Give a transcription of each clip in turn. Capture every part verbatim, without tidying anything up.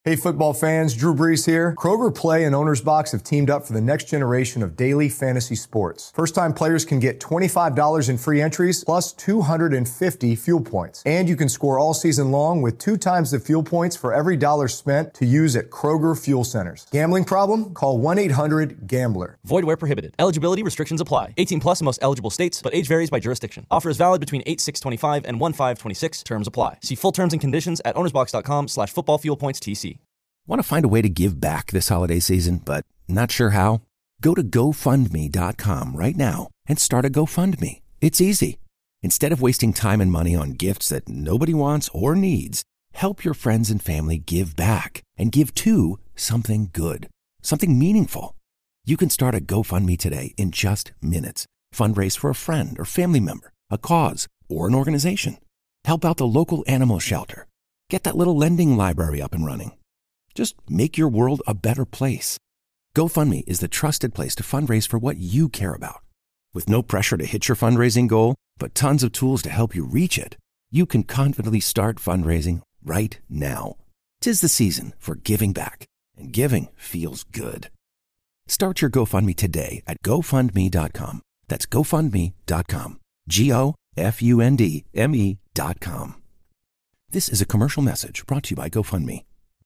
Hey football fans, Drew Brees here. Kroger Play and Owner's Box have teamed up for the next generation of daily fantasy sports. First-time players can get twenty-five dollars in free entries plus two hundred fifty fuel points. And you can score all season long with two times the fuel points for every dollar spent to use at Kroger Fuel Centers. Gambling problem? Call one eight hundred gambler. Void where prohibited. Eligibility restrictions apply. eighteen plus in most eligible states, but age varies by jurisdiction. Offer is valid between eight six twenty-five and one five twenty-six. Terms apply. See full terms and conditions at ownersbox.com slash football fuel points TC. Want to find a way to give back this holiday season, but not sure how? Go to go fund me dot com right now and start a GoFundMe. It's easy. Instead of wasting time and money on gifts that nobody wants or needs, help your friends and family give back and give to something good, something meaningful. You can start a GoFundMe today in just minutes. Fundraise for a friend or family member, a cause, or an organization. Help out the local animal shelter. Get that little lending library up and running. Just make your world a better place. GoFundMe is the trusted place to fundraise for what you care about. With no pressure to hit your fundraising goal, but tons of tools to help you reach it, you can confidently start fundraising right now. 'Tis the season for giving back, and giving feels good. Start your GoFundMe today at go fund me dot com. That's go fund me dot com. G O F U N D M E dot com. This is a commercial message brought to you by GoFundMe.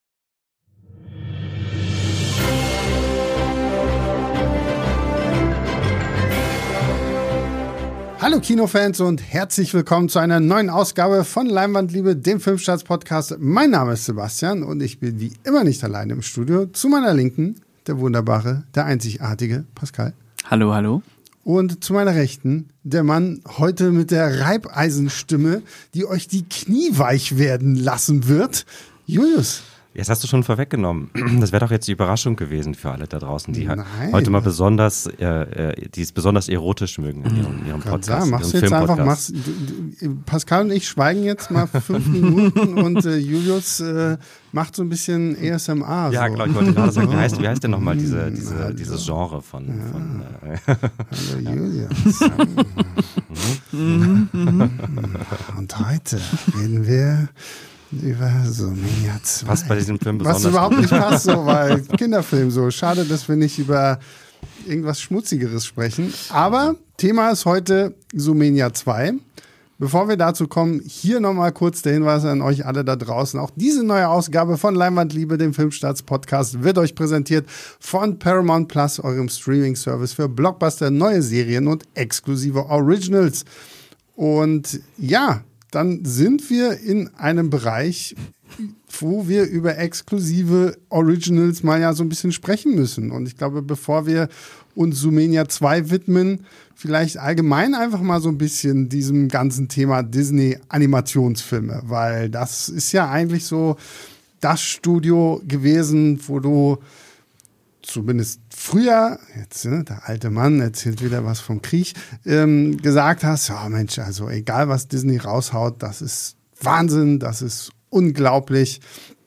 Hallo Kinofans und herzlich willkommen zu einer neuen Ausgabe von Leinwandliebe, dem Filmstarts-Podcast. Mein Name ist Sebastian und ich bin wie immer nicht alleine im Studio. Zu meiner Linken der wunderbare, der einzigartige Pascal. Hallo, hallo. Und zu meiner Rechten der Mann heute mit der Reibeisenstimme, die euch die Knie weich werden lassen wird, Julius. Jetzt hast du schon vorweggenommen. Das wäre doch jetzt die Überraschung gewesen für alle da draußen, die Nein. heute mal besonders, äh, die es besonders erotisch mögen in ihrem, in ihrem Podcast. Ja, machst du jetzt einfach, machst, Pascal und ich schweigen jetzt mal fünf Minuten und äh, Julius äh, macht so ein bisschen A S M R. Ja, so. genau, ich wollte gerade sagen, wie heißt, wie heißt denn nochmal diese, diese, dieses Genre von... Ja. von äh, Hallo Julius. Und heute reden wir... über Zoomania zwei. Passt bei diesem Film besonders. Was überhaupt nicht passt, so, weil Kinderfilm so. Schade, dass wir nicht über irgendwas Schmutzigeres sprechen. Aber Thema ist heute Zoomania zwei. Bevor wir dazu kommen, hier nochmal kurz der Hinweis an euch alle da draußen. Auch diese neue Ausgabe von Leinwandliebe, dem Filmstarts-Podcast, wird euch präsentiert von Paramount Plus, eurem Streaming-Service für Blockbuster, neue Serien und exklusive Originals. Und ja, dann sind wir in einem Bereich, wo wir über exklusive Originals mal ja so ein bisschen sprechen müssen. Und ich glaube, bevor wir uns Zoomania zwei widmen, vielleicht allgemein einfach mal so ein bisschen diesem ganzen Thema Disney-Animationsfilme, weil das ist ja eigentlich so das Studio gewesen, wo du zumindest früher, jetzt ne, der alte Mann erzählt wieder was vom Krieg, ähm, gesagt hast, ja Mensch, also egal was Disney raushaut, das ist Wahnsinn, das ist unglaublich.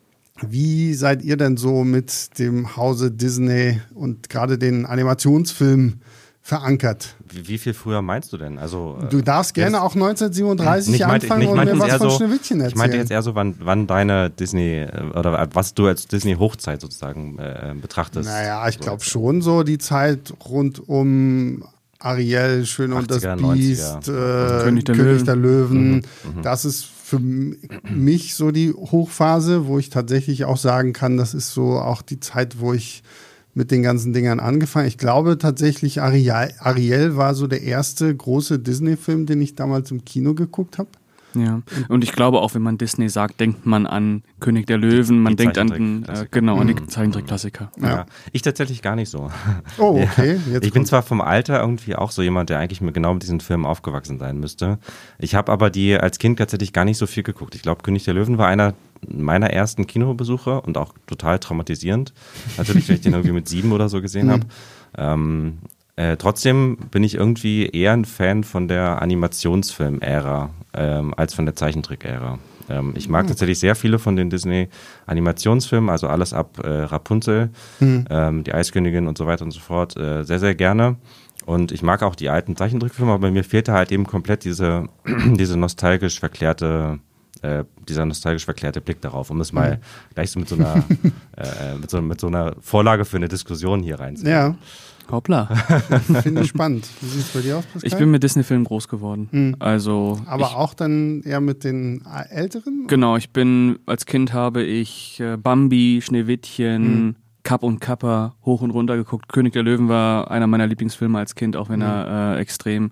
Wie seid ihr denn so mit dem Hause Disney und gerade den Animationsfilmen verankert? Wie, wie viel früher meinst du denn? Also, du darfst gerne jetzt, auch neunzehnhundertsiebenunddreißig nicht meinte, anfangen nicht und meinte mir was von so, Schneewittchen erzählen. Ich meinte jetzt eher so, wann, wann deine Disney, oder was du als Disney-Hochzeit sozusagen äh, betrachtest. Naja, ich so glaube schon so die Zeit rund um Ariel, Schön und das Biest, äh, König der König Löwen. der Löwen. Mhm, mhm. Das ist für mich so die Hochphase, wo ich tatsächlich auch sagen kann, das ist so auch die Zeit, wo ich mit den ganzen Dingern angefangen. Ich glaube tatsächlich, Ariel, Ariel war so der erste große Disney-Film, den ich damals im Kino geguckt habe. Ja, und ich glaube auch, wenn man Disney sagt, denkt man an König der Löwen, man die denkt an den, äh, genau, an die Zeichentrickklassiker. Ja. Ja. Ich tatsächlich gar nicht so. Oh, okay. Ja. Jetzt ich bin kommt- zwar vom Alter irgendwie auch so jemand, der eigentlich mit genau mit diesen Filmen aufgewachsen sein müsste. Ich habe aber die als Kind tatsächlich gar nicht so viel geguckt. Ich glaube, König der Löwen war einer meiner ersten Kinobesuche und auch total traumatisierend. Natürlich, wenn ich den irgendwie mit sieben oder so gesehen habe. Ähm, Äh, trotzdem bin ich irgendwie eher ein Fan von der Animationsfilm-Ära ähm, als von der Zeichentrick-Ära. Ähm, ich mag mhm. tatsächlich sehr viele von den Disney-Animationsfilmen, also alles ab äh, Rapunzel, mhm. ähm, die Eiskönigin und so weiter und so fort, äh, sehr, sehr gerne. Und ich mag auch die alten Zeichentrickfilme, aber mir fehlte halt eben komplett diese, diese nostalgisch verklärte äh, dieser nostalgisch verklärte Blick darauf, um es mal mhm. gleich so mit so einer äh, mit, so, mit so einer Vorlage für eine Diskussion hier reinzunehmen. Ja. Hoppla. Finde ich spannend. Wie sieht es bei dir aus, Pascal? Ich bin mit Disney-Filmen groß geworden. Mhm. Also Aber ich, auch dann eher mit den Älteren? Genau, ich bin, als Kind habe ich äh, Bambi, Schneewittchen, mhm. Kapp und Kappa hoch und runter geguckt. König der Löwen war einer meiner Lieblingsfilme als Kind, auch wenn mhm. er äh, extrem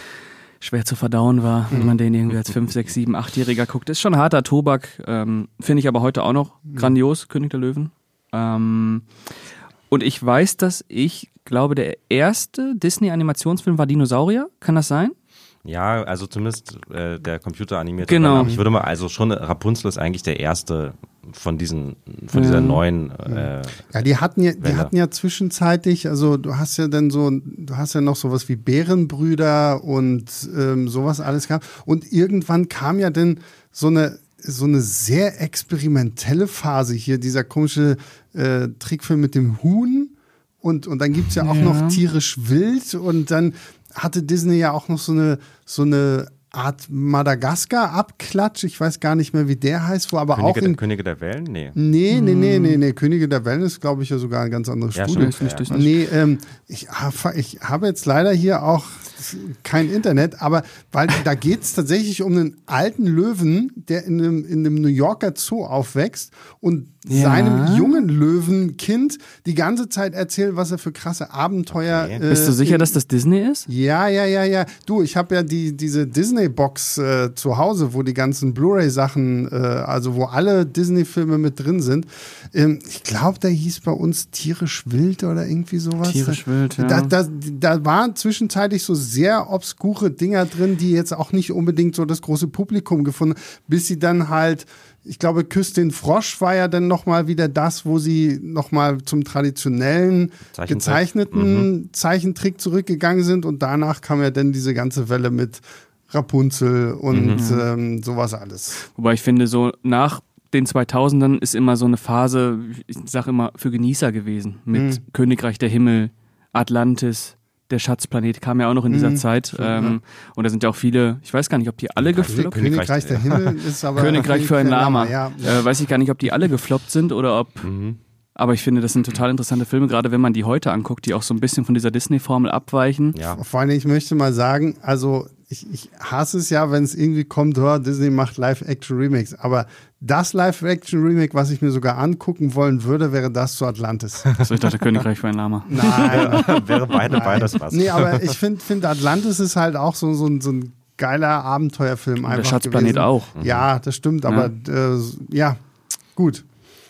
schwer zu verdauen war, mhm. wenn man den irgendwie als fünf, sechs, sieben, achtjähriger guckt. Ist schon harter Tobak, ähm, finde ich aber heute auch noch mhm. grandios, König der Löwen. Ähm, und ich weiß, dass ich glaube, der erste Disney-Animationsfilm war Dinosaurier. Kann das sein? Ja, also zumindest äh, der computeranimierte. Genau. Aber ich würde mal, also schon Rapunzel ist eigentlich der erste von diesen, von dieser Mhm. neuen. Äh, Ja, die hatten ja, die Welle. hatten ja zwischenzeitlich, also du hast ja dann so, du hast ja noch sowas wie Bärenbrüder und ähm, sowas alles gehabt. Und irgendwann kam ja dann so eine so eine sehr experimentelle Phase hier, dieser komische äh, Trickfilm mit dem Huhn. Und, und dann gibt es ja auch Ja. noch tierisch wild und dann hatte Disney ja auch noch so eine, so eine Art Madagaskar-Abklatsch. Ich weiß gar nicht mehr, wie der heißt, wo aber Könige, auch in. der, Könige der Wellen? Nee. Nee, nee, nee, nee, nee. Könige der Wellen ist, glaube ich, ja sogar ein ganz anderes Ja, Studio. stimmt, ja. Nee, ähm, ich, hab- ich habe jetzt leider hier auch kein Internet, aber weil da geht es tatsächlich um einen alten Löwen, der in einem, in einem New Yorker Zoo aufwächst und Ja. seinem jungen Löwenkind die ganze Zeit erzählt, was er für krasse Abenteuer. Okay. Äh, Bist du sicher, in- dass das Disney ist? Ja, ja, ja, ja. Du, ich habe ja die, diese Disney-Box äh, zu Hause, wo die ganzen Blu-ray-Sachen, äh, also wo alle Disney-Filme mit drin sind. Ähm, ich glaube, der hieß bei uns Tierisch Wild oder irgendwie sowas. Tierisch Wild, ja. Da, da, da waren zwischenzeitlich so sehr obskure Dinger drin, die jetzt auch nicht unbedingt so das große Publikum gefunden, bis sie dann halt, ich glaube, Küss den Frosch war ja dann nochmal wieder das, wo sie nochmal zum traditionellen, Zeichentrick. gezeichneten Zeichentrick zurückgegangen sind und danach kam ja dann diese ganze Welle mit Rapunzel und ähm, sowas alles. Wobei ich finde, so nach den zweitausendern ist immer so eine Phase, ich sage immer, für Genießer gewesen. Mit Königreich der Himmel, Atlantis, der Schatzplanet kam ja auch noch in dieser Zeit. Ähm, und da sind ja auch viele, ich weiß gar nicht, ob die alle gefloppt sind. Königreich der Himmel ist aber Königreich für ein Lama. Ja, ja. Äh, weiß ich gar nicht, ob die alle gefloppt sind oder ob. Aber ich finde, das sind total interessante Filme, gerade wenn man die heute anguckt, die auch so ein bisschen von dieser Disney-Formel abweichen. Ja. Vor allem, ich möchte mal sagen, also ich, ich hasse es ja, wenn es irgendwie kommt, oh, Disney macht Live-Action-Remakes, aber das Live-Action-Remake, was ich mir sogar angucken wollen würde, wäre das zu Atlantis. Also ich dachte, Königreich für ein Lama. Nein. Wäre beide, beides was. Nee, aber ich finde find Atlantis ist halt auch so, so, ein, so ein geiler Abenteuerfilm einfach Der Schatzplanet gewesen. auch. Ja, das stimmt, aber äh, ja, gut.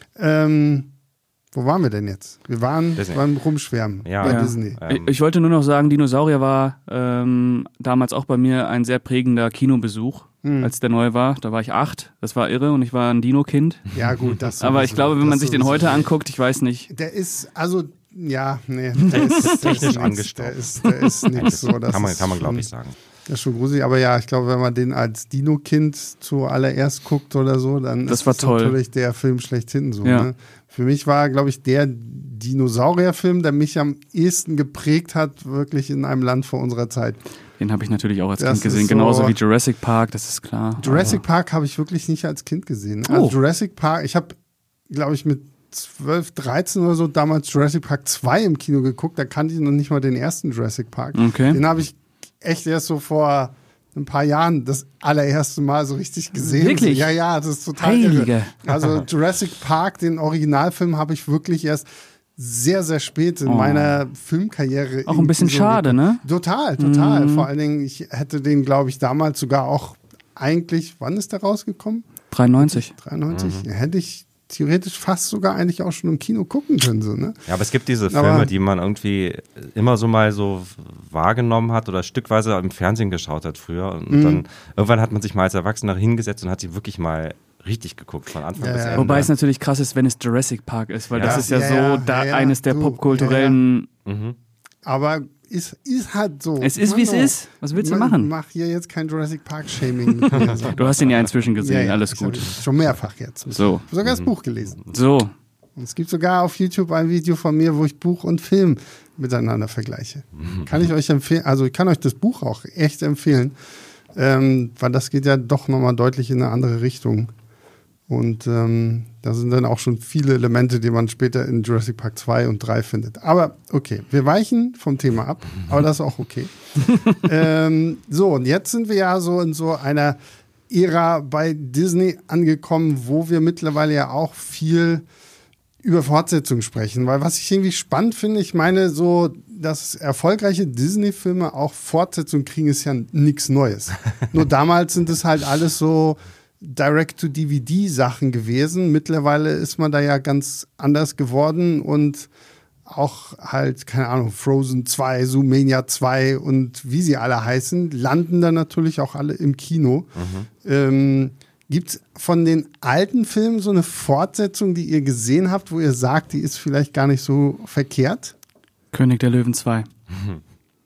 Ähm, wo waren wir denn jetzt? Wir waren Disney. beim Rumschwärmen Ja. bei Ja. Disney. Ich, ich wollte nur noch sagen, Dinosaurier war ähm, damals auch bei mir ein sehr prägender Kinobesuch, als der neu war. Da war ich acht, das war irre und ich war ein Dino-Kind. Ja, gut, das Aber ich sowieso. glaube, wenn man Das sich den sowieso. heute anguckt, ich weiß nicht. Der ist, also, ja, nee, der ist, der Technisch ist nix. angestaubt. Der ist, der ist nix so. Das kann man, ist kann man glaube schon- ich, sagen. Das ist schon gruselig, aber ja, ich glaube, wenn man den als Dino-Kind zuallererst guckt oder so, dann Das ist war das toll. natürlich der Film schlechthin so. Ja. Ne? Für mich war, glaube ich, der Dinosaurier-Film, der mich am ehesten geprägt hat, wirklich in einem Land vor unserer Zeit. Den habe ich natürlich auch als Das Kind gesehen, ist so- genauso wie Jurassic Park, das ist klar. Jurassic Park habe ich wirklich nicht als Kind gesehen. Also Oh. Jurassic Park, ich habe, glaube ich, mit zwölf, dreizehn oder so damals Jurassic Park zwei im Kino geguckt. Da kannte ich noch nicht mal den ersten Jurassic Park. Okay. Den habe ich echt erst so vor ein paar Jahren das allererste Mal so richtig gesehen. Wirklich? Ja, ja, das ist total Heilige. irre. Also Jurassic Park, den Originalfilm, habe ich wirklich erst sehr, sehr spät in Oh. meiner Filmkarriere. Auch ein bisschen irgendwie so schade, geguckt. ne? Total, total. Mhm. Vor allen Dingen, ich hätte den, glaube ich, damals sogar auch eigentlich, wann ist der rausgekommen? dreiundneunzig. dreiundneunzig? Hätte ich theoretisch fast sogar eigentlich auch schon im Kino gucken können. So, ne? Ja, aber es gibt diese Aber- Filme, die man irgendwie immer so mal so wahrgenommen hat oder stückweise im Fernsehen geschaut hat früher. Und Mhm. dann irgendwann hat man sich mal als Erwachsener hingesetzt und hat sie wirklich mal richtig geguckt, von Anfang Ja, bis ja. Ende. Wobei es natürlich krass ist, wenn es Jurassic Park ist, weil Ja. das ist ja, Ja, so ja, da ja, ja. eines der Du, popkulturellen. Aber ist, ist halt so. Es ist, wie es Mano, ist. Was willst du man- machen? Mach hier jetzt kein Jurassic Park-Shaming mit mir. So. Du hast ihn ja inzwischen gesehen, Ja, ja, alles ich hab gut. ihn Schon mehrfach jetzt. So. Ich habe sogar das Buch gelesen. So. Und es gibt sogar auf YouTube ein Video von mir, wo ich Buch und Film miteinander vergleiche. Kann ich euch empfehlen, also ich kann euch das Buch auch echt empfehlen. ähm, weil das geht ja doch nochmal deutlich in eine andere Richtung. Und ähm, da sind dann auch schon viele Elemente, die man später in Jurassic Park zwei und drei findet. Aber okay, wir weichen vom Thema ab, aber das ist auch okay. ähm, so, und jetzt sind wir ja so in so einer Ära bei Disney angekommen, wo wir mittlerweile ja auch viel über Fortsetzung sprechen. Weil was ich irgendwie spannend finde, ich meine, so, dass erfolgreiche Disney-Filme auch Fortsetzung kriegen, ist ja nichts Neues. Nur damals sind es halt alles so Direct-to-D V D-Sachen gewesen. Mittlerweile ist man da ja ganz anders geworden und auch halt, keine Ahnung, Frozen zwei, Zoomania zwei und wie sie alle heißen, landen dann natürlich auch alle im Kino. Mhm. Ähm, Gibt es von den alten Filmen so eine Fortsetzung, die ihr gesehen habt, wo ihr sagt, die ist vielleicht gar nicht so verkehrt? König der Löwen zwei. Mhm.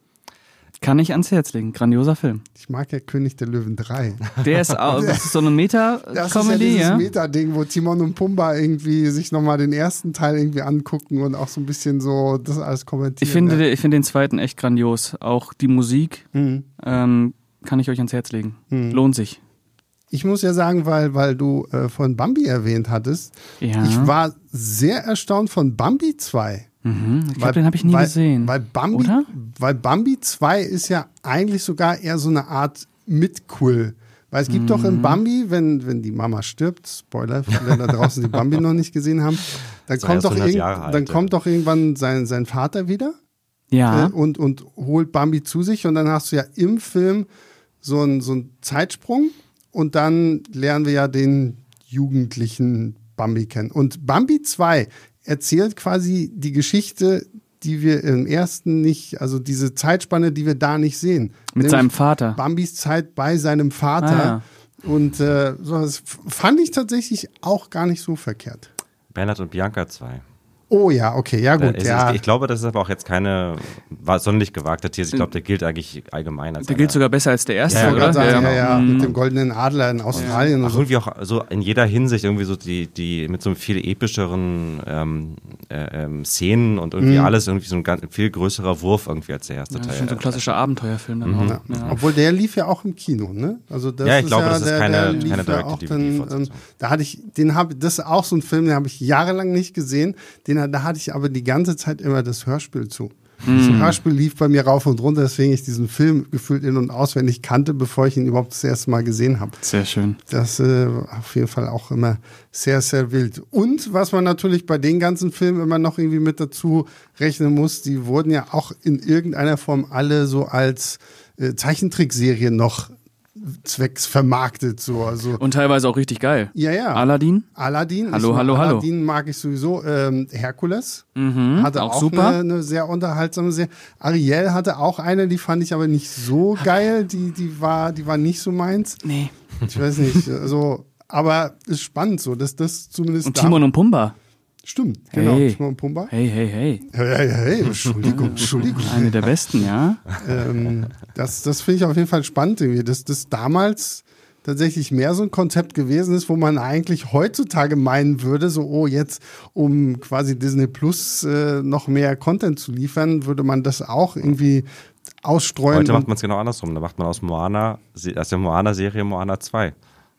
Kann ich ans Herz legen. Grandioser Film. Ich mag ja König der Löwen drei. Der ist auch, das ist so eine Meta-Comedy, Das ist ja dieses ja? Meta-Ding, wo Timon und Pumba irgendwie sich nochmal den ersten Teil irgendwie angucken und auch so ein bisschen so das alles kommentieren. Ich finde, ne? ich finde den zweiten echt grandios. Auch die Musik mhm. ähm, kann ich euch ans Herz legen. Mhm. Lohnt sich. Ich muss ja sagen, weil, weil du äh, von Bambi erwähnt hattest, ja. ich war sehr erstaunt von Bambi zwei. Mhm. Ich glaube, den habe ich nie weil, gesehen. Weil Bambi, Oder? weil Bambi zwei ist ja eigentlich sogar eher so eine Art Mitquill. Weil es gibt mhm. doch in Bambi, wenn, wenn die Mama stirbt, Spoiler, für alle da draußen, die Bambi noch nicht gesehen haben, dann, kommt doch, irgend, alt, dann ja. kommt doch irgendwann sein, sein Vater wieder ja. äh, und, und holt Bambi zu sich und dann hast du ja im Film so einen so einen Zeitsprung und dann lernen wir ja den jugendlichen Bambi kennen. Und Bambi zwei erzählt quasi die Geschichte, die wir im ersten nicht, also diese Zeitspanne, die wir da nicht sehen. Mit Nämlich seinem Vater. Bambis Zeit bei seinem Vater. Ah, ja. Und äh, so, das fand ich tatsächlich auch gar nicht so verkehrt. Bernhard und Bianca zwei. Oh ja, okay, ja gut. Ist, ja. Ich glaube, das ist aber auch jetzt keine war sonderlich gewagter These. Ich glaube, der gilt eigentlich allgemein. Als der gilt sogar besser als der erste, ja, oder? Sagen, ja, ja, ja, mhm. mit dem goldenen Adler in Australien. Ja. Und auch so. irgendwie auch so in jeder Hinsicht irgendwie so die, die mit so viel epischeren ähm, äh, ähm, Szenen und irgendwie mhm. alles irgendwie so ein ganz, viel größerer Wurf irgendwie als der erste ja, Teil. Schon so ein klassischer Abenteuerfilm dann mhm. auch. Ja. Ja. Obwohl der lief ja auch im Kino, ne? Also das ja, ich ist glaube, ja, das ist der, keine, der keine ja auch dann, Direct-to-D V D-Fortsetzung. Da hatte ich, den habe, das ist auch so ein Film, den habe ich jahrelang nicht gesehen. Den, da hatte ich aber die ganze Zeit immer das Hörspiel zu. Mm. Das Hörspiel lief bei mir rauf und runter, deswegen ich diesen Film gefühlt in- und auswendig kannte, bevor ich ihn überhaupt das erste Mal gesehen habe. Sehr schön. Das äh, auf jeden Fall auch immer sehr, sehr wild. Und was man natürlich bei den ganzen Filmen immer noch irgendwie mit dazu rechnen muss, die wurden ja auch in irgendeiner Form alle so als äh, Zeichentrickserien noch zwecks vermarktet. So. Also, und teilweise auch richtig geil. Ja, ja. Aladdin? Aladdin. Hallo, ich, hallo, Aladdin hallo. Aladdin mag ich sowieso. Ähm, Herkules mhm, hatte auch, auch super. Eine, eine sehr unterhaltsame Serie. Ariel hatte auch eine, die fand ich aber nicht so geil. Die, die, war, die war nicht so meins. Nee. Ich weiß nicht. Also, aber ist spannend so, dass das zumindest. Und Timon und Pumba. Stimmt, genau. Hey. Timon und Pumba. Hey, hey, hey. Hey, hey, hey. Entschuldigung, Entschuldigung. Eine der besten, ja. ähm, das das finde ich auf jeden Fall spannend, irgendwie, dass das damals tatsächlich mehr so ein Konzept gewesen ist, wo man eigentlich heutzutage meinen würde, so, oh, jetzt, um quasi Disney Plus äh, noch mehr Content zu liefern, würde man das auch irgendwie ausstreuen. Heute macht man es genau andersrum. Da macht man aus Moana, aus der Moana-Serie Moana zwei.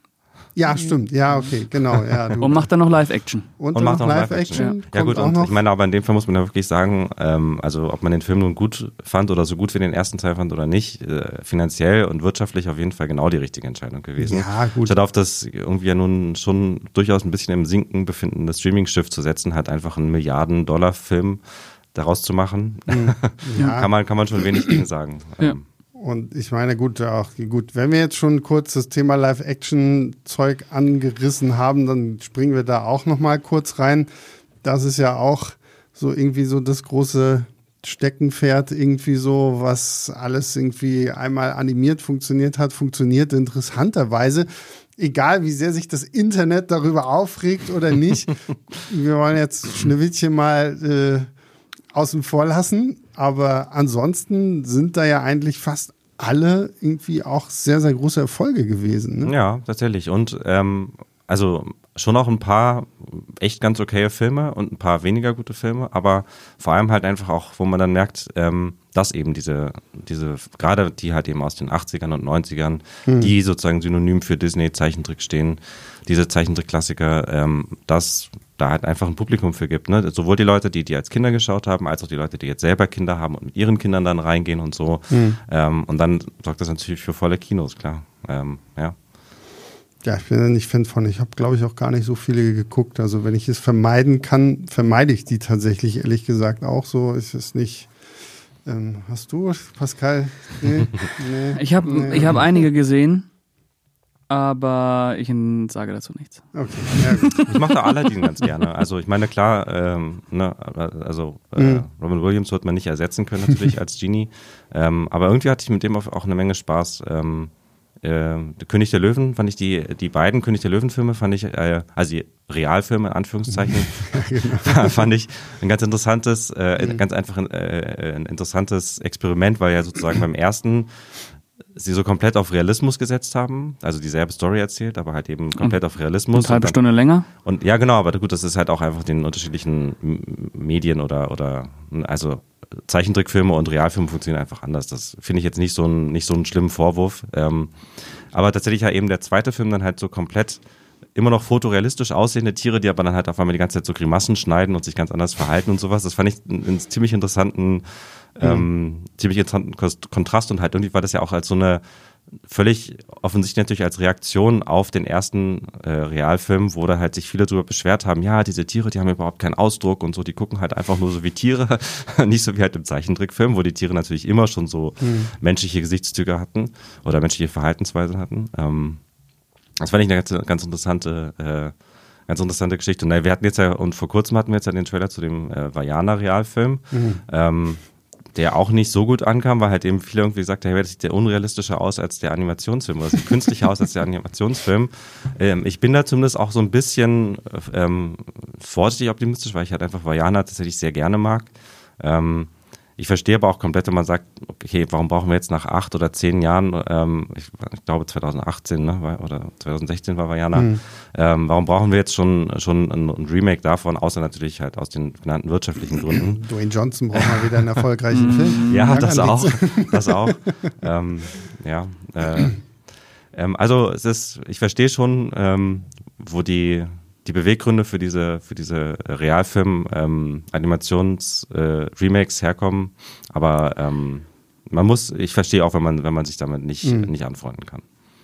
Ja, stimmt. Ja, okay, genau. Ja, du. Und macht dann noch Live-Action. Und, und macht noch noch Live-Action. Live ja, ja gut, und ich meine, aber in dem Fall muss man ja wirklich sagen, ähm, also ob man den Film nun gut fand oder so gut wie den ersten Teil fand oder nicht, äh, finanziell und wirtschaftlich auf jeden Fall genau die richtige Entscheidung gewesen. Ja, gut. Statt auf das irgendwie ja nun schon durchaus ein bisschen im Sinken befindende Streaming-Schiff zu setzen, halt einfach einen Milliarden-Dollar-Film daraus zu machen, mhm. ja. kann man, kann man schon wenig gegen sagen. Ja. Ähm, Und ich meine, gut, auch gut, wenn wir jetzt schon kurz das Thema Live-Action-Zeug angerissen haben, dann springen wir da auch noch mal kurz rein. Das ist ja auch so irgendwie so das große Steckenpferd, irgendwie so, was alles irgendwie einmal animiert funktioniert hat, funktioniert interessanterweise. Egal, wie sehr sich das Internet darüber aufregt oder nicht. Wir wollen jetzt Schneewittchen mal äh, außen vor lassen. Aber ansonsten sind da ja eigentlich fast alle irgendwie auch sehr, sehr große Erfolge gewesen. Ne? Ja, tatsächlich. Und ähm, also schon auch ein paar echt ganz okaye Filme und ein paar weniger gute Filme, aber vor allem halt einfach auch, wo man dann merkt, ähm, dass eben diese, diese, gerade die halt eben aus den achtzigern und neunzigern, hm. die sozusagen synonym für Disney-Zeichentrick stehen, diese Zeichentrick-Klassiker, ähm, dass da halt einfach ein Publikum für gibt. Ne? Sowohl die Leute, die die als Kinder geschaut haben, als auch die Leute, die jetzt selber Kinder haben und mit ihren Kindern dann reingehen und so. Hm. Ähm, und dann sorgt das natürlich für volle Kinos, klar. Ähm, ja. Ja, ich bin ja nicht Fan von. Ich habe, glaube ich, auch gar nicht so viele geguckt. Also wenn ich es vermeiden kann, vermeide ich die tatsächlich, ehrlich gesagt, auch so. Ist es nicht. Ähm, hast du, Pascal? Nee, nee, ich habe nee. ich hab einige gesehen, aber ich sage dazu nichts. Okay, ja, gut. Ich mache da Aladdin ganz gerne. Also ich meine, klar, ähm, ne, also äh, mhm. Robin Williams wird man nicht ersetzen können natürlich als Genie. Ähm, aber irgendwie hatte ich mit dem auch eine Menge Spaß. Ähm, Äh, König der Löwen fand ich die, die beiden König der Löwen-Filme fand ich, äh, also die Realfilme in Anführungszeichen, genau. fand ich ein ganz interessantes, äh, mhm. ganz einfach ein, äh, ein interessantes Experiment, weil ja sozusagen beim ersten sie so komplett auf Realismus gesetzt haben, also dieselbe Story erzählt, aber halt eben komplett und, auf Realismus. Eine halbe dann, Stunde länger? Und ja, genau, aber gut, das ist halt auch einfach den unterschiedlichen Medien oder, oder also Zeichentrickfilme und Realfilme funktionieren einfach anders. Das finde ich jetzt nicht so, ein, nicht so einen schlimmen Vorwurf. Ähm, aber tatsächlich ja eben der zweite Film dann halt so komplett immer noch fotorealistisch aussehende Tiere, die aber dann halt auf einmal die ganze Zeit so Grimassen schneiden und sich ganz anders verhalten und sowas. Das fand ich einen, einen ziemlich interessanten, ähm, mhm. ziemlich interessanten Kontrast und halt irgendwie war das ja auch als so eine völlig offensichtlich natürlich als Reaktion auf den ersten äh, Realfilm, wo da halt sich viele drüber beschwert haben, ja, diese Tiere, die haben überhaupt keinen Ausdruck und so, die gucken halt einfach nur so wie Tiere, nicht so wie halt im Zeichentrickfilm, wo die Tiere natürlich immer schon so mhm. menschliche Gesichtszüge hatten oder menschliche Verhaltensweisen hatten. Ähm, das fand ich eine ganz, ganz interessante äh, ganz interessante Geschichte. Und wir hatten jetzt ja, und vor kurzem hatten wir jetzt ja den Trailer zu dem äh, Vaiana-Realfilm, mhm. ähm, der auch nicht so gut ankam, weil halt eben viele irgendwie gesagt haben, hey, das sieht ja unrealistischer aus als der Animationsfilm oder sieht künstlicher aus als der Animationsfilm. Ähm, ich bin da zumindest auch so ein bisschen ähm, vorsichtig optimistisch, weil ich halt einfach Vaiana tatsächlich sehr gerne mag. Ähm, ich verstehe aber auch komplett, wenn man sagt, okay, warum brauchen wir jetzt nach acht oder zehn Jahren, ähm, ich, ich glaube zwanzig achtzehn ne, oder zwanzig sechzehn war Vaiana, mhm. ähm, warum brauchen wir jetzt schon, schon ein, ein Remake davon, außer natürlich halt aus den genannten wirtschaftlichen Gründen. Dwayne Johnson braucht mal wieder einen erfolgreichen Film. Ja, das auch, das auch. ähm, ja, äh, ähm, also es ist, ich verstehe schon, ähm, wo die die Beweggründe für diese für diese Realfilm-Animations-Remakes äh, herkommen, aber ähm, man muss, ich verstehe auch, wenn man wenn man sich damit nicht mhm. nicht anfreunden kann.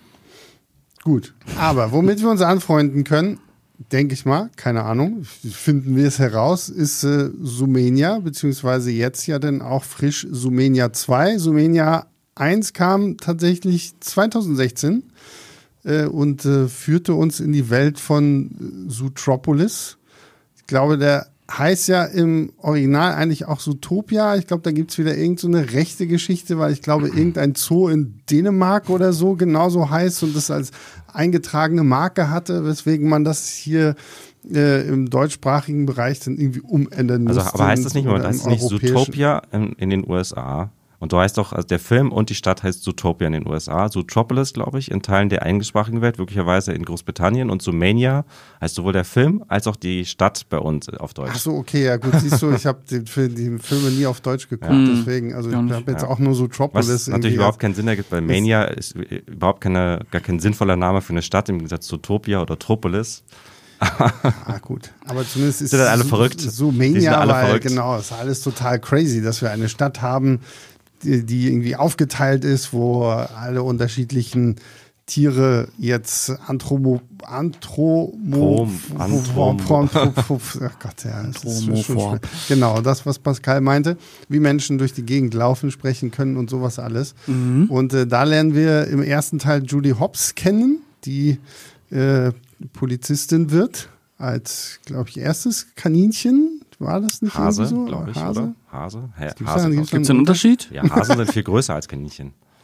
Gut, aber womit wir uns anfreunden können, denke ich mal, keine Ahnung, finden wir es heraus, ist äh, Zoomania, beziehungsweise jetzt ja dann auch frisch Zoomania zwei. Zoomania eins kam tatsächlich zwanzig sechzehn und äh, führte uns in die Welt von äh, Zootropolis. Ich glaube, der heißt ja im Original eigentlich auch Zootopia. Ich glaube, da gibt es wieder irgend so eine rechte Geschichte, weil ich glaube, irgendein Zoo in Dänemark oder so genauso heißt und das als eingetragene Marke hatte, weswegen man das hier äh, im deutschsprachigen Bereich dann irgendwie umändern musste. Also, aber heißt das nicht, heißt das nicht Zootopia in, in den U S A? Und du heißt doch, also der Film und die Stadt heißt Zootopia in den U S A, Zootropolis, glaube ich, in Teilen der englischsprachigen Welt, möglicherweise in Großbritannien, und Zoomania heißt sowohl der Film als auch die Stadt bei uns auf Deutsch. Ach so, okay, ja gut, siehst du, ich habe die, die Filme nie auf Deutsch geguckt, ja. deswegen, also ich habe jetzt ja. auch nur Zootropolis. Was natürlich überhaupt keinen Sinn ergibt, weil Mania ist überhaupt keine, gar kein sinnvoller Name für eine Stadt, im Gegensatz zu Zootopia oder Tropolis. Ah, gut. Aber zumindest ist sind alle verrückt. Zoomania, weil verrückt. Genau, ist alles total crazy, dass wir eine Stadt haben, die, die irgendwie aufgeteilt ist, wo alle unterschiedlichen Tiere jetzt Anthromo, Anthromo, Anthromo, ach Gott, ja, das ist schon schwer. Genau, das, was Pascal meinte, wie Menschen durch die Gegend laufen, sprechen können und sowas alles. Mhm. Und äh, da lernen wir im ersten Teil Julie Hobbs kennen, die äh, Polizistin wird, als, glaube ich, erstes Kaninchen. War das nicht Hase, so? glaube ich, Hase? oder? Hase? Hä, Gibt es einen Unterschied? Ja, Hasen sind viel größer als Kaninchen.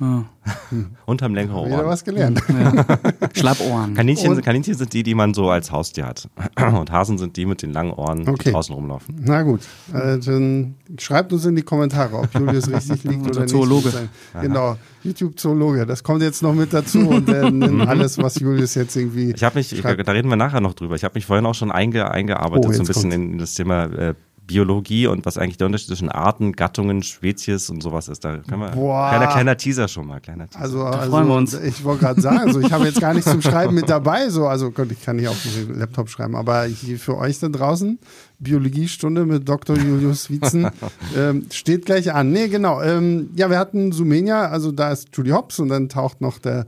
Oh. Und haben längere Wieder Ohren. was gelernt. Ja. Schlappohren. Kaninchen, Und- Kaninchen sind die, die man so als Haustier hat. Und Hasen sind die mit den langen Ohren, Okay. die draußen rumlaufen. Na gut, äh, dann schreibt uns in die Kommentare, ob Julius richtig liegt Unser oder Zoologe. nicht. Zoologe. Genau, YouTube-Zoologe, das kommt jetzt noch mit dazu und dann alles, was Julius jetzt irgendwie Ich habe mich, ich, schreibt. da reden wir nachher noch drüber. Ich habe mich vorhin auch schon einge, eingearbeitet, Oh, so ein jetzt bisschen kommt's. in das Thema äh, Biologie und was eigentlich der Unterschied zwischen Arten, Gattungen, Spezies und sowas ist. Da können wir, Boah. kleiner, kleiner Teaser schon mal, kleiner Teaser. Also, also freuen wir uns. ich wollte gerade sagen, so, ich habe jetzt gar nichts zum Schreiben mit dabei. So, also Gott, ich kann nicht auf dem Laptop schreiben, aber hier für euch da draußen, Biologiestunde mit Doktor Julius Wietzen, ähm, steht gleich an. Nee, genau. Ähm, ja, wir hatten Sumenia, also da ist Julie Hopps und dann taucht noch der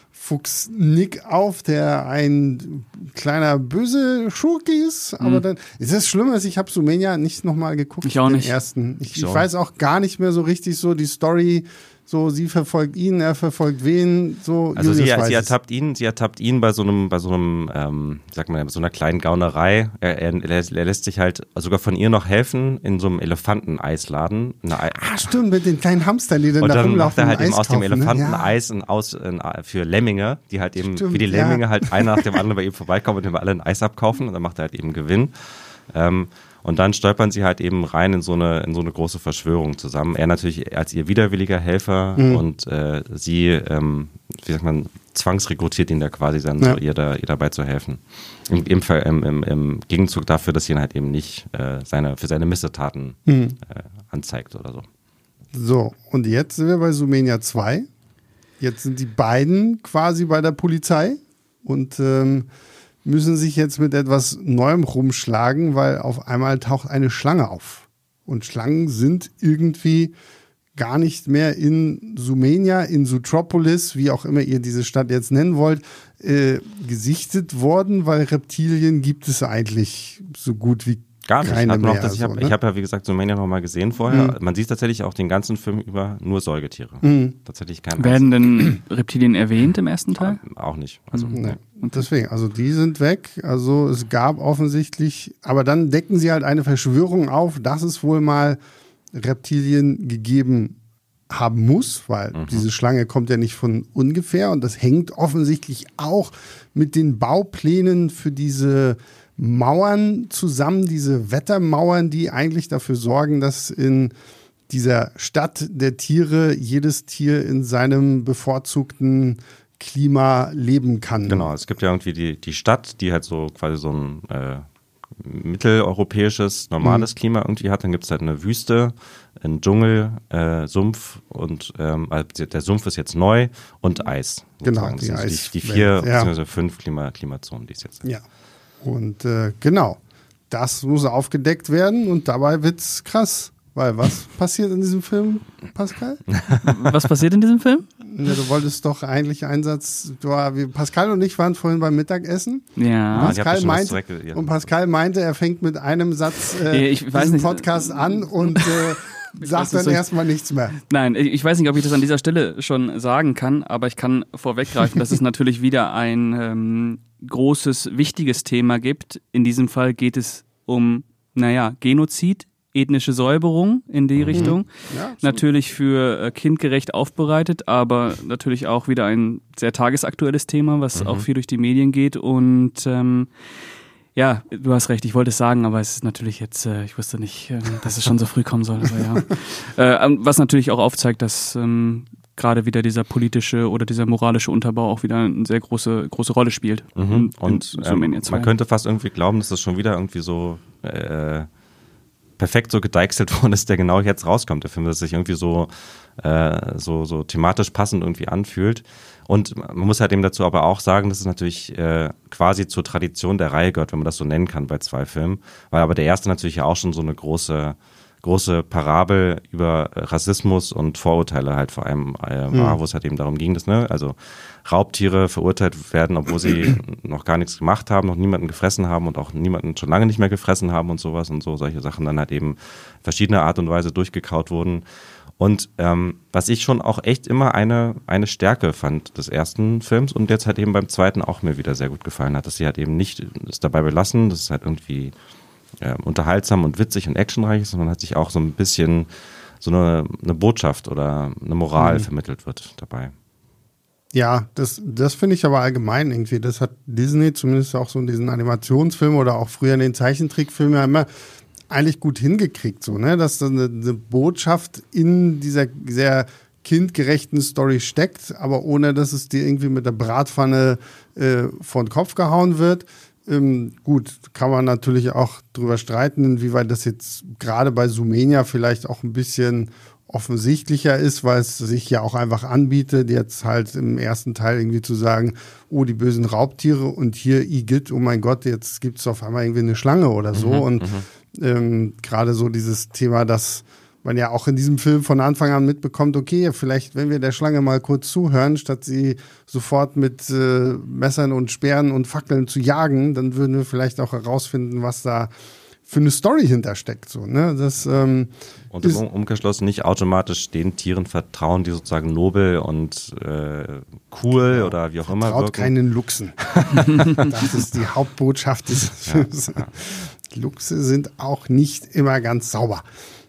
Fuchs Nick auf, der ein kleiner böse Schurke ist. Aber dann ist das Schlimme, ist, ich habe Sumenia nicht nochmal geguckt. Ich auch den nicht. Ersten. Ich, ich auch weiß auch gar nicht mehr so richtig so die Story. So, sie verfolgt ihn, er verfolgt wen. So, Also sie, Julius weiß sie es. ertappt ihn, sie ertappt ihn bei so einem, bei so einem, ähm, sag mal, bei so einer kleinen Gaunerei. Er, er, er lässt sich halt sogar von ihr noch helfen in so einem Elefanteneisladen. Eine Ei- Ah, stimmt, mit den kleinen Hamstern, die dann Und da dann rumlaufen. macht er halt und eben Eis aus dem kaufen, ne? Elefanteneis ein aus ein, für Lemminge, die halt eben Stimmt, wie die ja. Lemminge halt einer nach dem anderen bei ihm vorbeikommen und dem alle ein Eis abkaufen und dann macht er halt eben Gewinn. Ähm, und dann stolpern sie halt eben rein in so eine in so eine große Verschwörung zusammen. Er natürlich als ihr widerwilliger Helfer Mhm. und äh, sie, ähm, wie sagt man, zwangsrekrutiert ihn da quasi dann, Ja. so, ihr, da, ihr dabei zu helfen. Im, im, Ver- im, im, im Gegenzug dafür, dass sie ihn halt eben nicht äh, seine, für seine Missetaten Mhm. äh, anzeigt oder so. So, und jetzt sind wir bei Sumenia zwei. Jetzt sind die beiden quasi bei der Polizei und ähm, müssen sich jetzt mit etwas Neuem rumschlagen, weil auf einmal taucht eine Schlange auf. Und Schlangen sind irgendwie gar nicht mehr in Sumenia, in Zootropolis, wie auch immer ihr diese Stadt jetzt nennen wollt, äh, gesichtet worden, weil Reptilien gibt es eigentlich so gut wie Gar nicht. keine Hat noch mehr. das, ich habe so, ne? hab ja, wie gesagt, Sumenia noch mal gesehen vorher. Man sieht tatsächlich auch den ganzen Film über nur Säugetiere. Mhm. Tatsächlich kein Werden denn Reptilien erwähnt im ersten Teil? Einzel- Auch nicht. Also, Nee. Und deswegen, also die sind weg. Also es gab offensichtlich, aber dann decken sie halt eine Verschwörung auf, dass es wohl mal Reptilien gegeben haben muss, weil diese Schlange kommt ja nicht von ungefähr und das hängt offensichtlich auch mit den Bauplänen für diese Mauern zusammen, diese Wettermauern, die eigentlich dafür sorgen, dass in dieser Stadt der Tiere jedes Tier in seinem bevorzugten Klima leben kann. Genau, es gibt ja irgendwie die, die Stadt, die halt so quasi so ein äh, mitteleuropäisches, normales Mhm. Klima irgendwie hat. Dann gibt es halt eine Wüste, einen Dschungel, äh, Sumpf und ähm, also der Sumpf ist jetzt neu und Eis. Genau, sozusagen. Das die sind so die, Eiswelt, die vier ja. beziehungsweise fünf Klima, Klimazonen, die es jetzt gibt. Ja. Und äh, genau, das muss aufgedeckt werden und dabei wird's krass. Weil was passiert in diesem Film, Pascal? Was passiert in diesem Film? Ja, du wolltest doch eigentlich Einsatz. Du, wir, Pascal und ich waren vorhin beim Mittagessen. Ja. Ah, die habt Pascal schon was meinte, direkt- ja. und Pascal meinte, er fängt mit einem Satz Ja, äh, ich weiß diesen nicht. Podcast an und äh, sagt weiß nicht, dann soll ich- erstmal nichts mehr. Nein, ich ich weiß nicht, ob ich das an dieser Stelle schon sagen kann, aber ich kann vorweggreifen, dass es natürlich wieder ein ähm, großes, wichtiges Thema gibt. In diesem Fall geht es um, naja, Genozid, ethnische Säuberung in die Richtung. Ja, Natürlich für äh, kindgerecht aufbereitet, aber natürlich auch wieder ein sehr tagesaktuelles Thema, was auch viel durch die Medien geht. Und ähm, ja, du hast recht, ich wollte es sagen, aber es ist natürlich jetzt, äh, ich wusste nicht, äh, dass es schon so früh kommen soll. Aber ja. äh, was natürlich auch aufzeigt, dass ähm, gerade wieder dieser politische oder dieser moralische Unterbau auch wieder eine sehr große, große Rolle spielt. Mhm. Und in ähm, Sumenia zwei. man könnte fast irgendwie glauben, dass das schon wieder irgendwie so äh, perfekt so gedeichselt worden ist, der genau jetzt rauskommt. Der Film, dass sich irgendwie so, äh, so, so thematisch passend irgendwie anfühlt. Und man muss halt eben dazu aber auch sagen, dass es natürlich äh, quasi zur Tradition der Reihe gehört, wenn man das so nennen kann bei zwei Filmen. Weil aber der erste natürlich ja auch schon so eine große große Parabel über Rassismus und Vorurteile halt vor allem äh, war, mhm. wo es halt eben darum ging, dass ne, also Raubtiere verurteilt werden, obwohl sie noch gar nichts gemacht haben, noch niemanden gefressen haben und auch niemanden schon lange nicht mehr gefressen haben und sowas und so solche Sachen dann halt eben verschiedener Art und Weise durchgekaut wurden. Und ähm, was ich schon auch echt immer eine, eine Stärke fand des ersten Films und jetzt halt eben beim zweiten auch mir wieder sehr gut gefallen hat, dass sie halt eben nicht es dabei belassen, dass es halt irgendwie äh, unterhaltsam und witzig und actionreich ist, sondern hat sich auch so ein bisschen so eine, eine Botschaft oder eine Moral Mhm. vermittelt wird dabei. Ja, das, das finde ich aber allgemein irgendwie. Das hat Disney zumindest auch so in diesen Animationsfilmen oder auch früher in den Zeichentrickfilmen ja immer eigentlich gut hingekriegt, so, ne? Dass da eine, eine Botschaft in dieser sehr kindgerechten Story steckt, aber ohne, dass es dir irgendwie mit der Bratpfanne äh, vor den Kopf gehauen wird. Ähm, gut, kann man natürlich auch drüber streiten, inwieweit das jetzt gerade bei Zoomania vielleicht auch ein bisschen offensichtlicher ist, weil es sich ja auch einfach anbietet, jetzt halt im ersten Teil irgendwie zu sagen, oh, die bösen Raubtiere und hier Igitt, oh mein Gott, jetzt gibt es auf einmal irgendwie eine Schlange oder so. Mhm, und ähm, gerade so dieses Thema, dass man ja auch in diesem Film von Anfang an mitbekommt, okay, vielleicht, wenn wir der Schlange mal kurz zuhören, statt sie sofort mit äh, Messern und Speeren und Fackeln zu jagen, dann würden wir vielleicht auch herausfinden, was da für eine Story hintersteckt. So, ne? Das, ähm, Und im Umkehrschluss nicht automatisch den Tieren vertrauen, die sozusagen nobel und äh, cool ja, oder wie auch immer wirken. Vertraut keinen Luchsen. Das ist die Hauptbotschaft dieses Films. Ja, ja. Luchse sind auch nicht immer ganz sauber.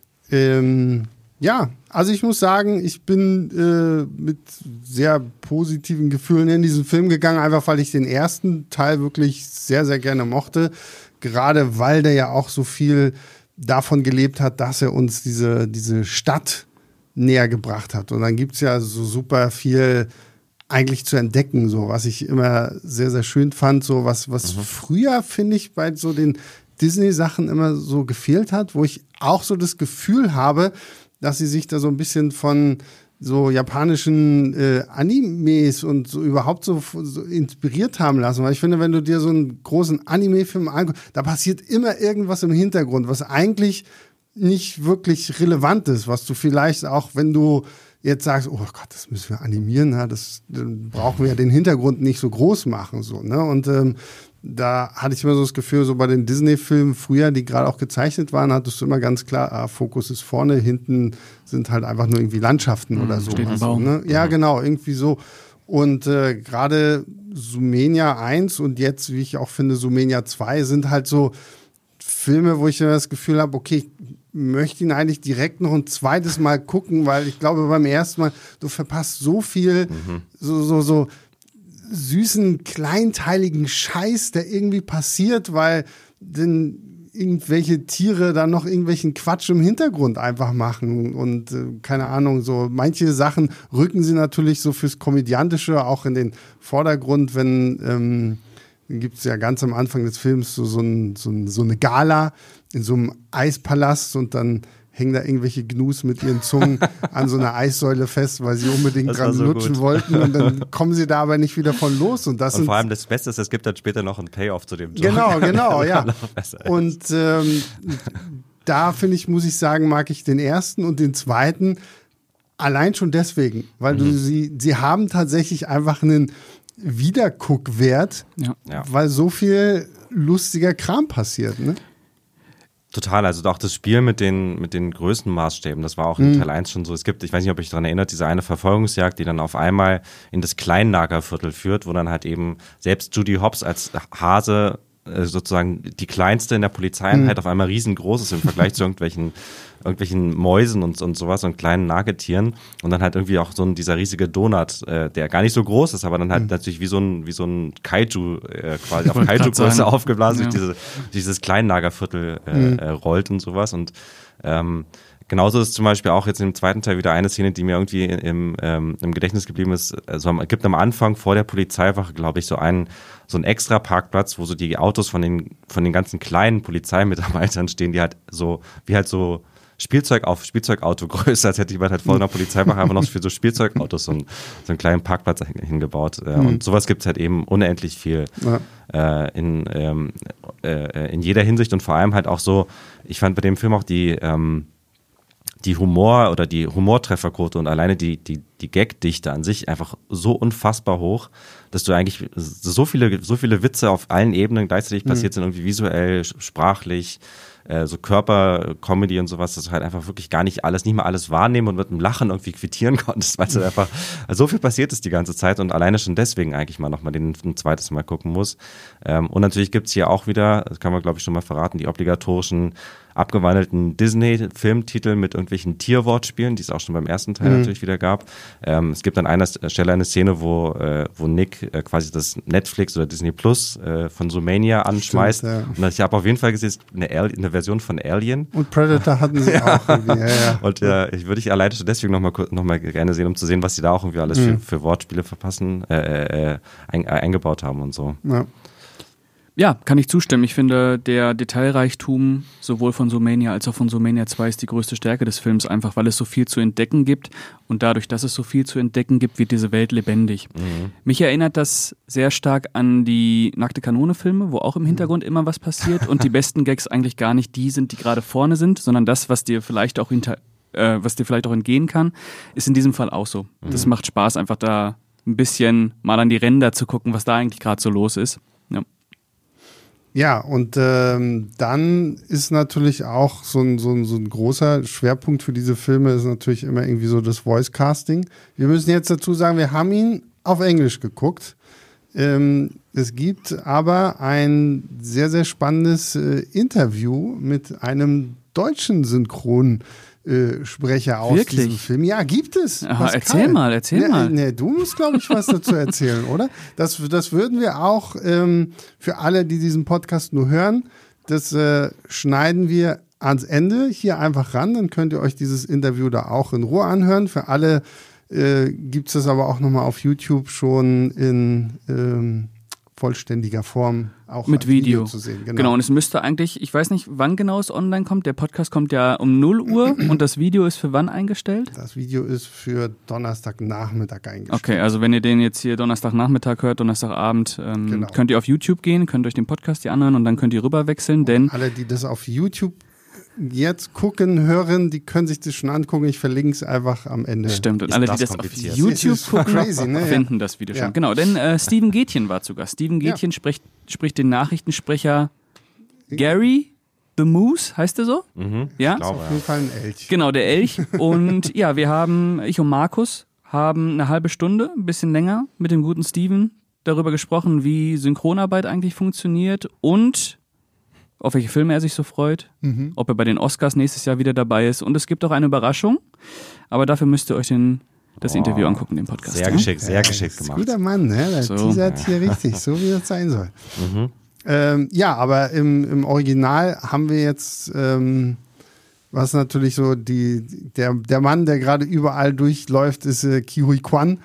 Ähm, ja, also ich muss sagen, ich bin äh, mit sehr positiven Gefühlen in diesen Film gegangen, einfach weil ich den ersten Teil wirklich sehr, sehr gerne mochte. Gerade weil der ja auch so viel davon gelebt hat, dass er uns diese, diese Stadt näher gebracht hat. Und dann gibt es ja so super viel eigentlich zu entdecken, so was ich immer sehr, sehr schön fand, so was, was mhm. früher, finde ich, bei so den Disney-Sachen immer so gefehlt hat, wo ich auch so das Gefühl habe, dass sie sich da so ein bisschen von so japanischen äh, Animes und so überhaupt so, so inspiriert haben lassen. Weil ich finde, wenn du dir so einen großen Anime-Film anguckst, da passiert immer irgendwas im Hintergrund, was eigentlich nicht wirklich relevant ist, was du vielleicht auch, wenn du jetzt sagst, oh Gott, das müssen wir animieren, ja, das dann brauchen wir ja den Hintergrund nicht so groß machen. So, ne? Und ähm, da hatte ich immer so das Gefühl, so bei den Disney-Filmen früher, die gerade auch gezeichnet waren, hattest du immer ganz klar, ah, Fokus ist vorne, hinten sind halt einfach nur irgendwie Landschaften mhm, oder so. Steht ein also, Baum. Ne? Ja, genau, irgendwie so. Und äh, gerade Zoomania eins und jetzt, wie ich auch finde, Zoomania zwei sind halt so Filme, wo ich immer das Gefühl habe, okay, ich möchte ihn eigentlich direkt noch ein zweites Mal gucken, weil ich glaube, beim ersten Mal, du verpasst so viel, mhm. so, so, so süßen, kleinteiligen Scheiß, der irgendwie passiert, weil denn irgendwelche Tiere dann noch irgendwelchen Quatsch im Hintergrund einfach machen und äh, keine Ahnung, so manche Sachen rücken sie natürlich so fürs Komödiantische auch in den Vordergrund, wenn ähm, gibt es ja ganz am Anfang des Films so, so, ein, so, ein, so eine Gala in so einem Eispalast und dann hängen da irgendwelche Gnus mit ihren Zungen an so einer Eissäule fest, weil sie unbedingt dran so lutschen gut. wollten und dann kommen sie da aber nicht wieder von los. Und, das und sind vor allem das Beste ist, es gibt dann später noch einen Payoff zu dem Job. Genau, genau, ja. Und ähm, da finde ich, muss ich sagen, mag ich den ersten und den zweiten allein schon deswegen, weil mhm. du sie, sie haben tatsächlich einfach einen Wiederguckwert, ja. Ja. weil so viel lustiger Kram passiert, ne? Total, also auch das Spiel mit den, mit den Größenmaßstäben, das war auch in mhm. Teil eins schon so. Es gibt, ich weiß nicht, ob ihr euch daran erinnert, diese eine Verfolgungsjagd, die dann auf einmal in das Kleinlagerviertel führt, wo dann halt eben selbst Judy Hopps als Hase äh, sozusagen die kleinste in der Polizeieinheit mhm. auf einmal riesengroß ist im Vergleich zu irgendwelchen irgendwelchen Mäusen und, und sowas und kleinen Nagetieren und dann halt irgendwie auch so ein, dieser riesige Donut, äh, der gar nicht so groß ist, aber dann halt mhm. natürlich wie so ein, wie so ein Kaiju äh, quasi auf Kaiju-Größe aufgeblasen ja. durch diese, dieses Kleinlagerviertel äh, mhm. äh, rollt und sowas und ähm, genauso ist zum Beispiel auch jetzt im zweiten Teil wieder eine Szene, die mir irgendwie im, ähm, im Gedächtnis geblieben ist. Also es gibt am Anfang vor der Polizeiwache, glaube ich, so einen so einen extra Parkplatz, wo so die Autos von den von den ganzen kleinen Polizeimitarbeitern stehen, die halt so wie halt so Spielzeug auf Spielzeugautogröße, als hätte jemand halt vor einer Polizeiwache einfach noch für so Spielzeugautos so einen, so einen kleinen Parkplatz hingebaut. Mhm. Und sowas gibt es halt eben unendlich viel ja. äh, in, ähm, äh, in jeder Hinsicht und vor allem halt auch so, ich fand bei dem Film auch die, ähm, die Humor- oder die Humortrefferquote und alleine die, die die Gagdichte an sich einfach so unfassbar hoch, dass du eigentlich so viele, so viele Witze auf allen Ebenen gleichzeitig mhm. passiert sind, irgendwie visuell, sprachlich, äh, so Körper-Comedy und sowas, dass du halt einfach wirklich gar nicht alles, nicht mal alles wahrnehmen und mit einem Lachen irgendwie quittieren konntest, weil es halt einfach so viel passiert ist die ganze Zeit und alleine schon deswegen eigentlich mal nochmal den ein zweites Mal gucken muss. Ähm, und natürlich gibt's hier auch wieder, das kann man glaube ich schon mal verraten, die obligatorischen abgewandelten Disney-Filmtitel mit irgendwelchen Tierwortspielen, die es auch schon beim ersten Teil mhm. natürlich wieder gab. Ähm, es gibt an einer Stelle eine Szene, wo, äh, wo Nick äh, quasi das Netflix oder Disney Plus äh, von Zoomania anschmeißt. Stimmt, ja. Und ich habe auf jeden Fall gesehen, eine, eine Version von Alien. Und Predator hatten sie ja. auch irgendwie. Ja, ja. Und äh, ich würde ich alleine schon deswegen nochmal noch mal gerne sehen, um zu sehen, was sie da auch irgendwie alles mhm. für, für Wortspiele verpassen, äh, äh, ein, äh, eingebaut haben und so. Ja. Ja, kann ich zustimmen. Ich finde, der Detailreichtum sowohl von Zoomania als auch von Zoomania zwei ist die größte Stärke des Films, einfach weil es so viel zu entdecken gibt und dadurch, dass es so viel zu entdecken gibt, wird diese Welt lebendig. Mhm. Mich erinnert das sehr stark an die Nackte Kanone-Filme, wo auch im Hintergrund immer was passiert und die besten Gags eigentlich gar nicht die sind, die gerade vorne sind, sondern das, was dir vielleicht auch hinter, äh, was dir vielleicht auch entgehen kann, ist in diesem Fall auch so. Mhm. Das macht Spaß, einfach da ein bisschen mal an die Ränder zu gucken, was da eigentlich gerade so los ist. Ja. Ja, und ähm, dann ist natürlich auch so ein, so, ein, so ein großer Schwerpunkt für diese Filme ist natürlich immer irgendwie so das Voice-Casting. Wir müssen jetzt dazu sagen, wir haben ihn auf Englisch geguckt. Ähm, es gibt aber ein sehr, sehr spannendes äh, Interview mit einem deutschen Synchron Äh, Sprecher aus Wirklich? diesem Film. Ja, gibt es. Aha, erzähl mal, erzähl nee, mal. Nee, du musst, glaube ich, was dazu erzählen, oder? Das, das würden wir auch ähm, für alle, die diesen Podcast nur hören, das äh, schneiden wir ans Ende hier einfach ran. Dann könnt ihr euch dieses Interview da auch in Ruhe anhören. Für alle äh, gibt es das aber auch nochmal auf YouTube schon in ähm, vollständiger Form auch mit Video. Video zu sehen. Genau. genau, und es müsste eigentlich, ich weiß nicht, wann genau es online kommt. Der Podcast kommt ja um null Uhr und das Video ist für wann eingestellt? Das Video ist für Donnerstagnachmittag eingestellt. Okay, also wenn ihr den jetzt hier Donnerstagnachmittag hört, Donnerstagabend, ähm, genau. könnt ihr auf YouTube gehen, könnt euch den Podcast hier anhören und dann könnt ihr rüberwechseln, denn alle, die das auf YouTube jetzt gucken, hören, die können sich das schon angucken. Ich verlinke es einfach am Ende. Stimmt, und alle, die das auf YouTube gucken, crazy, ne? finden das Video ja. schon. Genau, denn äh, Steven Gätjen war zu Gast. Steven Gätjen ja. spricht, spricht den Nachrichtensprecher Gary the Moose, heißt der so? Mhm, ja? Ich glaube, auf jeden Fall ein Elch. Genau, der Elch. Und ja, wir haben, ich und Markus, haben eine halbe Stunde, ein bisschen länger, mit dem guten Steven darüber gesprochen, wie Synchronarbeit eigentlich funktioniert und auf welche Filme er sich so freut, mhm. ob er bei den Oscars nächstes Jahr wieder dabei ist. Und es gibt auch eine Überraschung, aber dafür müsst ihr euch den, das oh, Interview angucken, den Podcast. Sehr geschickt, sehr ja, geschickt gemacht. Guter Mann, ne? Der so. teasert hier richtig, so wie das sein soll. Mhm. Ähm, ja, aber im, im Original haben wir jetzt, ähm, was natürlich so die, der, der Mann, der gerade überall durchläuft, ist äh, Ke Huy Quan,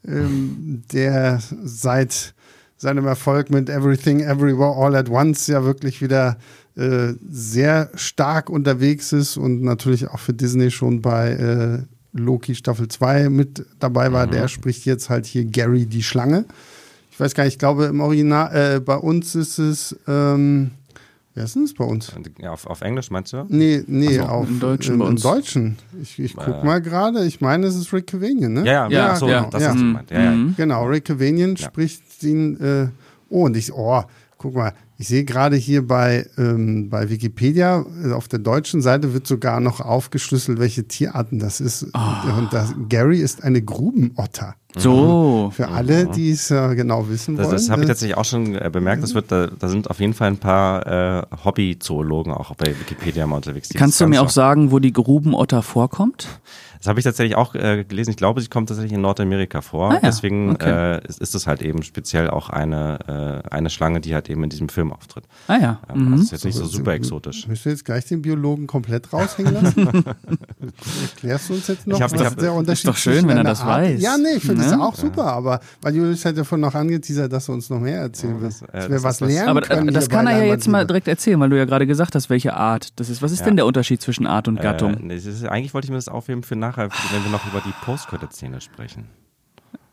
ähm, der seit seinem Erfolg mit Everything, Everywhere, All at Once ja wirklich wieder äh, sehr stark unterwegs ist und natürlich auch für Disney schon bei äh, Loki Staffel zwei mit dabei war. Mhm. Der spricht jetzt halt hier Gary die Schlange. Ich weiß gar nicht, ich glaube im Original, äh, bei uns ist es, ähm, wer ist denn das bei uns? Ja, auf, auf Englisch meinst du? Nee, nee, so, auf, im Deutschen. Im, bei im uns. Deutschen. Ich, ich guck äh. mal gerade, ich meine, es ist Rick Cavanian, ne? Ja, ja, ja, ja so, ja. das ja. ist gemeint. Ja, ja. Mhm. Genau, Rick Cavanian ja. spricht ihn, äh, oh, und ich, oh, guck mal, ich sehe gerade hier bei, ähm, bei Wikipedia, äh, auf der deutschen Seite wird sogar noch aufgeschlüsselt, welche Tierarten das ist. Oh. Und das, Gary ist eine Grubenotter. So. Für alle, die es äh, genau wissen das, wollen. Das habe ich tatsächlich auch schon äh, bemerkt. Das wird, da, da sind auf jeden Fall ein paar äh, Hobby-Zoologen auch bei Wikipedia mal unterwegs. Kannst du mir auch sagen, wo die Grubenotter vorkommt? Das habe ich tatsächlich auch äh, gelesen. Ich glaube, sie kommt tatsächlich in Nordamerika vor. Ah, ja. Deswegen okay. äh, ist, ist es halt eben speziell auch eine, äh, eine Schlange, die halt eben in diesem Film auftritt. Ah ja. Ähm, mhm. Das ist jetzt nicht so super exotisch. Müsst du jetzt gleich den Biologen komplett raushängen lassen? Erklärst du uns jetzt noch? Ich hab, was ich hab, der Unterschied ist doch schön, wenn er das Art? weiß. Ja, nee, ich finde ne? das auch super, aber weil Julius hat ja vorhin noch angeteasert, dass er uns noch mehr erzählen will. Ja, das, äh, dass wir das was ist, lernen Aber können. das kann er ja jetzt mal direkt erzählen, weil du ja gerade gesagt hast, welche Art das ist. Was ist ja. denn der Unterschied zwischen Art und Gattung? Äh, nee, das ist, eigentlich wollte ich mir das aufheben für nachher, wenn wir noch über die Post-Credit-Szene sprechen.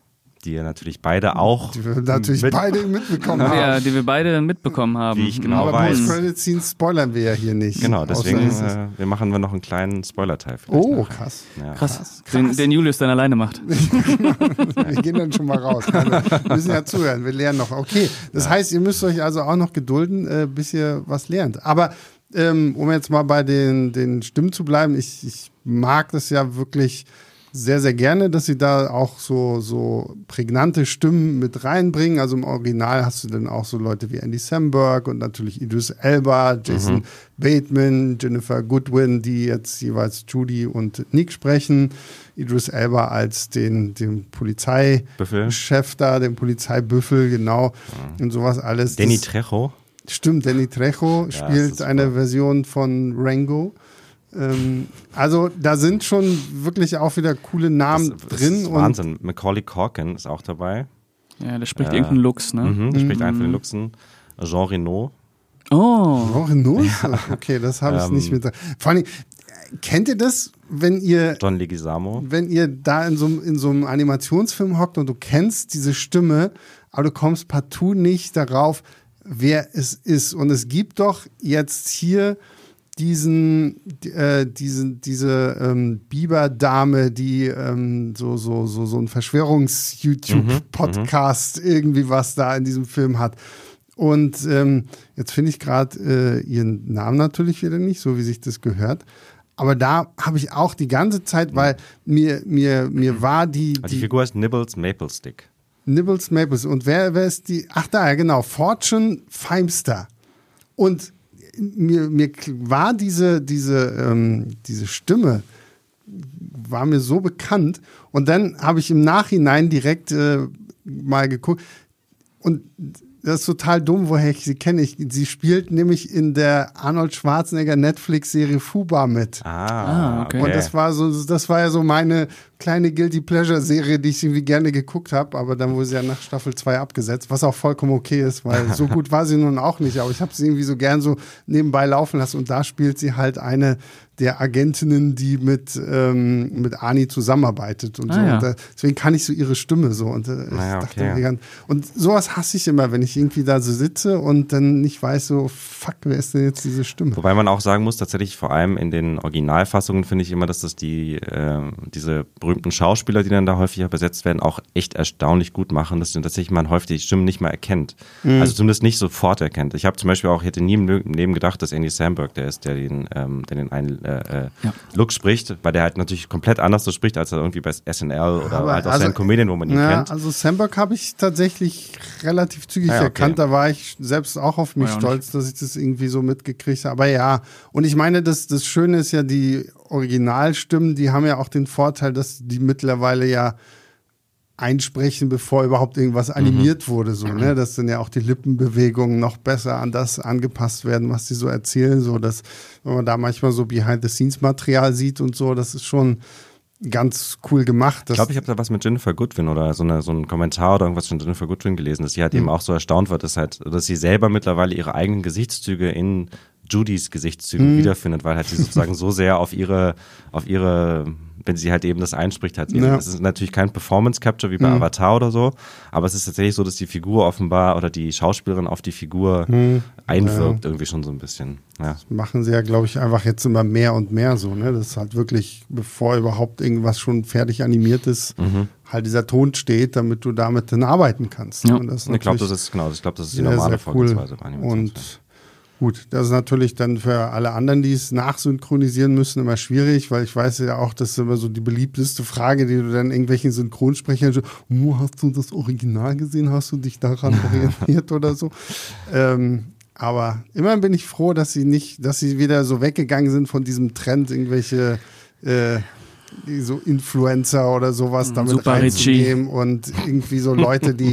die ihr natürlich beide auch Die wir natürlich mit, beide mitbekommen haben. Ja, die wir beide mitbekommen haben. Wie ich genau Aber weiß. Post-Credit-Scenes spoilern wir ja hier nicht. Genau, deswegen Außer es ist- äh, wir machen wir noch einen kleinen Spoiler-Teil. vielleicht Oh, nachher. krass. Ja. Krass, Den, den Julius dann alleine macht. Wir gehen dann schon mal raus. Also, wir müssen ja zuhören, wir lernen noch. Okay, das heißt, ihr müsst euch also auch noch gedulden, äh, bis ihr was lernt. Aber ähm, um jetzt mal bei den, den Stimmen zu bleiben, ich, ich mag das ja wirklich sehr, sehr gerne, dass sie da auch so, so prägnante Stimmen mit reinbringen. Also im Original hast du dann auch so Leute wie Andy Samberg und natürlich Idris Elba, Jason Mhm. Bateman, Jennifer Goodwin, die jetzt jeweils Judy und Nick sprechen. Idris Elba als den, den Polizeichef da, den Polizeibüffel, genau. Und sowas alles. Danny Das- Trejo. Stimmt, Danny Trejo das spielt ist eine super. Version von Rango. Ähm, also da sind schon wirklich auch wieder coole Namen das, drin. Das ist Wahnsinn. Macaulay Culkin ist auch dabei. Ja, der spricht Ja. irgendeinen Lux, ne? Mhm, der spricht einen von den Luxen. Jean Reno. Oh. Und auch in Nuss? Okay, das habe ich Ähm. nicht mit. Vor allem, kennt ihr das, wenn ihr, John Leguizamo. wenn ihr da in so, einem- in so einem Animationsfilm hockt und du kennst diese Stimme, aber du kommst partout nicht darauf, wer es ist. Und es gibt doch jetzt hier diesen, äh, diesen, diese ähm, Biber-Dame, die ähm, so, so, so, so ein Verschwörungs-YouTube-Podcast irgendwie was da in diesem Film hat. Und ähm, jetzt finde ich gerade äh, ihren Namen natürlich wieder nicht, so wie sich das gehört. Aber da habe ich auch die ganze Zeit, weil mir, mir, mir war die, Die die Figur heißt Nibbles Maple Stick. Nibbles Maples. Und wer, wer ist die? Ach da, ja genau, Fortune Feimster. Und mir, mir war diese, diese, ähm, diese Stimme, war mir so bekannt. Und dann habe ich im Nachhinein direkt äh, mal geguckt. Und das ist total dumm, woher ich sie kenne. Ich, sie spielt nämlich in der Arnold Schwarzenegger Netflix-Serie Fuba mit. Ah, Ah, okay. Und das war so, das war ja so meine kleine Guilty Pleasure-Serie, die ich irgendwie gerne geguckt habe, aber dann wurde sie ja nach Staffel zwei abgesetzt, was auch vollkommen okay ist, weil so gut war sie nun auch nicht, aber ich habe sie irgendwie so gern so nebenbei laufen lassen und da spielt sie halt eine der Agentinnen, die mit, ähm, mit Ani zusammenarbeitet und Ah, so. ja. Und, äh, deswegen kann ich so ihre Stimme so. Und, äh, ich Naja, dachte okay. mir ganz- und sowas hasse ich immer, wenn ich irgendwie da so sitze und dann nicht weiß, so, fuck, wer ist denn jetzt diese Stimme? Wobei man auch sagen muss, tatsächlich vor allem in den Originalfassungen finde ich immer, dass das die äh, diese berühmten Schauspieler, die dann da häufiger besetzt werden, auch echt erstaunlich gut machen, dass dann tatsächlich man häufig die Stimmen nicht mehr erkennt. Also zumindest nicht sofort erkennt. Ich habe zum Beispiel auch, ich hätte nie im Leben gedacht, dass Andy Samberg der ist, der den, ähm, der den einen äh, äh, Ja. Look spricht, weil der halt natürlich komplett anders so spricht, als er irgendwie bei S N L oder Aber halt aus also- seinen Comedien, wo man ihn Ja, kennt. also Samberg habe ich tatsächlich relativ zügig Ah ja, okay. erkannt. Da war ich selbst auch auf mich War ja auch stolz, dass ich das irgendwie so mitgekriegt habe. Aber ja, und ich meine, das, das Schöne ist ja, die Originalstimmen, die haben ja auch den Vorteil, dass die mittlerweile ja einsprechen, bevor überhaupt irgendwas animiert wurde, so, ne, dass dann ja auch die Lippenbewegungen noch besser an das angepasst werden, was sie so erzählen, so, dass, wenn man da manchmal so Behind-the-Scenes-Material sieht und so, das ist schon ganz cool gemacht. Ich glaube, ich habe da was mit Jennifer Goodwin oder so, eine, so einen Kommentar oder irgendwas von Jennifer Goodwin gelesen, dass sie halt eben auch so erstaunt wird, dass halt, dass sie selber mittlerweile ihre eigenen Gesichtszüge in Judys Gesichtszügen wiederfindet, weil halt sie sozusagen so sehr auf ihre, auf ihre, wenn sie halt eben das einspricht, hat. Ja. Es ist natürlich kein Performance Capture wie bei Avatar oder so, aber es ist tatsächlich so, dass die Figur offenbar oder die Schauspielerin auf die Figur einwirkt, irgendwie schon so ein bisschen. Ja. Machen sie ja, glaube ich, einfach jetzt immer mehr und mehr so, ne? Das ist halt wirklich, bevor überhaupt irgendwas schon fertig animiert ist, halt dieser Ton steht, damit du damit dann arbeiten kannst. Ja. Und das ist Ich glaube, das natürlich ist genau, ich glaube, das ist die sehr, normale sehr cool. Vorgehensweise bei Animationsfilmen. Und gut, das ist natürlich dann für alle anderen, die es nachsynchronisieren müssen, immer schwierig, weil ich weiß ja auch, das ist immer so die beliebteste Frage, die du dann irgendwelchen Synchronsprechern so, oh, hast du das Original gesehen, hast du dich daran orientiert oder so. Ähm, aber immerhin bin ich froh, dass sie nicht, dass sie wieder so weggegangen sind von diesem Trend, irgendwelche äh, so Influencer oder sowas damit Super reinzunehmen und irgendwie so Leute, die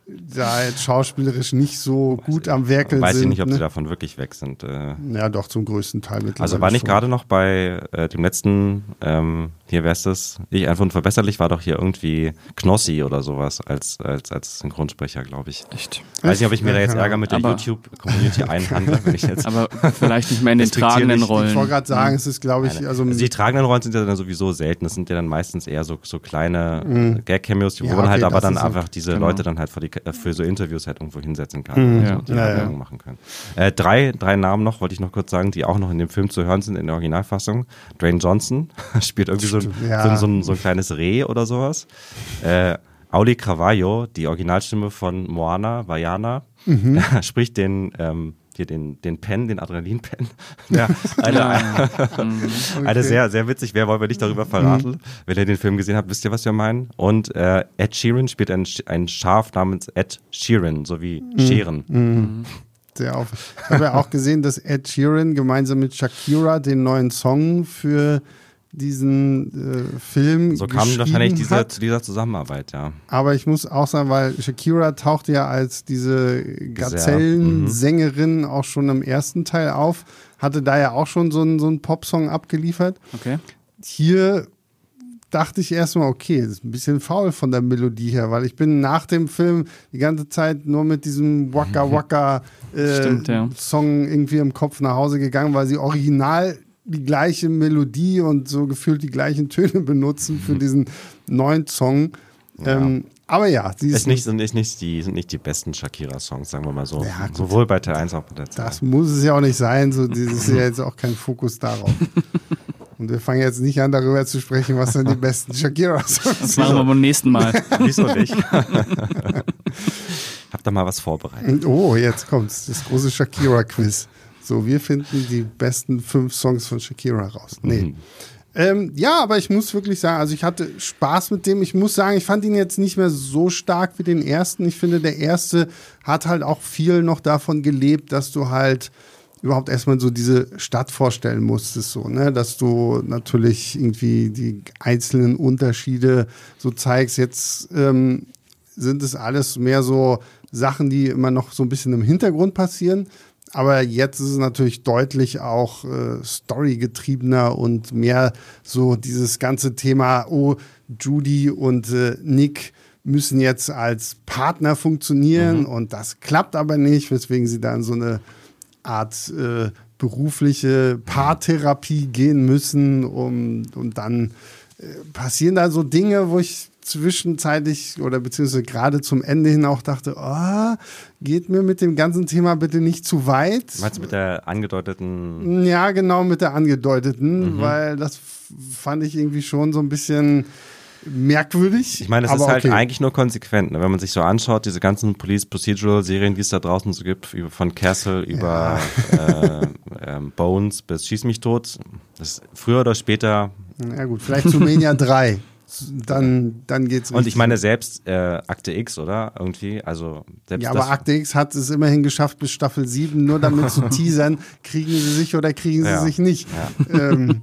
da jetzt schauspielerisch nicht so gut am Werkeln Weiß sind. Weiß ich nicht, ob ne? sie davon wirklich weg sind. Äh. Ja, doch, zum größten Teil mittlerweile. Also war nicht schon. gerade noch bei äh, dem letzten, ähm, hier wer ist das? Ich einfach unverbesserlich, war doch hier irgendwie Knossi oder sowas als, als, als Synchronsprecher, glaube ich. Echt? Weiß nicht, ob ich mir da jetzt Ärger mit der Aber- YouTube-Community einhandle, wenn ich jetzt... Aber vielleicht nicht mehr in den Respektiere tragenden nicht. Rollen. Ich wollte gerade sagen, es ist, glaube ich, also, Also die tragenden Rollen sind ja dann sowieso selten. Das sind ja dann meistens eher so, so kleine Gag-Cameos, wo Ja, man halt okay, aber das dann ist einfach halt- diese genau. Leute dann halt für, die, für so Interviews halt irgendwo hinsetzen kann Ja. und die Ja, halt ja. Werbung machen können. Äh, drei, drei Namen noch, wollte ich noch kurz sagen, die auch noch in dem Film zu hören sind, in der Originalfassung. Dwayne Johnson spielt irgendwie so ein, Ja. so, ein- so, ein, so ein kleines Reh oder sowas. Äh, Auli Carvalho, die Originalstimme von Moana, Vaiana, Mhm. spricht den... Ähm, hier den, den Pen, den Adrenalin-Pen. Ja, eine, Ja. eine sehr, sehr witzig, wer wollen wir nicht darüber verraten. Mhm. Wenn ihr den Film gesehen habt, wisst ihr, was wir meinen. Und äh, Ed Sheeran spielt ein, ein Schaf namens Ed Sheeran, so wie Mhm. Scheren. sehr auf. Ich habe ja auch gesehen, dass Ed Sheeran gemeinsam mit Shakira den neuen Song für diesen äh, Film So kam geschrieben wahrscheinlich diese, hat. zu dieser Zusammenarbeit, ja. Aber ich muss auch sagen, weil Shakira tauchte ja als diese Gazellensängerin auch schon im ersten Teil auf, hatte da ja auch schon so einen, so einen Popsong abgeliefert. Okay. Hier dachte ich erstmal, okay, das ist ein bisschen faul von der Melodie her, weil ich bin nach dem Film die ganze Zeit nur mit diesem Waka Waka äh, Stimmt, ja. Song irgendwie im Kopf nach Hause gegangen, weil sie original die gleiche Melodie und so gefühlt die gleichen Töne benutzen für diesen neuen Song. Ähm, aber ja, sie ist Ist nicht, sind, nicht, nicht die, sind nicht die besten Shakira-Songs, sagen wir mal so. Ja, gut. Sowohl bei Teil eins als auch bei Teil zwei. das muss es ja auch nicht sein, so dieses ist ja jetzt auch kein Fokus darauf. Und wir fangen jetzt nicht an, darüber zu sprechen, was sind die besten Shakira-Songs Das machen wir beim nächsten Mal. Wieso nicht? Hab da mal was vorbereitet. Oh, jetzt kommt's, das große Shakira-Quiz. So, wir finden die besten fünf Songs von Shakira raus. Nee. Mhm. Ähm, ja, aber ich muss wirklich sagen, also ich hatte Spaß mit dem. Ich muss sagen, ich fand ihn jetzt nicht mehr so stark wie den ersten. Ich finde, der erste hat halt auch viel noch davon gelebt, dass du halt überhaupt erstmal so diese Stadt vorstellen musstest, so, ne, dass du natürlich irgendwie die einzelnen Unterschiede so zeigst. Jetzt ähm, sind es alles mehr so Sachen, die immer noch so ein bisschen im Hintergrund passieren. Aber jetzt ist es natürlich deutlich auch äh, storygetriebener und mehr so dieses ganze Thema, oh, Judy und äh, Nick müssen jetzt als Partner funktionieren Mhm. und das klappt aber nicht, weswegen sie dann so eine Art äh, berufliche Paartherapie gehen müssen, um, und dann äh, passieren da so Dinge, wo ich zwischenzeitlich oder beziehungsweise gerade zum Ende hin auch dachte, oh, geht mir mit dem ganzen Thema bitte nicht zu weit. Meinst du mit der angedeuteten... Ja, genau, mit der angedeuteten, Mhm. weil das f- fand ich irgendwie schon so ein bisschen merkwürdig. Ich meine, es aber ist halt okay. eigentlich nur konsequent, ne? Wenn man sich so anschaut, diese ganzen Police Procedural Serien, die es da draußen so gibt, über, von Castle über äh, ähm, Bones bis Schieß mich tot, das ist früher oder später. Ja gut, vielleicht zu Mania drei. Dann, dann geht's richtig. Und ich meine selbst äh, Akte X, oder? Irgendwie, also selbst Ja, aber das, Akte X hat es immerhin geschafft bis Staffel sieben, nur damit zu teasern, kriegen sie sich oder kriegen sie Ja. sich nicht. Ja. Ähm,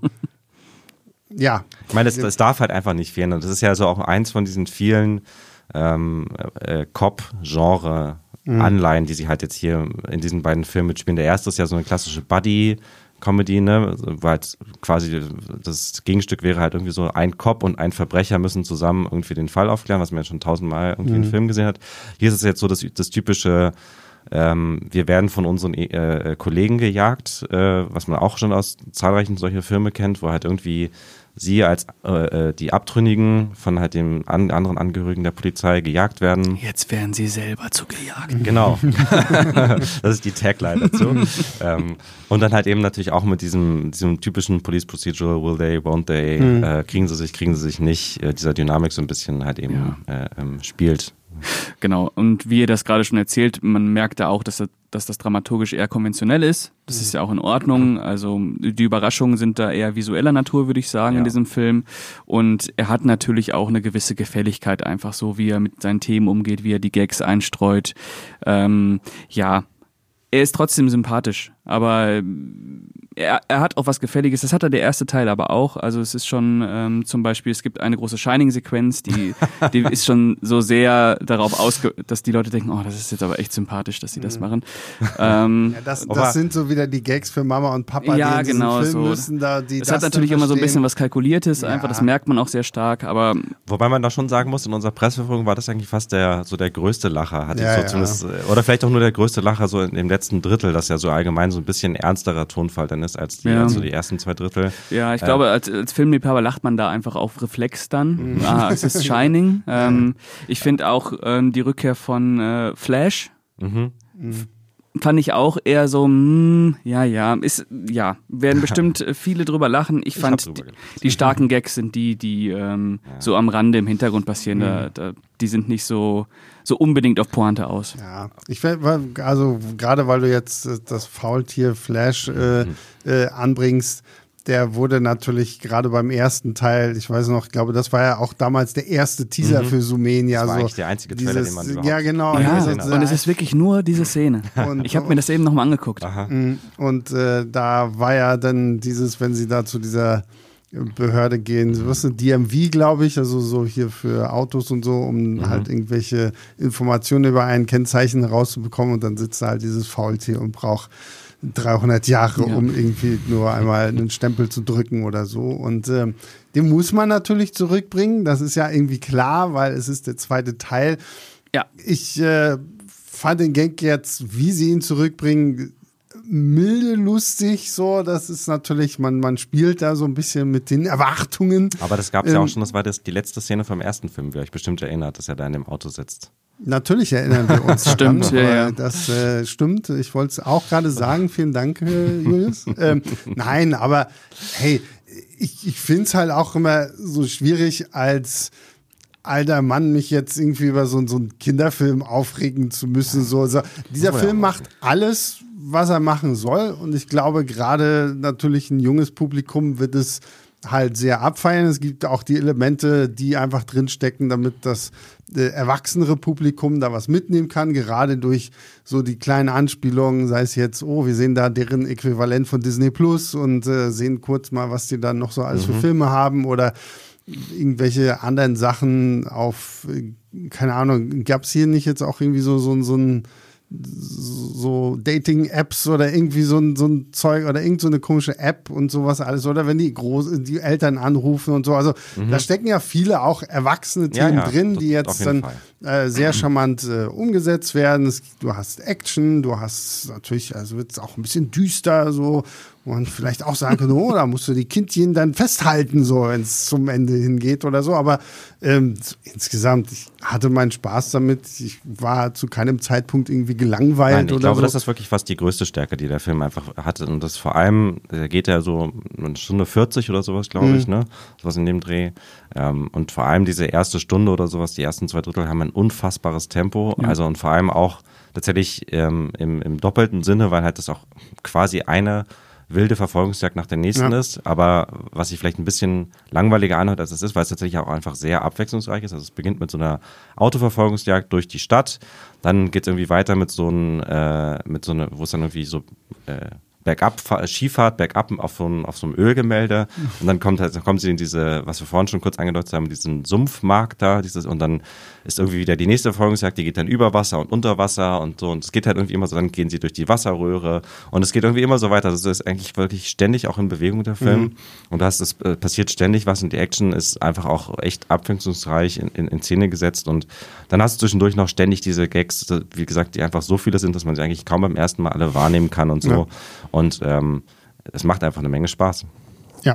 ja. Ich meine, es, es darf halt einfach nicht fehlen. Und das ist ja so auch eins von diesen vielen ähm, äh, Cop-Genre Anleihen, die sie halt jetzt hier in diesen beiden Filmen mitspielen. Der erste ist ja so eine klassische Buddy- Comedy, ne, wo halt quasi das Gegenstück wäre halt irgendwie so, ein Cop und ein Verbrecher müssen zusammen irgendwie den Fall aufklären, was man ja schon tausendmal irgendwie Mhm. im Film gesehen hat. Hier ist es jetzt so, dass das typische, ähm, wir werden von unseren äh, Kollegen gejagt, äh, was man auch schon aus zahlreichen solcher Filme kennt, wo halt irgendwie sie als äh, die Abtrünnigen von halt dem an, anderen Angehörigen der Polizei gejagt werden. Jetzt werden sie selber zu gejagt. Genau. Das ist die Tagline dazu. ähm, und dann halt eben natürlich auch mit diesem, diesem typischen Police Procedural, will they, won't they, Mhm. äh, kriegen sie sich, kriegen sie sich nicht, äh, dieser Dynamik so ein bisschen halt eben äh, ähm, spielt. Genau, und wie ihr das gerade schon erzählt, man merkt da auch, dass das, dass das dramaturgisch eher konventionell ist. Das ist ja auch in Ordnung. Also die Überraschungen sind da eher visueller Natur, würde ich sagen, Ja. in diesem Film. Und er hat natürlich auch eine gewisse Gefälligkeit, einfach so, wie er mit seinen Themen umgeht, wie er die Gags einstreut. Ähm, ja, er ist trotzdem sympathisch. aber er, er hat auch was Gefälliges. Das hat er der erste Teil aber auch. Also es ist schon ähm, zum Beispiel, es gibt eine große Shining-Sequenz, die, die ist schon so sehr darauf ausge... dass die Leute denken, oh, das ist jetzt aber echt sympathisch, dass sie das machen. ähm, ja, das, das sind so wieder die Gags für Mama und Papa, ja, die in genau, Film so. müssen. Da, die es das hat natürlich immer so ein bisschen was Kalkuliertes, ja. einfach, das merkt man auch sehr stark, aber... Wobei man da schon sagen muss, in unserer Presseverführung war das eigentlich fast der, so der größte Lacher. Hatte ja, ich so ja. zumindest, oder vielleicht auch nur der größte Lacher so in dem letzten Drittel, das ja so allgemein so ein bisschen ernsterer Tonfall dann ist als die, ja. also die ersten zwei Drittel. Ja, ich äh, glaube, als, als Filmliebhaber lacht man da einfach auf Reflex dann. Mhm. Ah, es ist Shining. ähm, ich finde auch ähm, die Rückkehr von äh, Flash Mhm. f- fand ich auch eher so, mh, ja, ja, ist, ja, werden bestimmt viele drüber lachen. Ich Ich fand, hab drüber die, gelacht. die starken Gags sind die, die ähm, Ja. so am Rande im Hintergrund passieren. Mhm. Da, da, die sind nicht so, so unbedingt auf Pointe aus. Ja, ich fänd, also gerade weil du jetzt äh, das Faultier Flash äh, äh, anbringst, der wurde natürlich gerade beim ersten Teil, ich weiß noch, ich glaube, das war ja auch damals der erste Teaser Mhm. für Sumenia. Das war so eigentlich der einzige Trailer, den man überhaupt- Ja, genau. Ja, also, gesehen hat. und es ist wirklich nur diese Szene. Und- Ich habe mir das eben nochmal angeguckt. Aha. Und äh, da war ja dann dieses, wenn sie da zu dieser Behörde gehen, was ist eine D M V, glaube ich, also so hier für Autos und so, um Mhm. halt irgendwelche Informationen über ein Kennzeichen rauszubekommen und dann sitzt da halt dieses Faultier und braucht dreihundert Jahre, Ja. um irgendwie nur einmal einen Stempel zu drücken oder so. Und ähm, den muss man natürlich zurückbringen, das ist ja irgendwie klar, weil es ist der zweite Teil. Ja. Ich äh, fand den Gag jetzt, wie sie ihn zurückbringen, milde lustig, so, das ist natürlich, man, man spielt da so ein bisschen mit den Erwartungen. Aber das gab es ja Ähm, auch schon, das war das, die letzte Szene vom ersten Film, wie ihr euch bestimmt erinnert, dass er da in dem Auto sitzt. Natürlich erinnern wir uns Stimmt, daran, ja, weil ja. das äh, stimmt. Ich wollte es auch gerade sagen. Vielen Dank, äh, Julius. ähm, nein, aber hey, ich, ich finde es halt auch immer so schwierig, als alter Mann mich jetzt irgendwie über so, so einen Kinderfilm aufregen zu müssen. So, so. Dieser Muss man ja Film auch macht alles, was er machen soll. Und ich glaube, gerade natürlich ein junges Publikum wird es halt sehr abfeiern. Es gibt auch die Elemente, die einfach drinstecken, damit das äh, erwachsenere Publikum da was mitnehmen kann, gerade durch so die kleinen Anspielungen, sei es jetzt, oh, wir sehen da deren Äquivalent von Disney Plus und äh, sehen kurz mal, was die dann noch so alles für Filme haben oder irgendwelche anderen Sachen auf, äh, keine Ahnung, gab es hier nicht jetzt auch irgendwie so, so, so ein so Dating-Apps oder irgendwie so ein, so ein Zeug oder irgend so eine komische App und sowas alles oder wenn die Groß die Eltern anrufen und so. Also da stecken ja viele auch erwachsene Ja, Themen ja, drin, das- die auf jetzt jeden dann Fall. äh, sehr charmant äh, umgesetzt werden. Es, du hast Action, du hast natürlich, also wird es auch ein bisschen düster so, wo man vielleicht auch sagen kann, oh, da musst du die Kindchen dann festhalten, so wenn es zum Ende hingeht oder so. Aber ähm, so, insgesamt, ich hatte meinen Spaß damit. Ich war zu keinem Zeitpunkt irgendwie gelangweilt Nein, ich oder glaube, so. das ist wirklich fast die größte Stärke, die der Film einfach hatte. Und das vor allem, der geht ja so eine Stunde vierzig oder sowas, glaube Mhm. ich, ne? Sowas in dem Dreh. Ähm, und vor allem diese erste Stunde oder sowas, die ersten zwei Drittel haben ein unfassbares Tempo. Ja. Also und vor allem auch tatsächlich ähm, im, im doppelten Sinne, weil halt das auch quasi eine wilde Verfolgungsjagd nach der nächsten Ja. ist, aber was sich vielleicht ein bisschen langweiliger anhört, als es ist, weil es tatsächlich auch einfach sehr abwechslungsreich ist. Also es beginnt mit so einer Autoverfolgungsjagd durch die Stadt, dann geht es irgendwie weiter mit so einem, äh, mit so einer, wo es dann irgendwie so äh, bergab, Skifahrt, bergab auf so, einem, auf so einem Ölgemälde und dann kommt halt, dann kommen sie in diese, was wir vorhin schon kurz angedeutet haben, diesen Sumpfmarkt da, dieses, und dann ist irgendwie wieder die nächste Verfolgungsjagd, die geht dann über Wasser und unter Wasser und so und es geht halt irgendwie immer so, dann gehen sie durch die Wasserröhre und es geht irgendwie immer so weiter, also es ist eigentlich wirklich ständig auch in Bewegung der Film mhm. und du hast, es äh, passiert ständig was und die Action ist einfach auch echt abwechslungsreich in, in, in Szene gesetzt und dann hast du zwischendurch noch ständig diese Gags, wie gesagt, die einfach so viele sind, dass man sie eigentlich kaum beim ersten Mal alle wahrnehmen kann und so. Ja. Und ähm, es macht einfach eine Menge Spaß. Ja.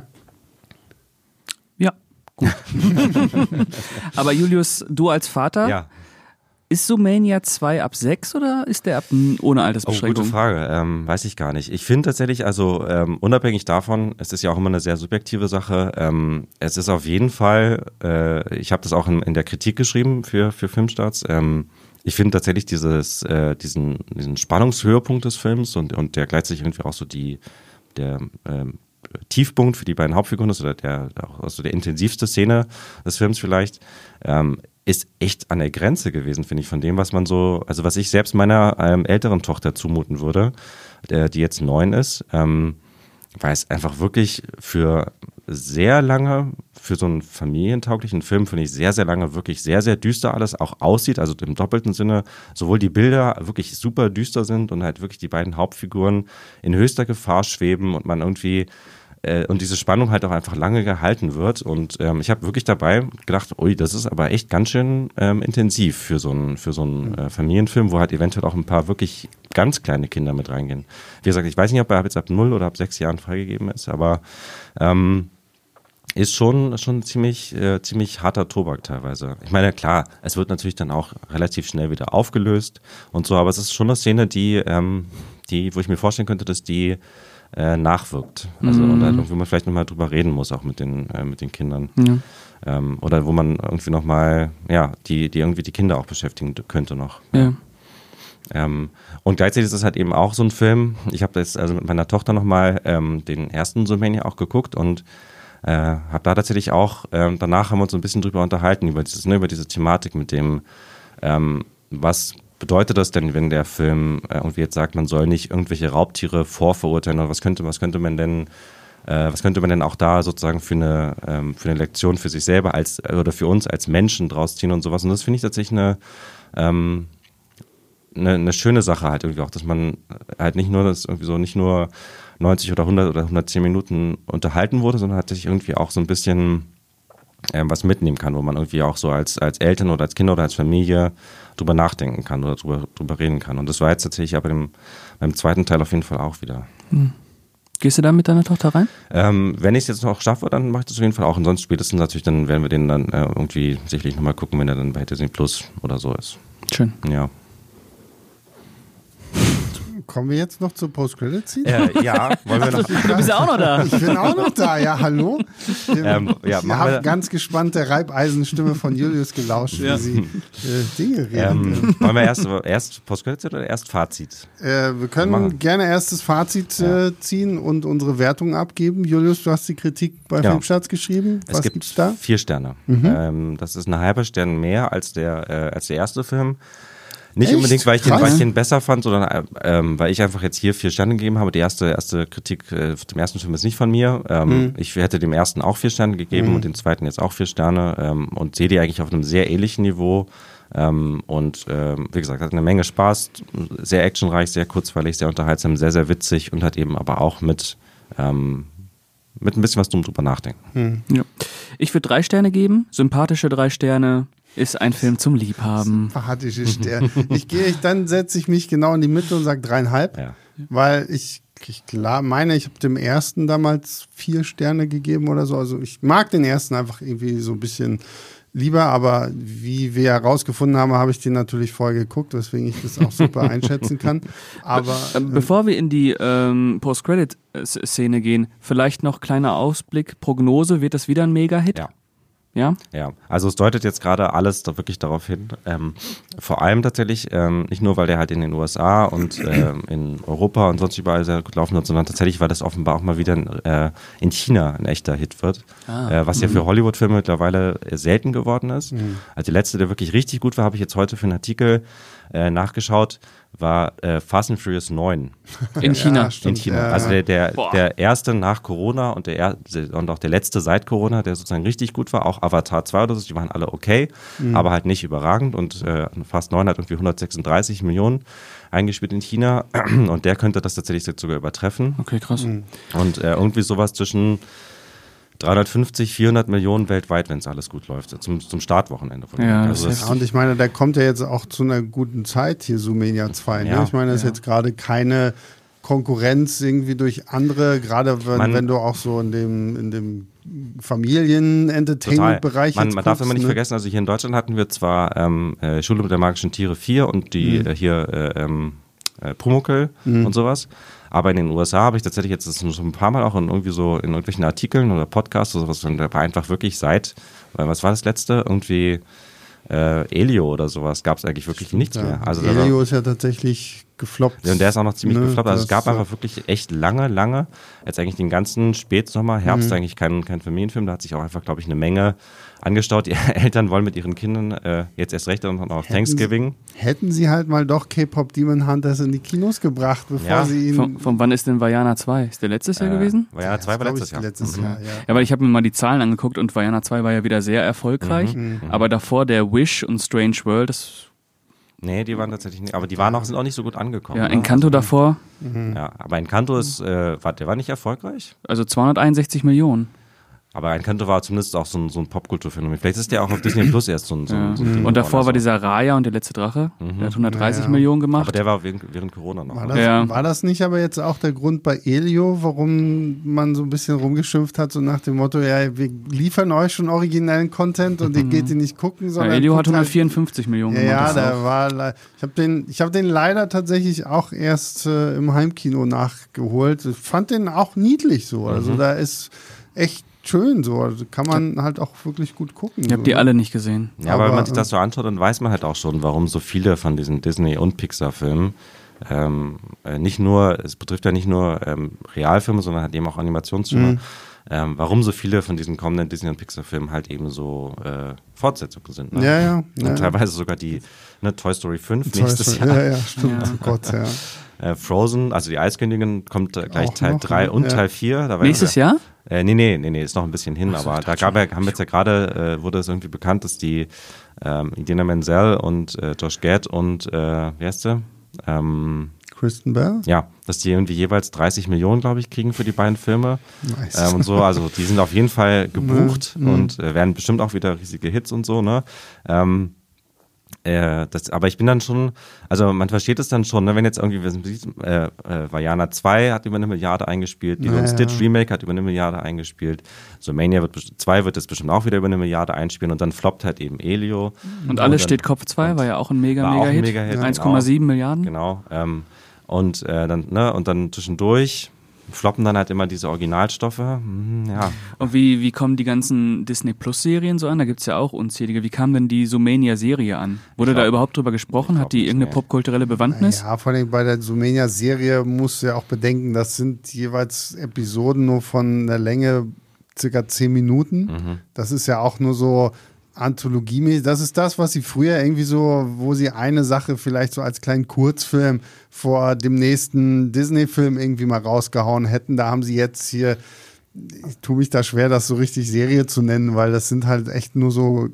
Ja, gut. Aber Julius, du als Vater, ja. ist Zoomania zwei ab sechs oder ist der ab ohne Altersbeschränkung? Oh, gute Frage. Ähm, weiß ich gar nicht. Ich finde tatsächlich, also ähm, unabhängig davon, es ist ja auch immer eine sehr subjektive Sache. Ähm, es ist auf jeden Fall, äh, ich habe das auch in, in der Kritik geschrieben für, für Filmstarts, ähm, ich finde tatsächlich dieses, äh, diesen, diesen Spannungshöhepunkt des Films und, und der gleichzeitig irgendwie auch so die, der ähm, Tiefpunkt für die beiden Hauptfiguren ist oder der, also der intensivste Szene des Films vielleicht, ähm, ist echt an der Grenze gewesen, finde ich, von dem, was man so, also was ich selbst meiner ähm, älteren Tochter zumuten würde, der, die jetzt neun ist, ähm, weil es einfach wirklich für sehr lange, für so einen familientauglichen Film, finde ich sehr, sehr lange wirklich sehr, sehr düster alles auch aussieht, also im doppelten Sinne, sowohl die Bilder wirklich super düster sind und halt wirklich die beiden Hauptfiguren in höchster Gefahr schweben und man irgendwie äh, und diese Spannung halt auch einfach lange gehalten wird und ähm, ich habe wirklich dabei gedacht, ui, das ist aber echt ganz schön ähm, intensiv für so einen für so einen äh, Familienfilm, wo halt eventuell auch ein paar wirklich ganz kleine Kinder mit reingehen. Wie gesagt, ich weiß nicht, ob er jetzt ab null oder ab sechs Jahren freigegeben ist, aber ähm, ist schon schon ziemlich äh, ziemlich harter Tobak teilweise. Ich meine, klar, es wird natürlich dann auch relativ schnell wieder aufgelöst und so, aber es ist schon eine Szene, die ähm, die, wo ich mir vorstellen könnte, dass die äh, nachwirkt. Also Mhm. und halt irgendwie man vielleicht nochmal drüber reden muss, auch mit den äh, mit den Kindern. Ja. Ähm, oder wo man irgendwie nochmal, ja, die die irgendwie die Kinder auch beschäftigen könnte noch. Ja. Ähm, und gleichzeitig ist es halt eben auch so ein Film. Ich habe jetzt also mit meiner Tochter nochmal ähm, den ersten Zoomania auch geguckt und äh, habe da tatsächlich auch, ähm, danach haben wir uns so ein bisschen drüber unterhalten, über dieses, ne, über diese Thematik mit dem, ähm, was bedeutet das denn, wenn der Film äh, irgendwie jetzt sagt, man soll nicht irgendwelche Raubtiere vorverurteilen oder was könnte, was könnte man denn äh, was könnte man denn auch da sozusagen für eine, ähm, für eine Lektion für sich selber als oder für uns als Menschen draus ziehen und sowas. Und das finde ich tatsächlich eine ähm, Eine, eine schöne Sache halt irgendwie auch, dass man halt nicht nur das irgendwie so nicht nur neunzig oder hundert oder hundertzehn Minuten unterhalten wurde, sondern hat sich irgendwie auch so ein bisschen äh, was mitnehmen kann, wo man irgendwie auch so als als Eltern oder als Kinder oder als Familie drüber nachdenken kann oder drüber, drüber reden kann. Und das war jetzt tatsächlich aber im, beim zweiten Teil auf jeden Fall auch wieder. Hm. Gehst du da mit deiner Tochter rein? Ähm, wenn ich es jetzt noch schaffe, dann mache ich das auf jeden Fall auch. Und sonst spätestens natürlich, dann werden wir den dann äh, irgendwie sicherlich nochmal gucken, wenn er dann bei Disney Plus oder so ist. Schön. Ja. Kommen wir jetzt noch zur Post-Credit-Scene? Äh, ja, wollen wir noch. Du bist ja auch noch da. Ich bin auch noch da, ja, hallo. Wir, Ähm, ja, wir machen haben wir- ganz gespannt der Reibeisenstimme von Julius gelauscht, Ja. wie sie äh, Dinge reden. Ähm, wollen wir erst, erst Postcredit oder erst Fazit? Äh, wir können machen. gerne erst das Fazit Ja. äh, ziehen und unsere Wertung abgeben. Julius, du hast die Kritik bei Genau. Filmstarts geschrieben. Es Was gibt gibt's da? vier Sterne. Ähm, das ist ein halber Stern mehr als der, äh, als der erste Film. Nicht Echt? unbedingt, weil ich, den, Krass. weil ich den besser fand, sondern äh, ähm, weil ich einfach jetzt hier vier Sterne gegeben habe. Die erste, erste Kritik äh, dem ersten Film ist nicht von mir. Ähm, Mhm. Ich hätte dem ersten auch vier Sterne gegeben Mhm. und dem zweiten jetzt auch vier Sterne ähm, und sehe die eigentlich auf einem sehr ähnlichen Niveau. Ähm, und ähm, wie gesagt, hat eine Menge Spaß, sehr actionreich, sehr kurzweilig, sehr unterhaltsam, sehr, sehr witzig und hat eben aber auch mit, ähm, mit ein bisschen was dumm drüber nachdenken. Ja. Ich würde drei Sterne geben. Sympathische drei Sterne. Ist ein Film zum Liebhaben. Sympathische Sterne. Ich gehe, ich, dann setze ich mich genau in die Mitte und sage dreieinhalb, Ja. weil ich, ich klar meine, ich habe dem ersten damals vier Sterne gegeben oder so. Also ich mag den ersten einfach irgendwie so ein bisschen lieber, aber wie wir herausgefunden haben, habe ich den natürlich vorher geguckt, weswegen ich das auch super einschätzen kann. Aber Be ähm, Bevor wir in die ähm, Post-Credit-Szene gehen, vielleicht noch kleiner Ausblick, Prognose, wird das wieder ein Mega-Hit? Ja. Ja? Ja, also es deutet jetzt gerade alles da wirklich darauf hin. Ähm, vor allem tatsächlich, ähm, nicht nur, weil der halt in den U S A und ähm, in Europa und sonst überall sehr gut laufen wird, sondern tatsächlich, weil das offenbar auch mal wieder äh, in China ein echter Hit wird. Ah. Äh, was ja für Hollywood-Filme mittlerweile selten geworden ist. Also der letzte, der wirklich richtig gut war, habe ich jetzt heute für einen Artikel äh, nachgeschaut, war äh, Fast and Furious neun. In China. Ja, stimmt. In China. Ja, Also der, der, Boah. der erste nach Corona und, der er, und auch der letzte seit Corona, der sozusagen richtig gut war, auch Avatar zwei oder so, die waren alle okay, aber halt nicht überragend und äh, Fast neun hat irgendwie hundertsechsunddreißig Millionen eingespielt in China und der könnte das tatsächlich jetzt sogar übertreffen Okay, krass. und äh, irgendwie sowas zwischen dreihundertfünfzig, vierhundert Millionen weltweit, wenn es alles gut läuft, zum, zum Startwochenende. Von Ja, ihm. das also ist das, ja, und ich meine, der kommt ja jetzt auch zu einer guten Zeit hier, Zoomania zwei. Ne? Ja. Ich meine, das ist Ja. jetzt gerade keine Konkurrenz irgendwie durch andere, gerade wenn, Man- wenn du auch so in dem, in dem Total. Familien-Entertainment-Bereich Man, jetzt man darf guckst, immer nicht ne? vergessen, also hier in Deutschland hatten wir zwar ähm, äh, Schule der magischen Tiere vier und die Mhm. äh, hier äh, ähm, äh, Pumuckl und sowas, aber in den U S A habe ich tatsächlich jetzt das schon ein paar Mal auch in irgendwie so in irgendwelchen Artikeln oder Podcasts oder sowas, und da war einfach wirklich seit, äh, was war das letzte? Irgendwie äh, Elio oder sowas gab es eigentlich wirklich nichts Ja. mehr. Also da war- Elio ist ja tatsächlich gefloppt. Ja, und der ist auch noch ziemlich ne, gefloppt. Also es gab so einfach wirklich echt lange, lange, jetzt eigentlich den ganzen Spätsommer, Herbst Mhm. eigentlich kein, kein Familienfilm. Da hat sich auch einfach, glaube ich, eine Menge angestaut. Die Eltern wollen mit ihren Kindern äh, jetzt erst recht und auf Hätten Thanksgiving. Sie, hätten sie halt mal doch K-Pop Demon Hunters in die Kinos gebracht, bevor Ja. sie ihn... Von, von wann ist denn Vajana zwei? Ist der letztes Jahr Äh, gewesen? Vajana zwei war glaub letztes ich, Jahr. letztes Mhm. Jahr, ja. Ja, weil ich habe mir mal die Zahlen angeguckt und Vajana zwei war ja wieder sehr erfolgreich. Mhm. Aber davor der Wish und Strange World, das, Nee, die waren tatsächlich nicht, aber die waren auch, sind auch nicht so gut angekommen. ja, ne? Encanto davor, Ja, aber Encanto ist, äh, war, der war nicht erfolgreich. also zweihunderteinundsechzig Millionen. Aber Encanto war zumindest auch so ein, so ein Popkulturphänomen. Vielleicht ist der auch auf Disney Plus erst so ein, so ein, Ja. so ein Ding Und davor geworden, war also. dieser Raya und der letzte Drache. Der hat hundertdreißig Ja. Millionen gemacht. Aber der war während, während Corona noch. War ne? das, Ja. war das nicht aber jetzt auch der Grund bei Elio, warum man so ein bisschen rumgeschimpft hat, so nach dem Motto, ja, wir liefern euch schon originellen Content und ihr geht ihn nicht gucken, ja, sondern Elio hat guckt halt- hundertvierundfünfzig Millionen Ja, gemacht. ja, das der auch. war, le- ich habe den, ich habe den leider tatsächlich auch erst äh, im Heimkino nachgeholt. Ich fand den auch niedlich so, also Mhm. da ist echt schön so, also kann man halt auch wirklich gut gucken. Ich so, habe die ne? alle nicht gesehen. Ja, aber, Aber, wenn man sich ähm, das so anschaut, dann weiß man halt auch schon, warum so viele von diesen Disney- und Pixar-Filmen ähm, äh, nicht nur, es betrifft ja nicht nur ähm, Realfilme, sondern halt eben auch Animationsfilme, Mhm. ähm, warum so viele von diesen kommenden Disney- und Pixar-Filmen halt eben so äh, Fortsetzungen sind. Ne? Ja, ja. Und ja. teilweise sogar die ne, Toy Story fünf Toy nächstes Story. Jahr. Ja, ja, stimmt. Ja. Oh Gott, ja. Äh, Frozen, also die Eiskönigin, kommt äh, gleich Auch Teil noch, drei ne? und Ja. Teil vier. Da Nächstes wir, Jahr? Äh, nee, nee, nee, nee, ist noch ein bisschen hin, Ach so, aber ich da dachte gab ja, schon. haben wir jetzt ja gerade, äh, wurde es irgendwie bekannt, dass die ähm, Idina Menzel und äh, Josh Gad und, äh, wie heißt sie? Ähm, Kristen Bell? ja, dass die irgendwie jeweils dreißig Millionen, glaube ich, kriegen für die beiden Filme. Nice. Ähm, und so, also die sind auf jeden Fall gebucht Mhm. und äh, werden bestimmt auch wieder riesige Hits und so, ne? Ähm, äh, das, aber ich bin dann schon, also man versteht es dann schon, ne, wenn jetzt irgendwie, wir sind, äh, äh, Vajana zwei hat über eine Milliarde eingespielt, Lilo Ja, und ja. Stitch Remake hat über eine Milliarde eingespielt, so Mania wird best- zwei wird jetzt bestimmt auch wieder über eine Milliarde einspielen und dann floppt halt eben Elio. Und alles dann- steht Kopf zwei, war ja auch ein mega, War auch mega ein Hit. Mega-Hit, eins Komma sieben Milliarden. Genau. Ähm, und äh, dann, ne, und dann zwischendurch floppen dann halt immer diese Originalstoffe. Hm, ja. Und wie, wie kommen die ganzen Disney Plus Serien so an? Da gibt es ja auch unzählige. Wie kam denn die Sumania-Serie an? Wurde Ich da glaub- überhaupt drüber gesprochen? ich Hat die glaub nicht, irgendeine nee. popkulturelle Bewandtnis? Ja, vor allem bei der Sumania-Serie musst du ja auch bedenken, das sind jeweils Episoden nur von der Länge circa zehn Minuten. Mhm. Das ist ja auch nur so Anthologie. Das ist das, was sie früher irgendwie so, wo sie eine Sache vielleicht so als kleinen Kurzfilm vor dem nächsten Disney-Film irgendwie mal rausgehauen hätten. Da haben sie jetzt hier, ich tue mich da schwer, das so richtig Serie zu nennen, weil das sind halt echt nur so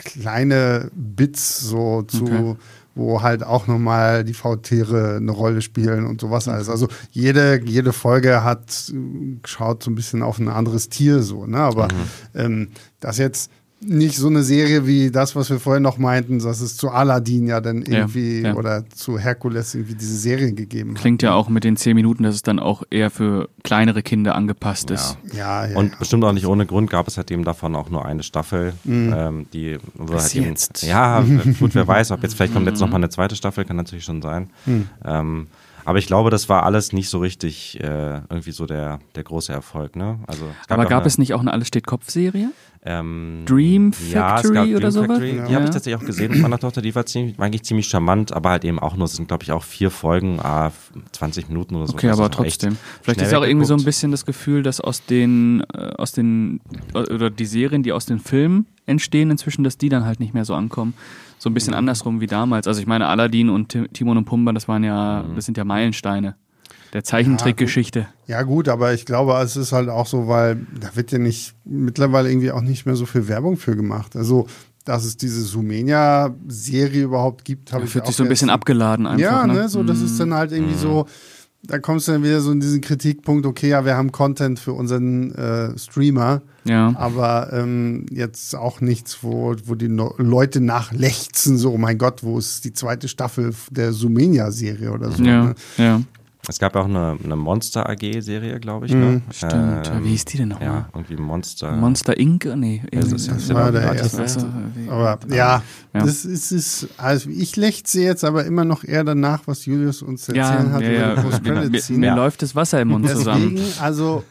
kleine Bits so zu, Okay. wo halt auch nochmal die V-Tiere eine Rolle spielen und sowas alles. Also jede, jede Folge hat, schaut so ein bisschen auf ein anderes Tier so, ne? Aber ähm, das jetzt nicht so eine Serie wie das, was wir vorher noch meinten, dass es zu Aladdin ja dann irgendwie Ja, ja. oder zu Herkules irgendwie diese Serien gegeben hat. Klingt ja auch mit den zehn Minuten, dass es dann auch eher für kleinere Kinder angepasst ist. Ja, ja. Und ja. bestimmt auch nicht ohne Grund gab es halt eben davon auch nur eine Staffel, ähm, die wo Bis halt eben, jetzt. ja, gut, wer weiß, ob jetzt vielleicht kommt jetzt noch mal eine zweite Staffel, kann natürlich schon sein. Ähm, aber ich glaube, das war alles nicht so richtig äh, irgendwie so der, der große Erfolg, ne? Also es Aber ja auch gab eine, es nicht auch eine Alles steht Kopf-Serie? ähm, Dream ja, es Factory gab oder Dream sowas? Factory. Die Ja. habe ich tatsächlich auch gesehen mit meiner Tochter, die war, ziemlich, war eigentlich ziemlich charmant, aber halt eben auch nur, es sind glaube ich auch vier Folgen, ah, zwanzig Minuten oder so. Okay, Also aber es war echt trotzdem. Vielleicht schnell ist auch irgendwie so ein weggeguckt. bisschen das Gefühl, dass aus den, äh, aus den, oder die Serien, die aus den Filmen entstehen inzwischen, dass die dann halt nicht mehr so ankommen. So ein bisschen andersrum wie damals. Also ich meine, Aladdin und Tim- Timon und Pumba, das waren ja, das sind ja Meilensteine der Zeichentrickgeschichte. Ja gut, aber ich glaube, es ist halt auch so, weil da wird ja nicht mittlerweile irgendwie auch nicht mehr so viel Werbung für gemacht. Also, dass es diese Sumenia-Serie überhaupt gibt, habe Ja, ich fühlt auch sich so ein bisschen jetzt- abgeladen einfach. Ja, ne? ne, so das ist dann halt irgendwie so, da kommst du dann wieder so in diesen Kritikpunkt, okay, ja, wir haben Content für unseren äh, Streamer, Ja. aber ähm, jetzt auch nichts, wo, wo die no Leute nachlechzen, so, oh mein Gott, wo ist die zweite Staffel der Sumenia-Serie oder so. Ja, Ne? ja. Es gab ja auch eine, eine Monster A G-Serie, glaube ich. Mhm, Ne? Stimmt. Ähm, Wie hieß die denn nochmal? Ja, irgendwie Monster. Monster Incorporated? Nee, irgendwie das so. ist Das war der Warte, erste. Weißt du, wie- Aber ja, Ja. das ist, ist also ich lechze jetzt aber immer noch eher danach, was Julius uns zu Ja, erzählen hat ja, über ja. die Post-Credit Mir, Scene. mir läuft das Wasser im Mund zusammen. Deswegen, also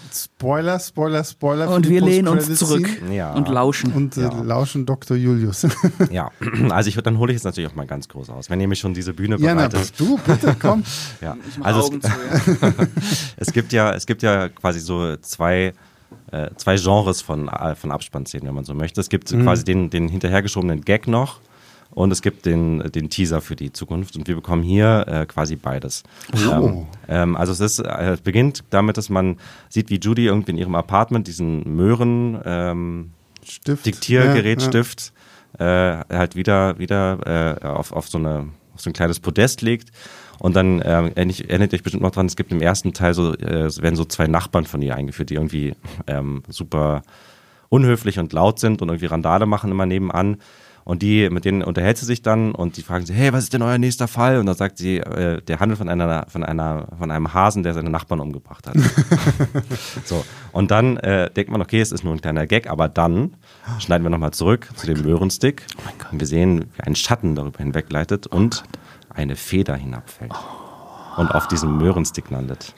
Spoiler, Spoiler, Spoiler. Und für die wir lehnen uns Post-Credit-Scene. zurück Ja. und lauschen. Und äh, Ja. lauschen Doktor Julius. Ja, also ich würd- dann hole ich jetzt natürlich auch mal ganz groß aus. Wenn ihr mich schon diese Bühne Ja, na, bereitet. du, bitte, komm. Ja. Ich mach Also Augen es, zu, ja. es gibt ja, es gibt ja quasi so zwei, äh, zwei Genres von, äh, von Abspannszenen, wenn man so möchte. Es gibt Mhm. quasi den, den hinterhergeschobenen Gag noch und es gibt den, den Teaser für die Zukunft und wir bekommen hier äh, quasi beides. Oh. Ähm, ähm, also es ist, äh, es beginnt damit, dass man sieht, wie Judy irgendwie in ihrem Apartment diesen Möhren ähm, Stift. Diktiergerätstift äh, halt wieder, wieder äh, auf, auf, so eine, auf so ein kleines Podest legt. Und dann ähm, erinnert, erinnert euch bestimmt noch dran, es gibt im ersten Teil so, äh, es werden so zwei Nachbarn von ihr eingeführt, die irgendwie ähm, super unhöflich und laut sind und irgendwie Randale machen immer nebenan. Und die, mit denen unterhält sie sich dann und die fragen sie, hey, was ist denn euer nächster Fall? Und dann sagt sie, äh, der handelt von einer, von einer, von einem Hasen, der seine Nachbarn umgebracht hat. So. Und dann äh, denkt man, okay, es ist nur ein kleiner Gag, aber dann schneiden wir nochmal zurück zu dem Möhrenstick. Und wir sehen, wie ein Schatten darüber hinwegleitet und eine Feder hinabfällt. Und auf diesem Möhrenstick landet.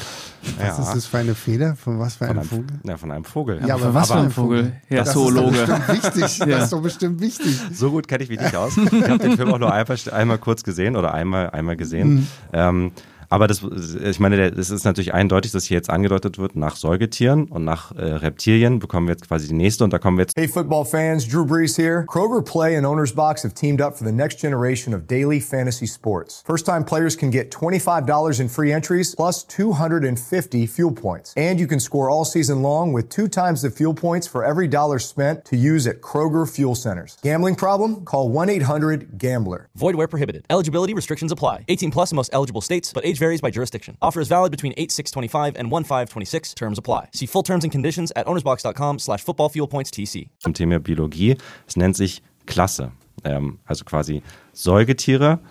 Was Ja. ist das für eine Feder? Von was für Von einem einem Vogel? Ja, von einem Vogel. Ja, aber was für Aber ein Vogel? Vogel? Ja, das Zoologe. ist doch bestimmt wichtig. Ja. Das ist doch bestimmt wichtig. So gut kenne ich mich nicht aus. Ich habe den Film auch nur einmal, einmal kurz gesehen oder einmal, einmal gesehen. Mhm. Ähm, aber das, ich meine, es ist natürlich eindeutig, dass hier jetzt angedeutet wird, nach Säugetieren und nach äh, Reptilien bekommen wir jetzt quasi die nächste und da kommen wir jetzt Hey, football fans, Drew Brees here. Kroger Play and Owner's Box have teamed up for the next generation of daily fantasy sports. First-time players can get twenty-five dollars in free entries plus two hundred fifty fuel points. And you can score all season long with two times the fuel points for every dollar spent to use at Kroger Fuel Centers. Gambling problem? Call one eight hundred gambler. Void where prohibited. Eligibility restrictions apply. eighteen plus in most eligible states, but age varies by jurisdiction. Offer is valid between eight six twenty-five and one five twenty-six. Terms apply. See full terms and conditions at ownersbox.com slash football fuel points TC. zum Thema Biologie. Es nennt sich Klasse. Ähm, also quasi Säugetiere,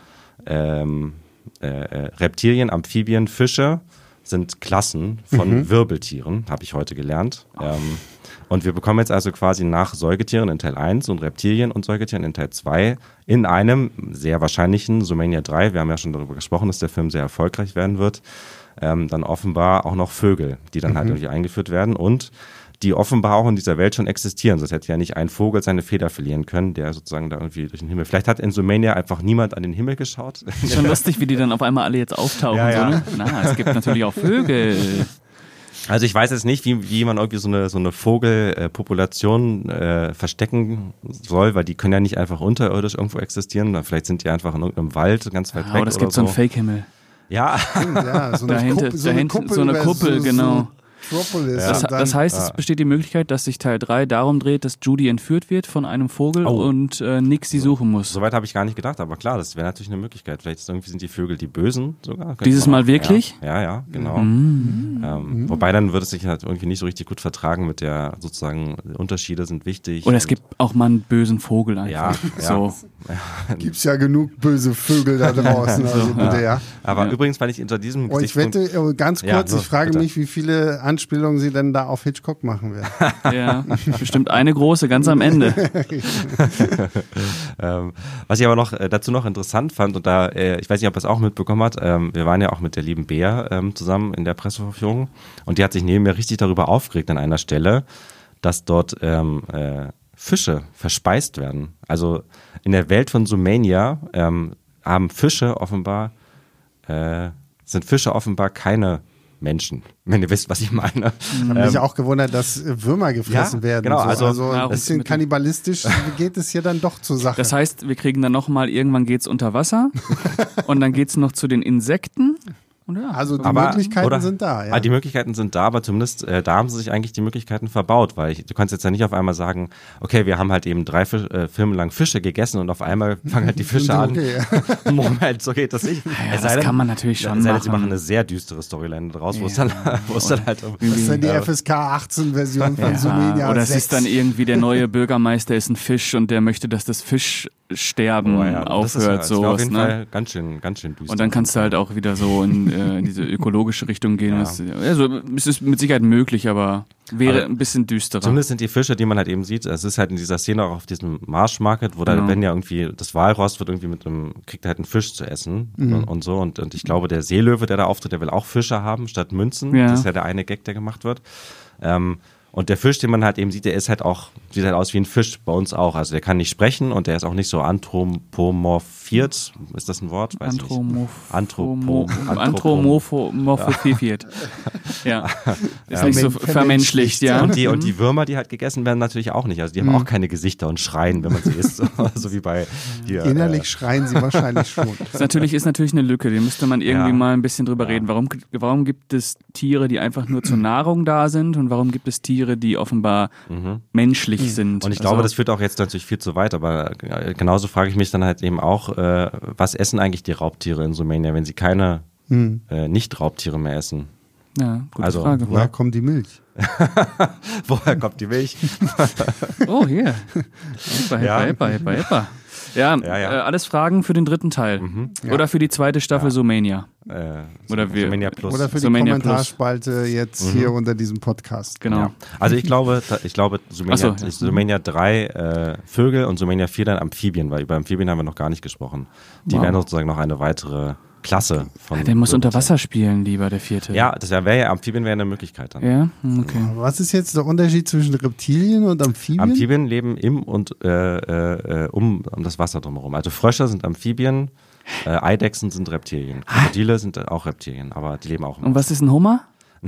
ähm, äh, Reptilien, Amphibien, Fische sind Klassen von Mhm. Wirbeltieren, habe ich heute gelernt. Ähm, und wir bekommen jetzt also quasi nach Säugetieren in Teil eins und Reptilien und Säugetieren in Teil zwei in einem sehr wahrscheinlichen Zoomania drei, wir haben ja schon darüber gesprochen, dass der Film sehr erfolgreich werden wird, ähm, dann offenbar auch noch Vögel, die dann halt irgendwie eingeführt werden und die offenbar auch in dieser Welt schon existieren. Sonst hätte ja nicht ein Vogel seine Feder verlieren können, der sozusagen da irgendwie durch den Himmel. Vielleicht hat in Zoomania einfach niemand an den Himmel geschaut. Ist schon lustig, wie die dann auf einmal alle jetzt auftauchen. Ja, ja. So, ne? Na, es gibt natürlich auch Vögel. Also ich weiß jetzt nicht, wie, wie man irgendwie so eine, so eine Vogelpopulation äh, verstecken soll, weil die können ja nicht einfach unterirdisch irgendwo existieren. Vielleicht sind die einfach in irgendeinem Wald ganz weit weg Aber es gibt oder so einen so. Fake-Himmel. Ja, Ja, so eine Dahinter- Kuppel, so eine dahinter- Kuppel, so eine über Kuppel, so, genau. So Metropolis. Das, und dann, das heißt, es besteht die Möglichkeit, dass sich Teil drei darum dreht, dass Judy entführt wird von einem Vogel Oh. und äh, Nick sie suchen muss. soweit habe ich gar nicht gedacht, aber klar, das wäre natürlich eine Möglichkeit. Vielleicht ist irgendwie sind die Vögel die Bösen sogar. Könnte Dieses man Mal auch- wirklich? Ja, ja, ja genau. Mhm. Ähm, wobei dann würde es sich halt irgendwie nicht so richtig gut vertragen mit der sozusagen Unterschiede sind wichtig. Oder es und- gibt auch mal einen bösen Vogel einfach. Ja, ja. So. Gibt's ja genug böse Vögel da draußen. Also So, bitte, ja. Aber Ja. übrigens fand ich unter diesem Oh, ich Gesichtspunkt- wette, oh, ganz Ja, kurz, so, ich frage bitte. mich, wie viele Anspielungen sie denn da auf Hitchcock machen werden. Ja, bestimmt eine große, ganz am Ende. Ähm, was ich aber noch äh, dazu noch interessant fand, und da, äh, ich weiß nicht, ob er es auch mitbekommen hat, ähm, wir waren ja auch mit der lieben Bea ähm, zusammen in der Presseverführung und die hat sich neben mir richtig darüber aufgeregt an einer Stelle, dass dort ähm, äh, Fische verspeist werden. Also in der Welt von Zoomania ähm, haben Fische offenbar, äh, sind Fische offenbar keine Menschen, wenn ihr wisst, was ich meine. Ich habe mich auch gewundert, dass äh, Würmer gefressen Ja, werden. genau, so. also- also Ja, ein auch bisschen mit- kannibalistisch geht es hier dann doch zur Sache. Das heißt, wir kriegen dann nochmal, irgendwann geht's unter Wasser und dann geht's noch zu den Insekten. Und ja, also die Aber- Möglichkeiten oder- sind da. Ja. Ah, die Möglichkeiten sind da, aber zumindest äh, da haben sie sich eigentlich die Möglichkeiten verbaut, weil ich, du kannst jetzt ja nicht auf einmal sagen, okay, wir haben halt eben drei Fisch, äh, Filme lang Fische gegessen und auf einmal fangen halt die Fische an. Okay. Moment, so geht das nicht. Ja, Es das sei denn- kann man natürlich schon es sei denn, sie machen. machen eine sehr düstere Storyline draus, wo es Ja. dann, wo es dann halt Das ist dann die äh, F S K achtzehn Version von Zoomania Ja, oder es sechs. ist dann irgendwie der neue Bürgermeister ist ein Fisch und der möchte, dass das Fisch Aussterben Oh ja, das ist ja- aufhört. das wäre So, auf jeden ne? Fall ganz schön, ganz schön düster. Und dann kannst du halt auch wieder so in, äh, in diese ökologische Richtung gehen. Ja. Das, also, es ist mit Sicherheit möglich, aber wäre Aber ein bisschen düsterer. Zumindest sind die Fische, die man halt eben sieht, es ist halt in dieser Szene auch auf diesem Marsh Market, wo da, Genau. wenn ja irgendwie, das Walross wird irgendwie mit einem, kriegt halt einen Fisch zu essen Mhm. und, und so. Und, und ich glaube, der Seelöwe, der da auftritt, der will auch Fische haben statt Münzen. Ja. Das ist ja der eine Gag, der gemacht wird. Ähm, Und der Fisch, den man halt eben sieht, der ist halt auch, sieht halt aus wie ein Fisch, bei uns auch. Also der kann nicht sprechen und der ist auch nicht so anthropomorphiert. Ist das ein Wort? Weiß ich nicht. Anthropomorph- Anthropo- Anthropomorphiert. Ja. Ist nicht so Vermenschlicht. vermenschlicht, ja. Und die, und die Würmer, die halt gegessen werden, natürlich auch nicht. Also die haben auch keine Gesichter und schreien, wenn man sie isst. So wie bei hier. Innerlich Äh, schreien sie wahrscheinlich schon. Das natürlich, ist natürlich eine Lücke, die müsste man irgendwie Ja. mal ein bisschen drüber reden. Warum, warum gibt es Tiere, die einfach nur zur Nahrung da sind und warum gibt es Tiere, die offenbar menschlich sind? und ich glaube, Also, das führt auch jetzt natürlich viel zu weit, aber äh, genauso frage ich mich dann halt eben auch, äh, was essen eigentlich die Raubtiere in Sumenia, wenn sie keine äh, Nicht-Raubtiere mehr essen? ja, gute also, Frage. Woher kommt die Milch? Woher kommt die Milch? Oh, hier. Hippa, Ja. hippa, hippa, hippa. Ja, Ja, ja. Äh, alles Fragen für den dritten Teil. Oder für die zweite Staffel Sumania. Äh, Oder wir- Sumenia Plus. Oder für die Sumania Plus. Kommentarspalte jetzt hier unter diesem Podcast. Genau. Ja. Also ich glaube, ta- ich glaube Sumenia, Ach so, ja. Sumenia drei äh, Vögel und Sumenia vier dann Amphibien, weil über Amphibien haben wir noch gar nicht gesprochen. Die Wow. werden sozusagen noch eine weitere Klasse von. Der muss unter Wirbeltieren. Wasser spielen, lieber, der vierte. Ja, das wäre ja, Amphibien wäre eine Möglichkeit dann. Ja? Hm, okay. Was ist jetzt der Unterschied zwischen Reptilien und Amphibien? Amphibien leben im und äh, äh, um, um das Wasser drumherum. Also Frösche sind Amphibien, äh, Eidechsen sind Reptilien. Krokodile sind auch Reptilien, aber die leben auch im Und was ist ein Hummer?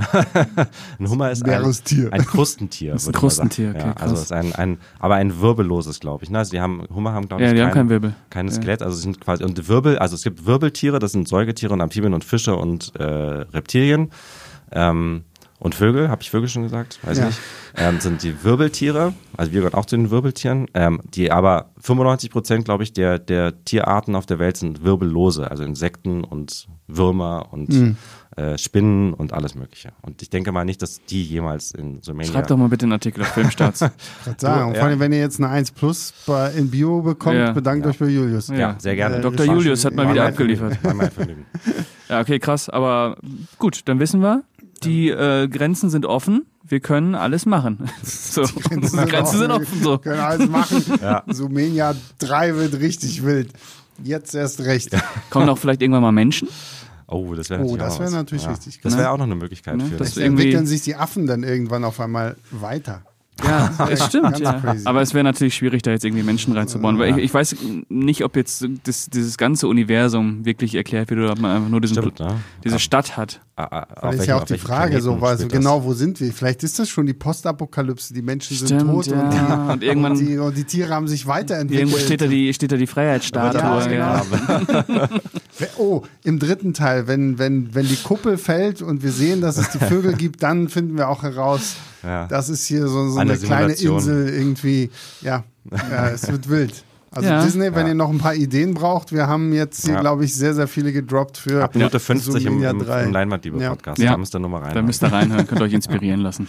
Ein Hummer ist ein, Meerestier. ein Krustentier. Ist ein würde man sagen. Krustentier, okay, ja, also krass. ist ein, ein, aber ein wirbelloses, glaube ich. Ne? Also die haben, Hummer haben, glaube Ja, ich, die kein, haben keinen Wirbel. Kein Ja. Skelett, also sie sind quasi, und Wirbel, also es gibt Wirbeltiere, das sind Säugetiere und Amphibien und Fische und äh, Reptilien. Ähm, und Vögel, habe ich Vögel schon gesagt? Weiß Ja. nicht. Ähm, sind die Wirbeltiere, also wir gehören auch zu den Wirbeltieren, ähm, die aber fünfundneunzig Prozent, glaube ich, der, der Tierarten auf der Welt sind wirbellose, also Insekten und Würmer und Mhm. äh, Spinnen und alles Mögliche. Und ich denke mal nicht, dass die jemals in Sumenia... Schreibt doch mal bitte einen Artikel auf Filmstarts. Grad sagen. Und Ja. vor allem, wenn ihr jetzt eine eins plus bei, in Bio bekommt, Ja. bedankt euch bei Julius. Ja, sehr gerne. Äh, Doktor Recherche- Julius hat mal Ja, wieder ja. abgeliefert. War mein Vergnügen. Ja, okay, krass. Aber gut, dann wissen wir, die äh, Grenzen sind offen. Wir können alles machen. So. Die Grenzen sind offen. So. Können alles machen. Ja. Sumenia drei wird richtig wild. Jetzt erst recht. Kommen auch vielleicht irgendwann mal Menschen? Oh, das wäre Oh, natürlich, das auch wäre was. natürlich ja. richtig Das gut. wäre auch noch eine Möglichkeit Ne, für das das wär- irgendwie- Entwickeln sich die Affen dann irgendwann auf einmal weiter. Ja, das stimmt. Ganz Ja. crazy. Aber es wäre natürlich schwierig, da jetzt irgendwie Menschen reinzubauen. Weil ich, ich weiß nicht, ob jetzt das, dieses ganze Universum wirklich erklärt wird oder ob man einfach nur diesen, Stimmt, ne? diese Ja. Stadt hat. Ah, ah, auf Das ist welchem- ja auch auf die welchem Frage, so, Planeten weil so spielt das? genau, wo sind wir? Vielleicht ist das schon die Postapokalypse, die Menschen sind Stimmt, tot ja. und, die, Und irgendwann- und, die, und die Tiere haben sich weiterentwickelt. Irgendwo steht da die, steht da die Freiheitsstatue. Ja, Ja, genau. Oh, im dritten Teil, wenn, wenn, wenn die Kuppel fällt und wir sehen, dass es die Vögel gibt, dann finden wir auch heraus, Ja. das ist hier so, so Eine eine kleine Simulation. Insel irgendwie. Ja, ja, es wird wild. Also Ja. Disney, wenn Ja. ihr noch ein paar Ideen braucht, wir haben jetzt hier, Ja. glaube ich, sehr, sehr viele gedroppt für Ab Minute fünfzig im, Sumenia im, drei. im Leinwandliebe-Podcast. Ja. Da müsst ihr nur mal rein. Da müsst ihr reinhören, könnt ihr euch inspirieren lassen.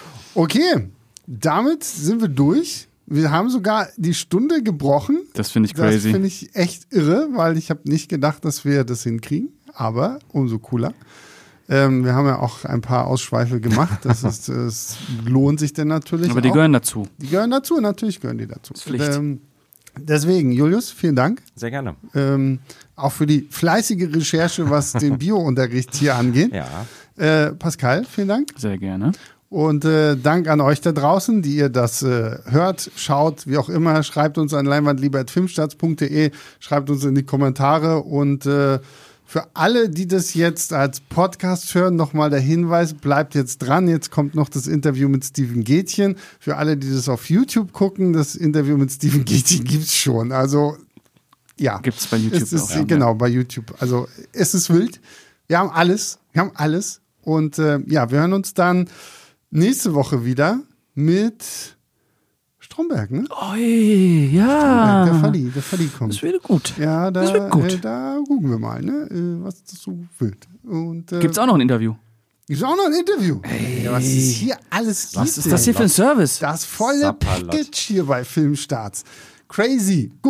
Okay, damit sind wir durch. Wir haben sogar die Stunde gebrochen. Das finde ich Das crazy. finde ich echt irre, weil ich habe nicht gedacht, dass wir das hinkriegen. Aber umso cooler. Ähm, wir haben ja auch ein paar Ausschweife gemacht. Das, ist, das lohnt sich denn natürlich Aber die auch. gehören dazu. Die gehören dazu, natürlich gehören die dazu. ist Pflicht. Ähm, deswegen, Julius, vielen Dank. Sehr gerne. Ähm, auch für die fleißige Recherche, was den Biounterricht hier angeht. Ja. Äh, Pascal, vielen Dank. Sehr gerne. Und äh, Dank an euch da draußen, die ihr das äh, hört, schaut, wie auch immer. Schreibt uns an leinwandliebe at filmstarts punkt de, schreibt uns in die Kommentare. Und äh, für alle, die das jetzt als Podcast hören, nochmal der Hinweis, bleibt jetzt dran. Jetzt kommt noch das Interview mit Steven Gätchen. Für alle, die das auf YouTube gucken, das Interview mit Steven Gätchen gibt's schon. Also ja. Gibt's bei YouTube es ist, auch, ja. Genau, bei YouTube. Also es ist wild. Wir haben alles. Wir haben alles. Und äh, ja, wir hören uns dann nächste Woche wieder mit Stromberg, ne? Oi, ja. Der Falli, der Falli kommt. Das wird gut. Ja, da, das wird gut. Äh, da gucken wir mal, ne? Äh, was das so wird. Und, äh, Gibt's auch noch ein Interview? Gibt's auch noch ein Interview? Ey, was es hier alles gibt. Was ist das hier für ein Service? Das volle Sapperlot. Package hier bei Filmstarts. Crazy. Gut.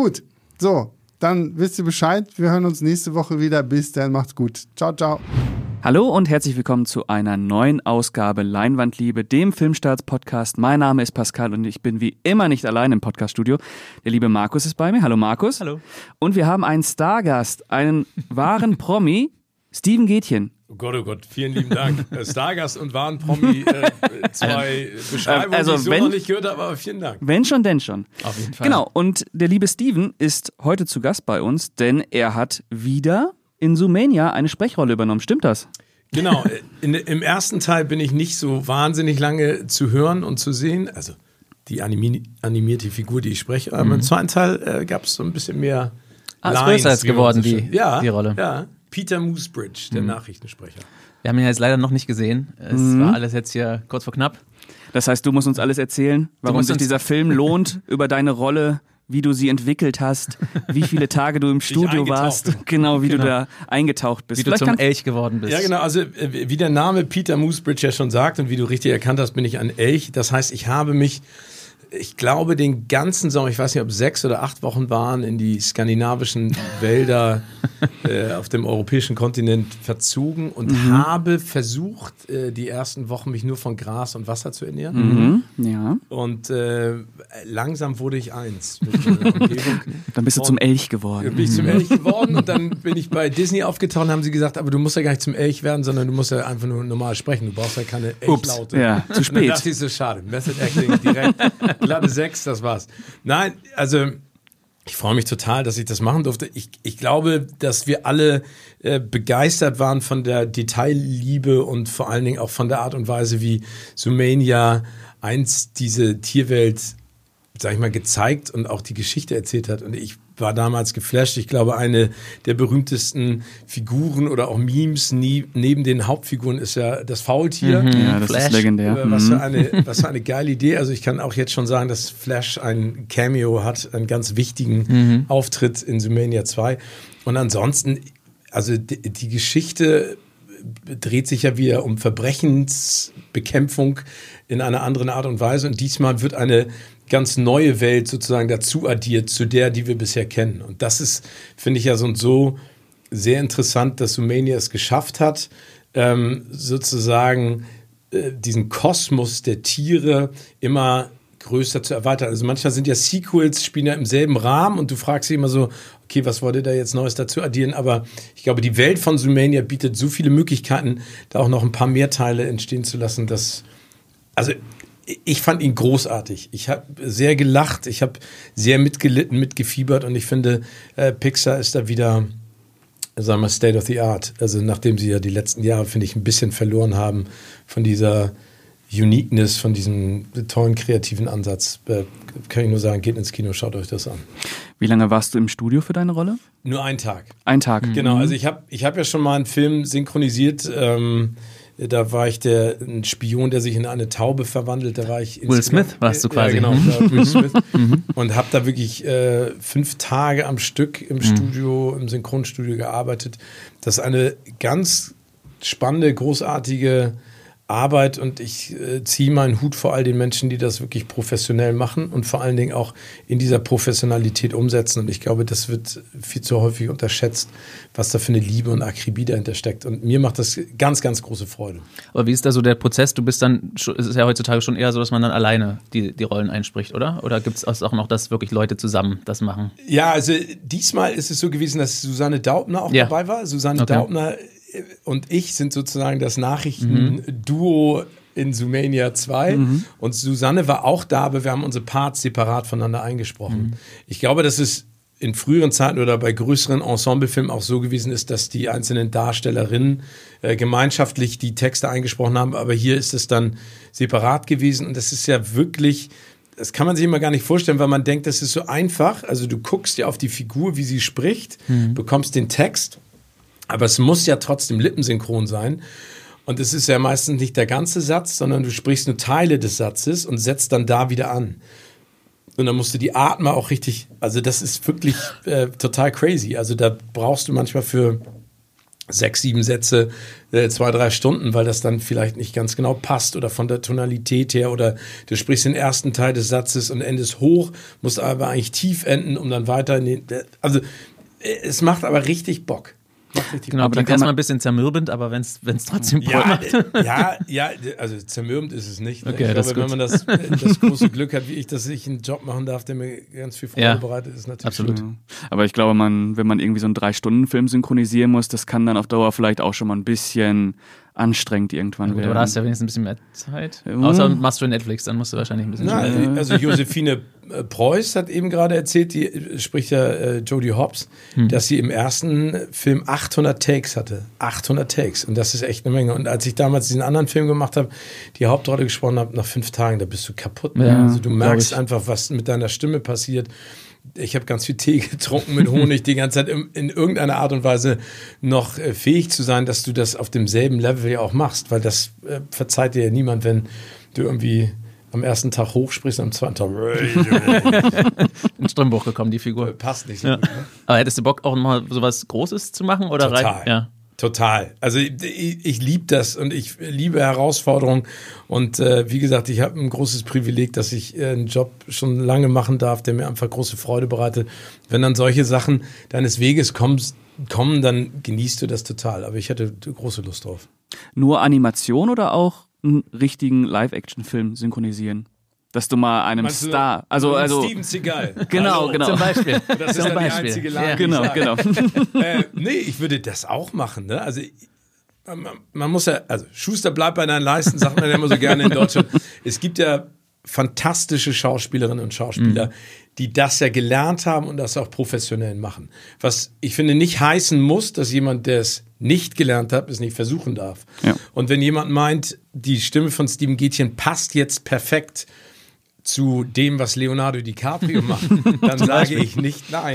So, dann wisst ihr Bescheid. Wir hören uns nächste Woche wieder. Bis dann, macht's gut. Ciao, ciao. Hallo und herzlich willkommen zu einer neuen Ausgabe Leinwandliebe, dem Filmstarts-Podcast. Mein Name ist Pascal und ich bin wie immer nicht allein im Podcaststudio. Der liebe Markus ist bei mir. Hallo Markus. Hallo. Und wir haben einen Stargast, einen wahren Promi, Steven Gätchen. Oh Gott, oh Gott, vielen lieben Dank. Stargast und wahren Promi, äh, zwei Beschreibungen, also die ich so wenn, noch nicht gehört habe, aber vielen Dank. Wenn schon, denn schon. Auf jeden Fall. Genau, und der liebe Steven ist heute zu Gast bei uns, denn er hat wieder in Zoomania eine Sprechrolle übernommen. Stimmt das? Genau, in, im ersten Teil bin ich nicht so wahnsinnig lange zu hören und zu sehen, also die animi- animierte Figur, die ich spreche, aber mhm. im zweiten Teil äh, gab es so ein bisschen mehr ah, ist Lines, größer als geworden, die, ja, die Rolle. Ja, Peter Moosbridge, der mhm. Nachrichtensprecher. Wir haben ihn jetzt leider noch nicht gesehen. Es mhm. war alles jetzt hier kurz vor knapp. Das heißt, du musst uns alles erzählen, warum sich dieser Film lohnt, über deine Rolle, wie du sie entwickelt hast, wie viele Tage du im Studio warst, bin. genau, wie genau. du da eingetaucht bist. Wie Vielleicht du zum Elch geworden bist. Ja, genau, also wie der Name Peter Moosbridge ja schon sagt und wie du richtig erkannt hast, bin ich ein Elch. Das heißt, ich habe mich, ich glaube, den ganzen Sommer, ich weiß nicht, ob sechs oder acht Wochen waren, in die skandinavischen Wälder äh, auf dem europäischen Kontinent verzogen und mhm. habe versucht, äh, die ersten Wochen mich nur von Gras und Wasser zu ernähren. Mhm. Ja. Und äh, langsam wurde ich eins mit meiner Umgebung. Dann bist du und zum Elch geworden. Bin ich zum Elch geworden und dann bin ich bei Disney aufgetaucht und haben sie gesagt, aber du musst ja gar nicht zum Elch werden, sondern du musst ja einfach nur normal sprechen. Du brauchst ja keine Elchlaute. Ja, zu spät. Und dann dachte ich so, schade. Method Acting direkt. Glatte sechs, das war's. Nein, also ich freue mich total, dass ich das machen durfte. Ich, ich glaube, dass wir alle äh, begeistert waren von der Detailliebe und vor allen Dingen auch von der Art und Weise, wie Zoomania einst diese Tierwelt, sag ich mal, gezeigt und auch die Geschichte erzählt hat. Und ich war damals geflasht. Ich glaube, eine der berühmtesten Figuren oder auch Memes nie, neben den Hauptfiguren ist ja das Faultier. Mhm, ja, das Flash. ist legendär. Was für eine, was für eine geile Idee. Also ich kann auch jetzt schon sagen, dass Flash ein Cameo hat, einen ganz wichtigen mhm. Auftritt in Zoomania zwei. Und ansonsten, also die, die Geschichte dreht sich ja wieder um Verbrechensbekämpfung in einer anderen Art und Weise. Und diesmal wird eine ganz neue Welt sozusagen dazu addiert zu der, die wir bisher kennen. Und das ist, finde ich ja so und so sehr interessant, dass Zoomania es geschafft hat, ähm, sozusagen äh, diesen Kosmos der Tiere immer größer zu erweitern. Also manchmal sind ja Sequels, spielen ja im selben Rahmen und du fragst dich immer so, okay, was wollt ihr da jetzt Neues dazu addieren? Aber ich glaube, die Welt von Zoomania bietet so viele Möglichkeiten, da auch noch ein paar mehr Teile entstehen zu lassen, dass, also ich fand ihn großartig. Ich habe sehr gelacht, ich habe sehr mitgelitten, mitgefiebert und ich finde, äh, Pixar ist da wieder, sagen wir, State of the Art. Also nachdem sie ja die letzten Jahre, finde ich, ein bisschen verloren haben von dieser Uniqueness, von diesem tollen kreativen Ansatz. Äh, kann ich nur sagen, geht ins Kino, schaut euch das an. Wie lange warst du im Studio für deine Rolle? Nur einen Tag. Ein Tag. Genau, also ich habe ich hab ja schon mal einen Film synchronisiert, ähm, da war ich der ein Spion, der sich in eine Taube verwandelt. Da war ich Will Smith warst du quasi. Ja, genau, da Will Smith. Und habe da wirklich äh, fünf Tage am Stück im mhm. Studio, im Synchronstudio gearbeitet. Das ist eine ganz spannende, großartige Arbeit und ich äh, ziehe meinen Hut vor all den Menschen, die das wirklich professionell machen und vor allen Dingen auch in dieser Professionalität umsetzen. Und ich glaube, das wird viel zu häufig unterschätzt, was da für eine Liebe und Akribie dahinter steckt. Und mir macht das ganz, ganz große Freude. Aber wie ist da so der Prozess? Du bist dann, es ist ja heutzutage schon eher so, dass man dann alleine die, die Rollen einspricht, oder? Oder gibt es auch noch, dass wirklich Leute zusammen das machen? Ja, also diesmal ist es so gewesen, dass Susanne Daubner auch ja. dabei war. Susanne okay. Daubner und ich sind sozusagen das Nachrichtenduo in Zoomania zwei. Mhm. Und Susanne war auch da, aber wir haben unsere Parts separat voneinander eingesprochen. Mhm. Ich glaube, dass es in früheren Zeiten oder bei größeren Ensemblefilmen auch so gewesen ist, dass die einzelnen Darstellerinnen äh, gemeinschaftlich die Texte eingesprochen haben. Aber hier ist es dann separat gewesen. Und das ist ja wirklich, das kann man sich immer gar nicht vorstellen, weil man denkt, das ist so einfach. Also du guckst ja auf die Figur, wie sie spricht, mhm. bekommst den Text. Aber es muss ja trotzdem lippensynchron sein. Und es ist ja meistens nicht der ganze Satz, sondern du sprichst nur Teile des Satzes und setzt dann da wieder an. Und dann musst du die Atmer auch richtig, also das ist wirklich äh, total crazy. Also da brauchst du manchmal für sechs, sieben Sätze, äh, zwei, drei Stunden, weil das dann vielleicht nicht ganz genau passt oder von der Tonalität her oder du sprichst den ersten Teil des Satzes und endest hoch, musst aber eigentlich tief enden, um dann weiter in den, also es macht aber richtig Bock. Genau, aber dann erstmal ein bisschen zermürbend, aber wenn es trotzdem Bock ja, macht. ja, ja, also zermürbend ist es nicht. Ne? Okay, ich das glaube, wenn man das, das große Glück hat, wie ich, dass ich einen Job machen darf, der mir ganz viel Freude Ja, bereitet, ist natürlich absolut. schön. Aber ich glaube, man, wenn man irgendwie so einen Drei-Stunden-Film synchronisieren muss, das kann dann auf Dauer vielleicht auch schon mal ein bisschen anstrengend irgendwann Ja, gut, werden. aber da hast du ja wenigstens ein bisschen mehr Zeit. Mhm. Außer machst du Netflix, dann musst du wahrscheinlich ein bisschen Na, schneller. also Josephine äh, Preuß hat eben gerade erzählt, die äh, spricht ja äh, Jodie Hobbs, Hm. dass sie im ersten Film achthundert Takes hatte. achthundert Takes. Und das ist echt eine Menge. Und als ich damals diesen anderen Film gemacht habe, die Hauptrolle gesprochen habe, nach fünf Tagen, da bist du kaputt. Ne? Ja, also du merkst glaub ich. einfach, was mit deiner Stimme passiert. Ich habe ganz viel Tee getrunken mit Honig, die ganze Zeit in, in irgendeiner Art und Weise noch äh, fähig zu sein, dass du das auf demselben Level ja auch machst, weil das äh, verzeiht dir ja niemand, wenn du irgendwie am ersten Tag hochsprichst und am zweiten Tag In Strömbruch gekommen, die Figur. passt nicht so Ja. gut. Ne? Aber hättest du Bock, auch mal sowas Großes zu machen? Oder Total. rein? Ja. Total. Also ich, ich, ich liebe das und ich liebe Herausforderungen und äh, wie gesagt, ich habe ein großes Privileg, dass ich äh, einen Job schon lange machen darf, der mir einfach große Freude bereitet. Wenn dann solche Sachen deines Weges kommst, kommen, dann genießt du das total. Aber ich hatte große Lust drauf. Nur Animation oder auch einen richtigen Live-Action-Film synchronisieren? Dass du mal einem Meinst du, Star, also, also, Steven Seagal. genau, Hallo. genau. Zum Beispiel. Das ist Zum ja die Beispiel. einzige Lage, Ja. die ich Genau, sage. genau. äh, nee, ich würde das auch machen. Ne? Also man, man muss ja, also Schuster bleibt bei deinen Leisten, sagt man ja immer so gerne in Deutschland. Es gibt ja fantastische Schauspielerinnen und Schauspieler, mhm. die das ja gelernt haben und das auch professionell machen. Was ich finde nicht heißen muss, dass jemand, der es nicht gelernt hat, es nicht versuchen darf. Ja. Und wenn jemand meint, die Stimme von Steven Gätchen passt jetzt perfekt zu dem, was Leonardo DiCaprio macht, dann sage ich nicht nein.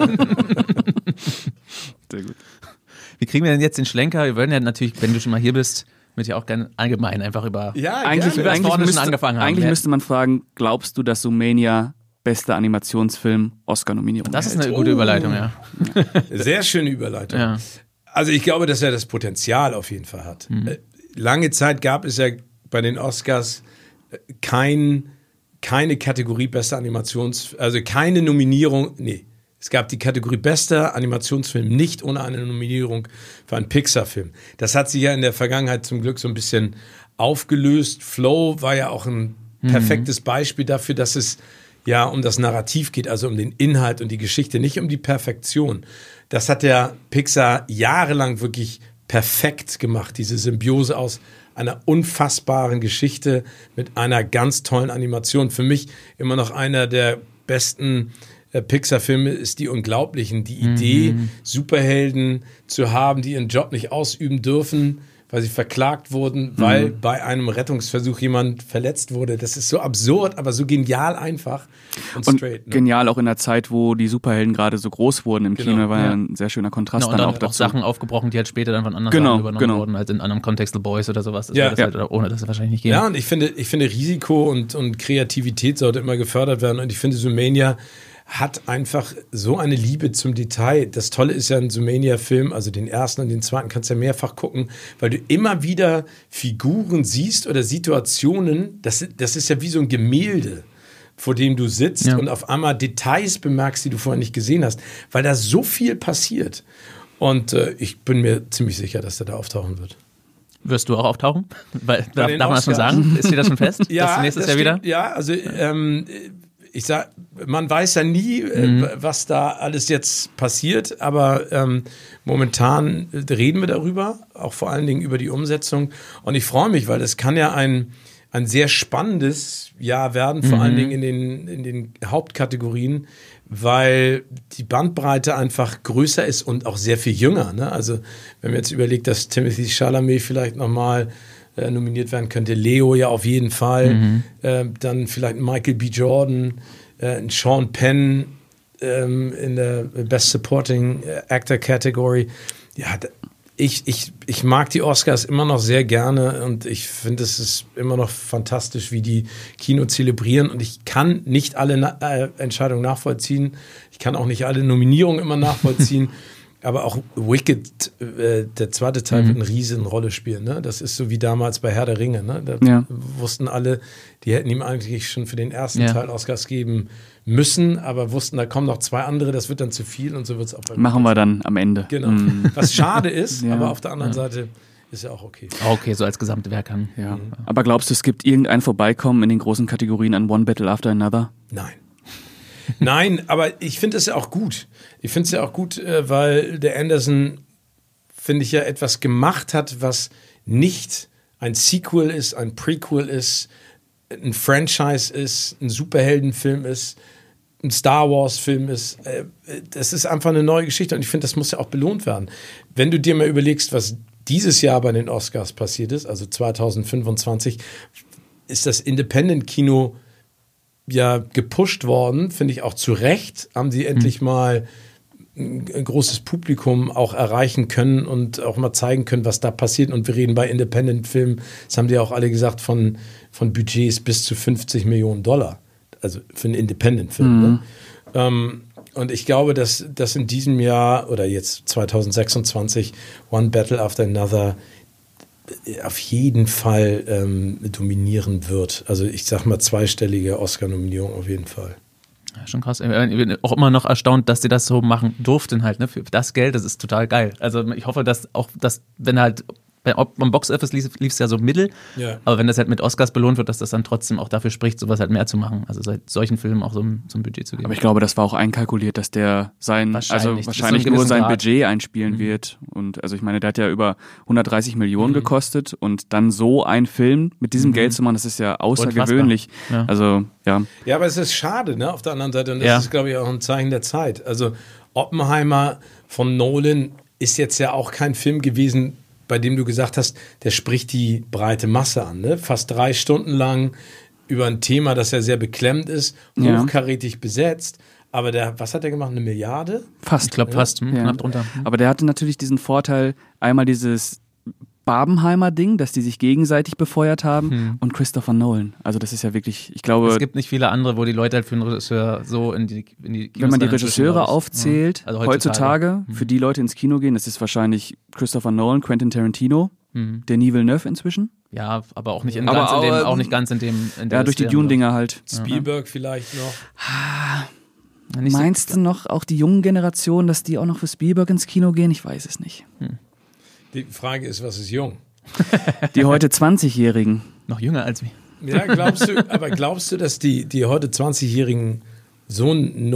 Sehr gut. Wie kriegen wir denn jetzt den Schlenker? Wir wollen ja natürlich, wenn du schon mal hier bist, mit ja auch gerne allgemein einfach über. Ja, Eigentlich, gerne. eigentlich, vorne schon müsste, angefangen haben. eigentlich Wer- müsste man fragen, glaubst du, dass Zoomania bester Animationsfilm Oscar-Nominierung Das ist erhält? eine gute Überleitung, ja. Sehr schöne Überleitung. ja. Also ich glaube, dass er das Potenzial auf jeden Fall hat. Mhm. Äh, Lange Zeit gab es ja bei den Oscars äh, kein, keine Kategorie bester Animations... Also keine Nominierung... Nee, es gab die Kategorie bester Animationsfilm nicht ohne eine Nominierung für einen Pixar-Film. Das hat sich ja in der Vergangenheit zum Glück so ein bisschen aufgelöst. Flow war ja auch ein perfektes Beispiel dafür, dass es ja um das Narrativ geht, also um den Inhalt und die Geschichte, nicht um die Perfektion. Das hat der Pixar jahrelang wirklich perfekt gemacht, diese Symbiose aus einer unfassbaren Geschichte mit einer ganz tollen Animation. Für mich immer noch einer der besten äh, Pixar-Filme ist Die Unglaublichen. Die Idee, Mhm. Superhelden zu haben, die ihren Job nicht ausüben dürfen, weil sie verklagt wurden, weil Mhm. bei einem Rettungsversuch jemand verletzt wurde. Das ist so absurd, aber so genial einfach und, Und straight. Ne? genial auch in der Zeit, wo die Superhelden gerade so groß wurden im Genau, Kino, war ja ja. ein sehr schöner Kontrast Genau, und dann dann auch auch dazu. Sachen aufgebrochen, die halt später dann von anderen Genau, Sachen übernommen genau. wurden, halt in anderem Kontext, The Boys oder sowas. Das Ja. wäre das halt, ohne das wahrscheinlich nicht gehen. Ja, und ich finde, ich finde Risiko und, und Kreativität sollte immer gefördert werden. Und ich finde, Zoomania hat einfach so eine Liebe zum Detail. Das Tolle ist ja ein Zoomania-Film, also den ersten und den zweiten kannst du ja mehrfach gucken, weil du immer wieder Figuren siehst oder Situationen, das, das ist ja wie so ein Gemälde, vor dem du sitzt Ja. und auf einmal Details bemerkst, die du vorher nicht gesehen hast, weil da so viel passiert. Und äh, ich bin mir ziemlich sicher, dass der da auftauchen wird. Wirst du auch auftauchen? Weil, darf, den darf man das schon Oscars. sagen? Ist dir das schon fest? Dass du nächstes das Jahr wieder? stimmt. Ja, also ähm, ich sag, man weiß ja nie, äh, Mhm. was da alles jetzt passiert, aber ähm, momentan reden wir darüber, auch vor allen Dingen über die Umsetzung. Und ich freue mich, weil es kann ja ein, ein sehr spannendes Jahr werden, vor Mhm. allen Dingen in den, in den Hauptkategorien, weil die Bandbreite einfach größer ist und auch sehr viel jünger. Ne? Also wenn man jetzt überlegt, dass Timothy Chalamet vielleicht nochmal äh, nominiert werden könnte, Leo ja auf jeden Fall, Mhm. äh, dann vielleicht Michael B. Jordan, äh, ein Sean Penn ähm, in der Best Supporting Actor Category. Ja, da, ich, ich, ich mag die Oscars immer noch sehr gerne und ich finde, es ist immer noch fantastisch, wie die Kino zelebrieren und ich kann nicht alle Na- äh, Entscheidungen nachvollziehen. Ich kann auch nicht alle Nominierungen immer nachvollziehen. Aber auch Wicked, äh, der zweite Teil, Mhm. wird eine riesen Rolle spielen. Ne? Das ist so wie damals bei Herr der Ringe. Ne? Da Ja. wussten alle, die hätten ihm eigentlich schon für den ersten Ja. Teil Oscars geben müssen, aber wussten, da kommen noch zwei andere, das wird dann zu viel und so wird es auch bei Machen Wicked wir dann am Ende. Genau. Mhm. Was schade ist, Ja. aber auf der anderen Seite ist ja auch okay. Okay, so als Gesamtwerk kann. Ja. Aber glaubst du, es gibt irgendein Vorbeikommen in den großen Kategorien an One Battle After Another? Nein. Nein, aber ich finde es ja auch gut. Ich finde es ja auch gut, äh, weil der Anderson, finde ich, ja etwas gemacht hat, was nicht ein Sequel ist, ein Prequel ist, ein Franchise ist, ein Superheldenfilm ist, ein Star Wars-Film ist. Äh, Das ist einfach eine neue Geschichte und ich finde, das muss ja auch belohnt werden. Wenn du dir mal überlegst, was dieses Jahr bei den Oscars passiert ist, also zwanzig fünfundzwanzig, ist das Independent-Kino ja gepusht worden, finde ich auch zu Recht, haben sie endlich mal ein großes Publikum auch erreichen können und auch mal zeigen können, was da passiert. Und wir reden bei Independent-Filmen, das haben die auch alle gesagt, von, von Budgets bis zu fünfzig Millionen Dollar. Also für einen Independent-Film. Mhm. Ne? Ähm, und ich glaube, dass das in diesem Jahr oder jetzt zwanzig sechsundzwanzig One Battle After Another auf jeden Fall ähm, dominieren wird. Also ich sag mal zweistellige Oscar-Nominierung auf jeden Fall. Ja, schon krass. Ich bin auch immer noch erstaunt, dass sie das so machen durften halt, ne? Für das Geld, das ist total geil. Also ich hoffe, dass auch, dass, wenn halt bei, ob, beim Box-Office lief es ja so mittel, Ja. aber wenn das halt mit Oscars belohnt wird, dass das dann trotzdem auch dafür spricht, sowas halt mehr zu machen. Also seit solchen Filmen auch so ein, so ein Budget zu geben. Aber ich glaube, das war auch einkalkuliert, dass der sein, Wahrscheinlich. also Das wahrscheinlich ist so ein nur sein gewissen Grad. Budget einspielen wird. Und also ich meine, der hat ja über hundertdreißig Millionen Mhm. gekostet und dann so einen Film mit diesem Geld zu machen, das ist ja außergewöhnlich. Ja. Also ja. Ja, aber es ist schade, ne? Auf der anderen Seite. Und das Ja. ist, glaube ich, auch ein Zeichen der Zeit. Also Oppenheimer von Nolan ist jetzt ja auch kein Film gewesen, bei dem du gesagt hast, der spricht die breite Masse an. Ne? Fast drei Stunden lang über ein Thema, das ja sehr beklemmt ist, Ja. hochkarätig besetzt. Aber der, was hat er gemacht? Eine Milliarde? Fast. Ich glaube fast, hm, Ja. knapp drunter. Aber der hatte natürlich diesen Vorteil, einmal dieses Barbenheimer-Ding, dass die sich gegenseitig befeuert haben Hm. und Christopher Nolan. Also das ist ja wirklich, ich glaube, Es gibt nicht viele andere, wo die Leute halt für einen Regisseur so in die, in die Kinos wenn man die dann inzwischen, Regisseure glaub ich. aufzählt, Ja. Also heutzutage, Mhm. für die Leute ins Kino gehen, das ist wahrscheinlich Christopher Nolan, Quentin Tarantino, Mhm. Denis Villeneuve inzwischen. Ja, aber auch nicht, in Aber ganz in dem, auch, auch nicht ganz in dem. In der Ja, durch die Liste, Dune-Dinger halt. Spielberg vielleicht noch. Ja, nicht so- Meinst du noch auch die jungen Generationen, dass die auch noch für Spielberg ins Kino gehen? Ich weiß es nicht. Die Frage ist, was ist jung? Die heute zwanzigjährigen. noch jünger als wir. Ja, glaubst du, aber glaubst du, dass die, die heute zwanzigjährigen so ein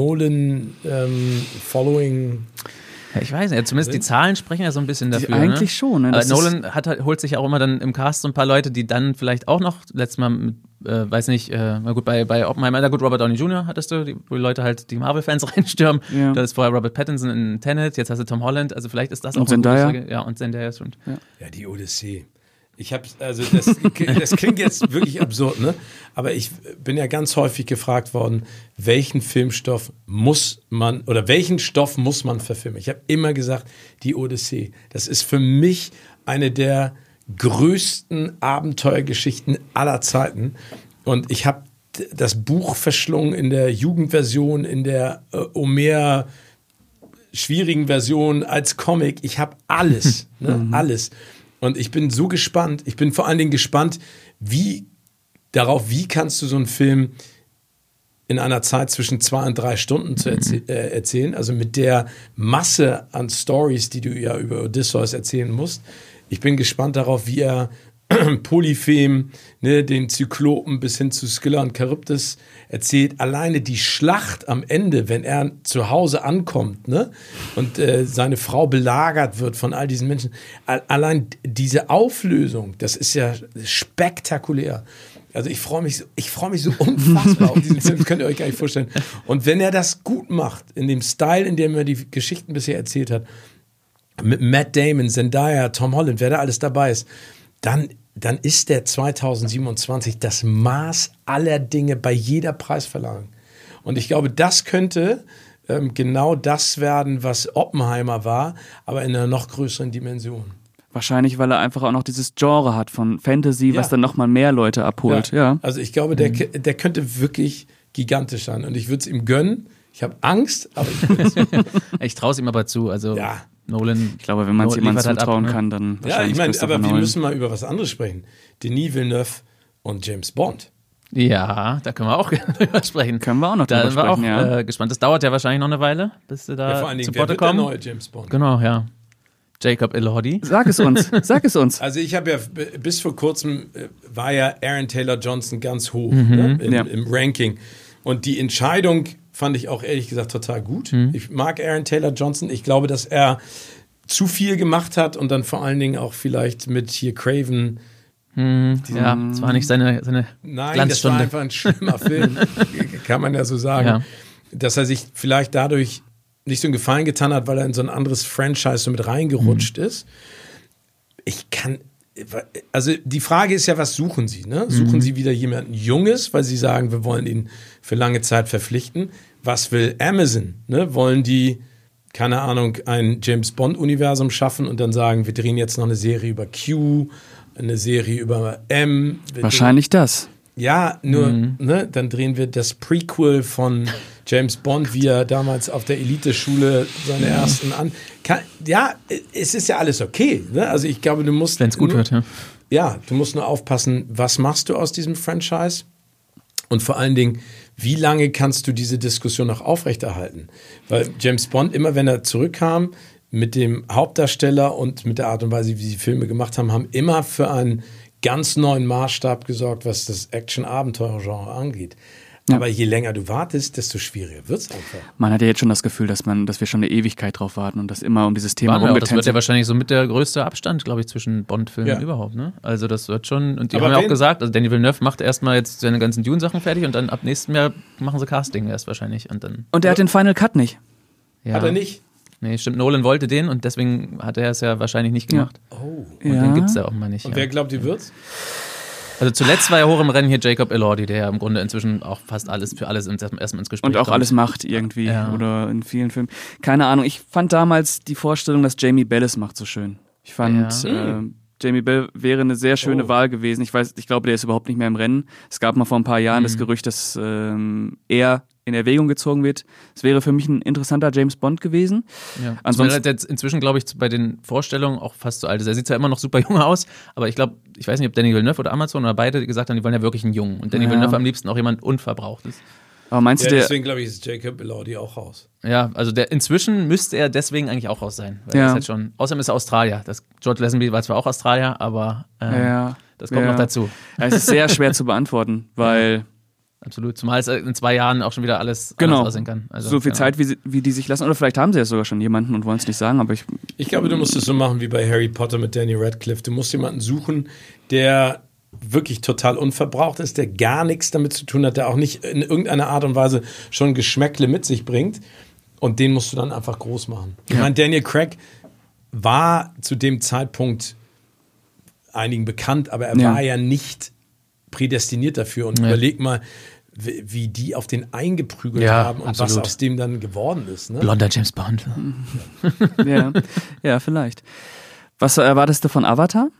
Nolan-Following Ja, ich weiß nicht, zumindest die Zahlen sprechen ja so ein bisschen Die- dafür. eigentlich ne? schon, ne? Aber Das Nolan hat, halt- holt sich auch immer dann im Cast so ein paar Leute, die dann vielleicht auch noch, letztes Mal mit, äh, weiß nicht, äh, na gut, bei, bei Oppenheimer, na gut, Robert Downey Junior hattest du, die, wo die Leute halt die Marvel-Fans reinstürmen. Ja. Da ist vorher Robert Pattinson in Tenet, jetzt hast du Tom Holland, also vielleicht ist das auch Und mal ein gutes Zendaya. Reg- Ja, und Zendaya ist schon. Ja, die Odyssee. Ich habe, also das, das klingt jetzt wirklich absurd, ne? Aber ich bin ja ganz häufig gefragt worden, welchen Filmstoff muss man oder welchen Stoff muss man verfilmen? Ich habe immer gesagt, die Odyssee. Das ist für mich eine der größten Abenteuergeschichten aller Zeiten. Und ich habe das Buch verschlungen in der Jugendversion, in der äh, Homer schwierigen Version als Comic. Ich habe alles, ne? alles. Und ich bin so gespannt. Ich bin vor allen Dingen gespannt, wie darauf, wie kannst du so einen Film in einer Zeit zwischen zwei und drei Stunden zu erzäh äh, erzählen, also mit der Masse an Stories, die du ja über Odysseus erzählen musst. Ich bin gespannt darauf, wie er Polyphem, ne, den Zyklopen bis hin zu Scylla und Charybdis erzählt. Alleine die Schlacht am Ende, wenn er zu Hause ankommt, ne, und äh, seine Frau belagert wird von all diesen Menschen. Allein diese Auflösung, das ist ja spektakulär. Also ich freue mich, so, ich freue mich so unfassbar auf diesen Film, das könnt ihr euch gar nicht vorstellen. Und wenn er das gut macht, in dem Style, in dem er die Geschichten bisher erzählt hat, mit Matt Damon, Zendaya, Tom Holland, wer da alles dabei ist, dann, dann ist der zwanzig siebenundzwanzig das Maß aller Dinge bei jeder Preisverleihung. Und ich glaube, das könnte ähm, genau das werden, was Oppenheimer war, aber in einer noch größeren Dimension. Wahrscheinlich, weil er einfach auch noch dieses Genre hat von Fantasy, Ja. was dann nochmal mehr Leute abholt. Ja. Also ich glaube, der, der könnte wirklich gigantisch sein. Und ich würde es ihm gönnen. Ich habe Angst, aber ich würde es Ich traue es ihm aber zu. Also Ja. Nolan. Ich glaube, wenn man es Nolan jemandem liefert halt ab, zutrauen ne? kann, dann Ja, wahrscheinlich ich meine, Christopher aber wir Nolan. müssen mal über was anderes sprechen. Denis Villeneuve und James Bond. Ja, da können wir auch drüber sprechen. Können wir auch noch Da drüber sind wir auch sprechen, ja. äh, gespannt. Das dauert ja wahrscheinlich noch eine Weile, bis sie da Ja, vor allen zu Dingen, wer Potte wird der kommen. neue James Bond? Genau, ja. Jacob Elordi. Sag es uns, sag es uns. Also ich habe ja b- bis vor kurzem äh, war ja Aaron Taylor Johnson ganz hoch Mhm. ne, im, Ja. im Ranking. Und die Entscheidung fand ich auch ehrlich gesagt total gut. Mhm. Ich mag Aaron Taylor Johnson. Ich glaube, dass er zu viel gemacht hat und dann vor allen Dingen auch vielleicht mit hier Craven. Ja, es war nicht seine, seine Nein, das war Glanzstunde. einfach ein schlimmer Film, kann man ja so sagen. Ja. Dass er sich vielleicht dadurch nicht so einen Gefallen getan hat, weil er in so ein anderes Franchise so mit reingerutscht Mhm. ist. Ich kann, also die Frage ist ja, was suchen Sie? Ne? Suchen Mhm. Sie wieder jemanden Junges, weil Sie sagen, wir wollen ihn für lange Zeit verpflichten? Was will Amazon? Ne? Wollen die, keine Ahnung, ein James-Bond-Universum schaffen und dann sagen, wir drehen jetzt noch eine Serie über Q, eine Serie über M? Wir Wahrscheinlich das. Ja, nur, Mhm. ne, dann drehen wir das Prequel von James Bond, wie er damals auf der Elite-Schule seine ersten an. Kann, ja, es ist ja alles okay. Ne? Also ich glaube, du musst. Wenn es gut nur, wird, ja. Ja, du musst nur aufpassen, was machst du aus diesem Franchise? Und vor allen Dingen, wie lange kannst du diese Diskussion noch aufrechterhalten? Weil James Bond, immer wenn er zurückkam, mit dem Hauptdarsteller und mit der Art und Weise, wie sie Filme gemacht haben, haben immer für einen ganz neuen Maßstab gesorgt, was das Action-Abenteuer-Genre angeht. Ja. Aber je länger du wartest, desto schwieriger wird es einfach. Man hat ja jetzt schon das Gefühl, dass man, dass wir schon eine Ewigkeit drauf warten und dass immer um dieses Thema Waren wir auch. Das wird ja rumgetänzelt. wahrscheinlich so mit der größte Abstand, glaube ich, zwischen Bond-Filmen Ja. überhaupt. Ne? Also das wird schon, und die Aber haben ja auch wenn- gesagt, also Danny Villeneuve macht erstmal jetzt seine ganzen Dune-Sachen fertig und dann ab nächstem Jahr machen sie Casting erst wahrscheinlich. Und dann, Und der hat den Final Cut nicht. ja. Hat er nicht? Nee, stimmt, Nolan wollte den und deswegen hat er es ja wahrscheinlich nicht gemacht. Oh. Und den gibt es ja auch mal nicht. Und Ja. wer glaubt, wie wird's? Also zuletzt war ja hoch im Rennen hier Jacob Elordi, der ja im Grunde inzwischen auch fast alles für alles ins- erstmal ins Gespräch Und auch kommt. alles macht irgendwie. Ja. Oder in vielen Filmen. Keine Ahnung. Ich fand damals die Vorstellung, dass Jamie Bell es macht, so schön. Ich fand, Ja. äh, Jamie Bell wäre eine sehr schöne Oh. Wahl gewesen. Ich weiß, ich glaube, der ist überhaupt nicht mehr im Rennen. Es gab mal vor ein paar Jahren Mhm. das Gerücht, dass ähm, er in Erwägung gezogen wird. Es wäre für mich ein interessanter James Bond gewesen. Ja. Ansonsten- Ansonsten jetzt inzwischen, glaube ich, bei den Vorstellungen auch fast so alt ist. Er sieht zwar immer noch super jung aus, aber ich glaube, ich weiß nicht, ob Danny Villeneuve oder Amazon oder beide gesagt haben, die wollen ja wirklich einen Jungen. Und Danny Ja. Villeneuve am liebsten auch jemand Unverbrauchtes. Aber meinst Ja, du, der, deswegen glaube ich, ist Jacob Elordi auch raus. Ja, also der inzwischen müsste er deswegen eigentlich auch raus sein. Weil Ja. er ist jetzt schon, außerdem ist er Australier. Das, George Lazenby war zwar auch Australier, aber äh, ja, das kommt ja. noch dazu. Ja, es ist sehr schwer zu beantworten, weil Absolut. Zumal es in zwei Jahren auch schon wieder alles genau, anders aussehen kann. Also, so viel ja. Zeit, wie, sie, wie die sich lassen. Oder vielleicht haben sie ja sogar schon jemanden und wollen es nicht sagen, aber ich. Ich glaube, du musst es so machen wie bei Harry Potter mit Danny Radcliffe. Du musst jemanden suchen, der wirklich total unverbraucht ist, der gar nichts damit zu tun hat, der auch nicht in irgendeiner Art und Weise schon Geschmäckle mit sich bringt. Und den musst du dann einfach groß machen. Ich meine, Daniel Craig war zu dem Zeitpunkt einigen bekannt, aber er Ja. war ja nicht prädestiniert dafür. Und Ja. überleg mal, wie, wie die auf den eingeprügelt Ja, haben und was absolut. aus dem dann geworden ist. Ne? Blonder James Bond. Ja, ja vielleicht. Was erwartest du von Avatar?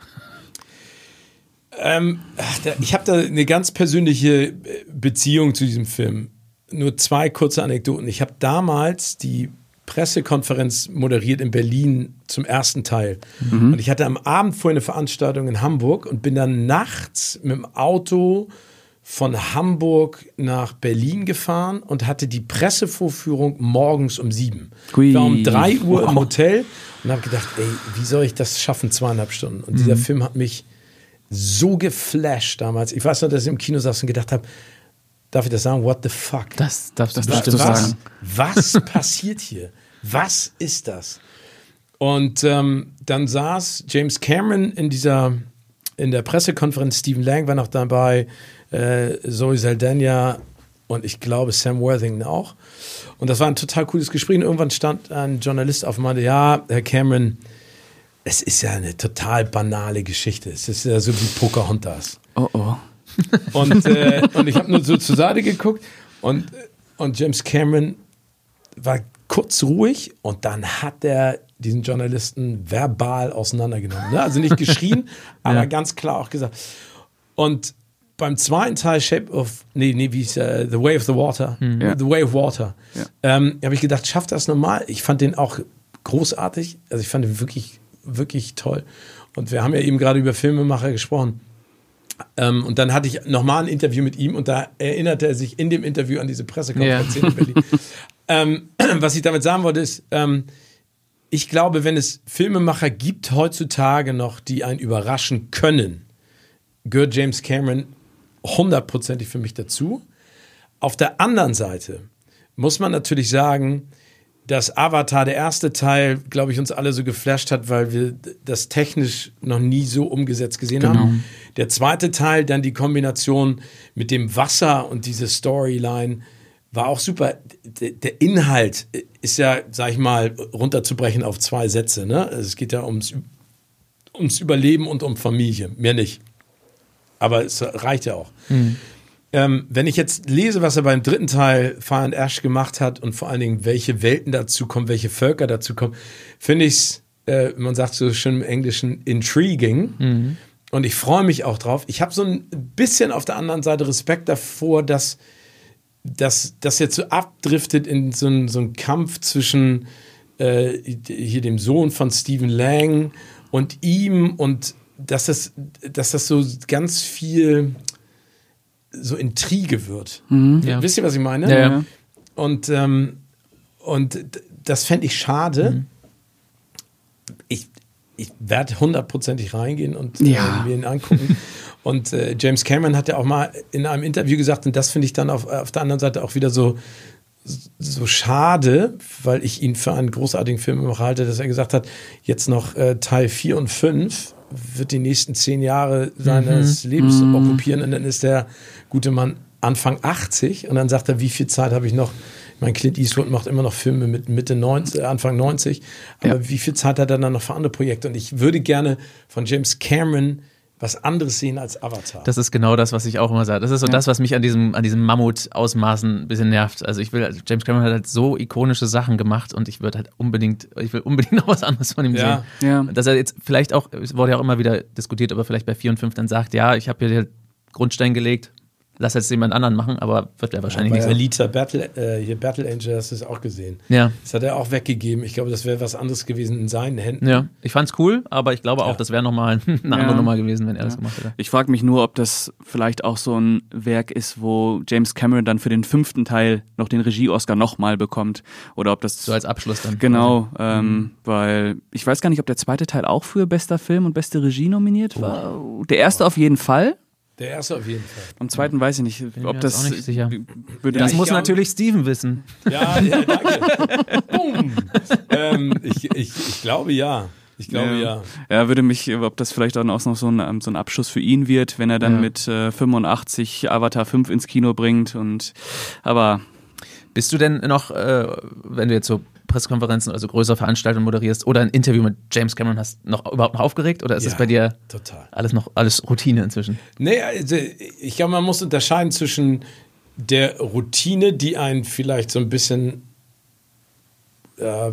Ähm, ach, da, ich habe da eine ganz persönliche Beziehung zu diesem Film. Nur zwei kurze Anekdoten. Ich habe damals die Pressekonferenz moderiert in Berlin zum ersten Teil. Und ich hatte am Abend vorher eine Veranstaltung in Hamburg und bin dann nachts mit dem Auto von Hamburg nach Berlin gefahren und hatte die Pressevorführung morgens um sieben. Hui. Ich war um drei Uhr im Hotel und habe gedacht, ey, wie soll ich das schaffen, zweieinhalb Stunden? Und dieser Film hat mich so geflasht damals. Ich weiß noch, dass ich im Kino saß und gedacht habe, darf ich das sagen? What the fuck? Das darfst du Das bestimmt darfst du was, sagen. was passiert hier? Was ist das? Und ähm, dann saß James Cameron in dieser, in der Pressekonferenz, Stephen Lang war noch dabei, äh, Zoe Saldana und ich glaube Sam Worthington auch. Und das war ein total cooles Gespräch. Und irgendwann stand ein Journalist auf und meinte, ja, Herr Cameron, es ist ja eine total banale Geschichte. Es ist ja so wie Pocahontas. Oh oh. Und, äh, und ich habe nur so zur Seite geguckt und, und James Cameron war kurz ruhig und dann hat er diesen Journalisten verbal auseinandergenommen. Ne? Also nicht geschrien, aber Ja. ganz klar auch gesagt. Und beim zweiten Teil Shape of, nee, nee, wie hieß uh, The Way of the Water, Ja. The Way of Water, Ja. ähm, habe ich gedacht, schafft das nochmal? Ich fand den auch großartig. Also ich fand ihn wirklich, wirklich toll. Und wir haben ja eben gerade über Filmemacher gesprochen. Ähm, und dann hatte ich nochmal ein Interview mit ihm und da erinnerte er sich in dem Interview an diese Pressekonferenz Ja. in Berlin. ähm, was ich damit sagen wollte ist, ähm, ich glaube, wenn es Filmemacher gibt heutzutage noch, die einen überraschen können, gehört James Cameron hundertprozentig für mich dazu. Auf der anderen Seite muss man natürlich sagen, dass Avatar, der erste Teil, glaube ich, uns alle so geflasht hat, weil wir das technisch noch nie so umgesetzt gesehen Genau. haben. Der zweite Teil, dann die Kombination mit dem Wasser und diese Storyline, war auch super. D- Der Inhalt ist ja, sag ich mal, runterzubrechen auf zwei Sätze. Ne? Es geht ja ums, ums Überleben und um Familie, mehr nicht. Aber es reicht ja auch. Mhm. Ähm, wenn ich jetzt lese, was er beim dritten Teil Fire and Ash gemacht hat und vor allen Dingen, welche Welten dazu kommen, welche Völker dazu kommen, finde ich es, äh, man sagt so schön im Englischen, intriguing. Mhm. Und ich freue mich auch drauf. Ich habe so ein bisschen auf der anderen Seite Respekt davor, dass dass das jetzt so abdriftet in so einen so einen Kampf zwischen äh, hier dem Sohn von Stephen Lang und ihm und dass das, dass das so ganz viel so Intrige wird. Mhm. Ja. Wisst ihr, was ich meine? Ja, ja. Und, ähm, und das fände ich schade. Mhm. Ich, ich werde hundertprozentig reingehen und Ja. äh, mir ihn angucken. Und äh, James Cameron hat ja auch mal in einem Interview gesagt, und das finde ich dann auf, auf der anderen Seite auch wieder so, so schade, weil ich ihn für einen großartigen Film halte, dass er gesagt hat, jetzt noch äh, Teil vier und fünf wird die nächsten zehn Jahre seines Mhm. Lebens Mhm. okkupieren und dann ist der gute Mann Anfang achtzig und dann sagt er, wie viel Zeit habe ich noch? Ich meine, Clint Eastwood macht immer noch Filme mit Mitte neunzig, Anfang neunzig, aber Ja. wie viel Zeit hat er dann noch für andere Projekte? Und ich würde gerne von James Cameron was anderes sehen als Avatar. Das ist genau das, was ich auch immer sage. Das ist so Ja. das, was mich an diesem, an diesem Mammut-Ausmaßen ein bisschen nervt. Also ich will, also James Cameron hat halt so ikonische Sachen gemacht und ich würde halt unbedingt, ich will unbedingt noch was anderes von ihm Ja. sehen. Ja. Dass er jetzt vielleicht auch, es wurde ja auch immer wieder diskutiert, ob er vielleicht bei vier und fünf dann sagt, ja, ich habe hier den Grundstein gelegt, lass jetzt jemand anderen machen, aber wird er wahrscheinlich Bei nicht so. Alita Battle, äh, hier Battle Angel hast du es auch gesehen. Ja. Das hat er auch weggegeben. Ich glaube, das wäre was anderes gewesen in seinen Händen. Ja, ich fand's cool, aber ich glaube auch, Ja. das wäre nochmal eine Ja. andere Nummer gewesen, wenn er das Ja. gemacht hätte. Ich frage mich nur, ob das vielleicht auch so ein Werk ist, wo James Cameron dann für den fünften Teil noch den Regie-Oscar nochmal bekommt. Oder ob das So als Abschluss dann. Genau, ähm, weil ich weiß gar nicht, ob der zweite Teil auch für bester Film und beste Regie nominiert war. Der erste auf jeden Fall. Der erste auf jeden Fall. Am zweiten weiß ich nicht, mir ob jetzt das auch nicht sicher. würde Das ich muss glaub- natürlich Steven wissen. Ja, ja danke. Boom. ähm, ich, ich, ich glaube ja. Ich glaube ja. Ja, würde mich, ob das vielleicht dann auch noch so ein, so ein Abschuss für ihn wird, wenn er dann Ja. mit äh, fünfundachtzig Avatar fünf ins Kino bringt und aber Bist du denn noch, äh, wenn du jetzt so Pressekonferenzen, also größere Veranstaltungen moderierst oder ein Interview mit James Cameron hast, noch überhaupt noch aufgeregt oder ist es Ja, bei dir total. alles noch alles Routine inzwischen? Nee, also ich glaube, man muss unterscheiden zwischen der Routine, die einen vielleicht so ein bisschen äh,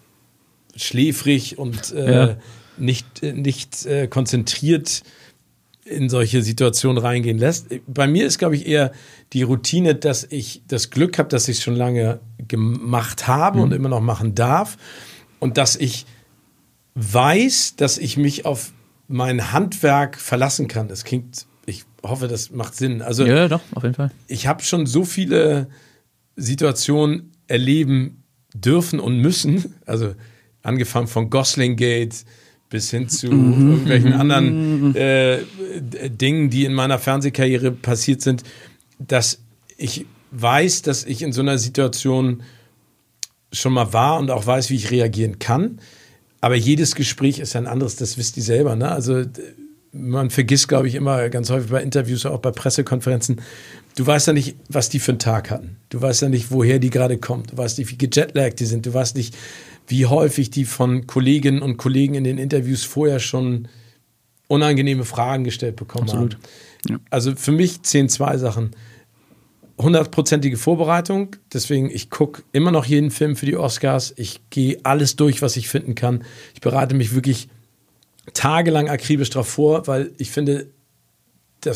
schläfrig und äh, Ja. nicht, nicht äh, konzentriert in solche Situationen reingehen lässt. Bei mir ist, glaube ich, eher die Routine, dass ich das Glück habe, dass ich es schon lange gemacht habe und immer noch machen darf und dass ich weiß, dass ich mich auf mein Handwerk verlassen kann. Das klingt, ich hoffe, das macht Sinn. Also Ja, doch, auf jeden Fall. ich habe schon so viele Situationen erleben dürfen und müssen, also angefangen von Gosling Gate bis hin zu irgendwelchen anderen äh, Dingen, die in meiner Fernsehkarriere passiert sind, dass ich weiß, dass ich in so einer Situation schon mal war und auch weiß, wie ich reagieren kann. Aber jedes Gespräch ist ein anderes, das wisst ihr selber. Ne? Also man vergisst, glaube ich, immer ganz häufig bei Interviews, auch bei Pressekonferenzen, du weißt ja nicht, was die für einen Tag hatten. Du weißt ja nicht, woher die gerade kommen. Du weißt nicht, wie gejetlaggt die sind. Du weißt nicht, wie häufig die von Kolleginnen und Kollegen in den Interviews vorher schon unangenehme Fragen gestellt bekommen Absolut. haben. Ja. Also für mich zählen zwei Sachen. Hundertprozentige Vorbereitung, deswegen ich gucke immer noch jeden Film für die Oscars. Ich gehe alles durch, was ich finden kann. Ich bereite mich wirklich tagelang akribisch darauf vor, weil ich finde, das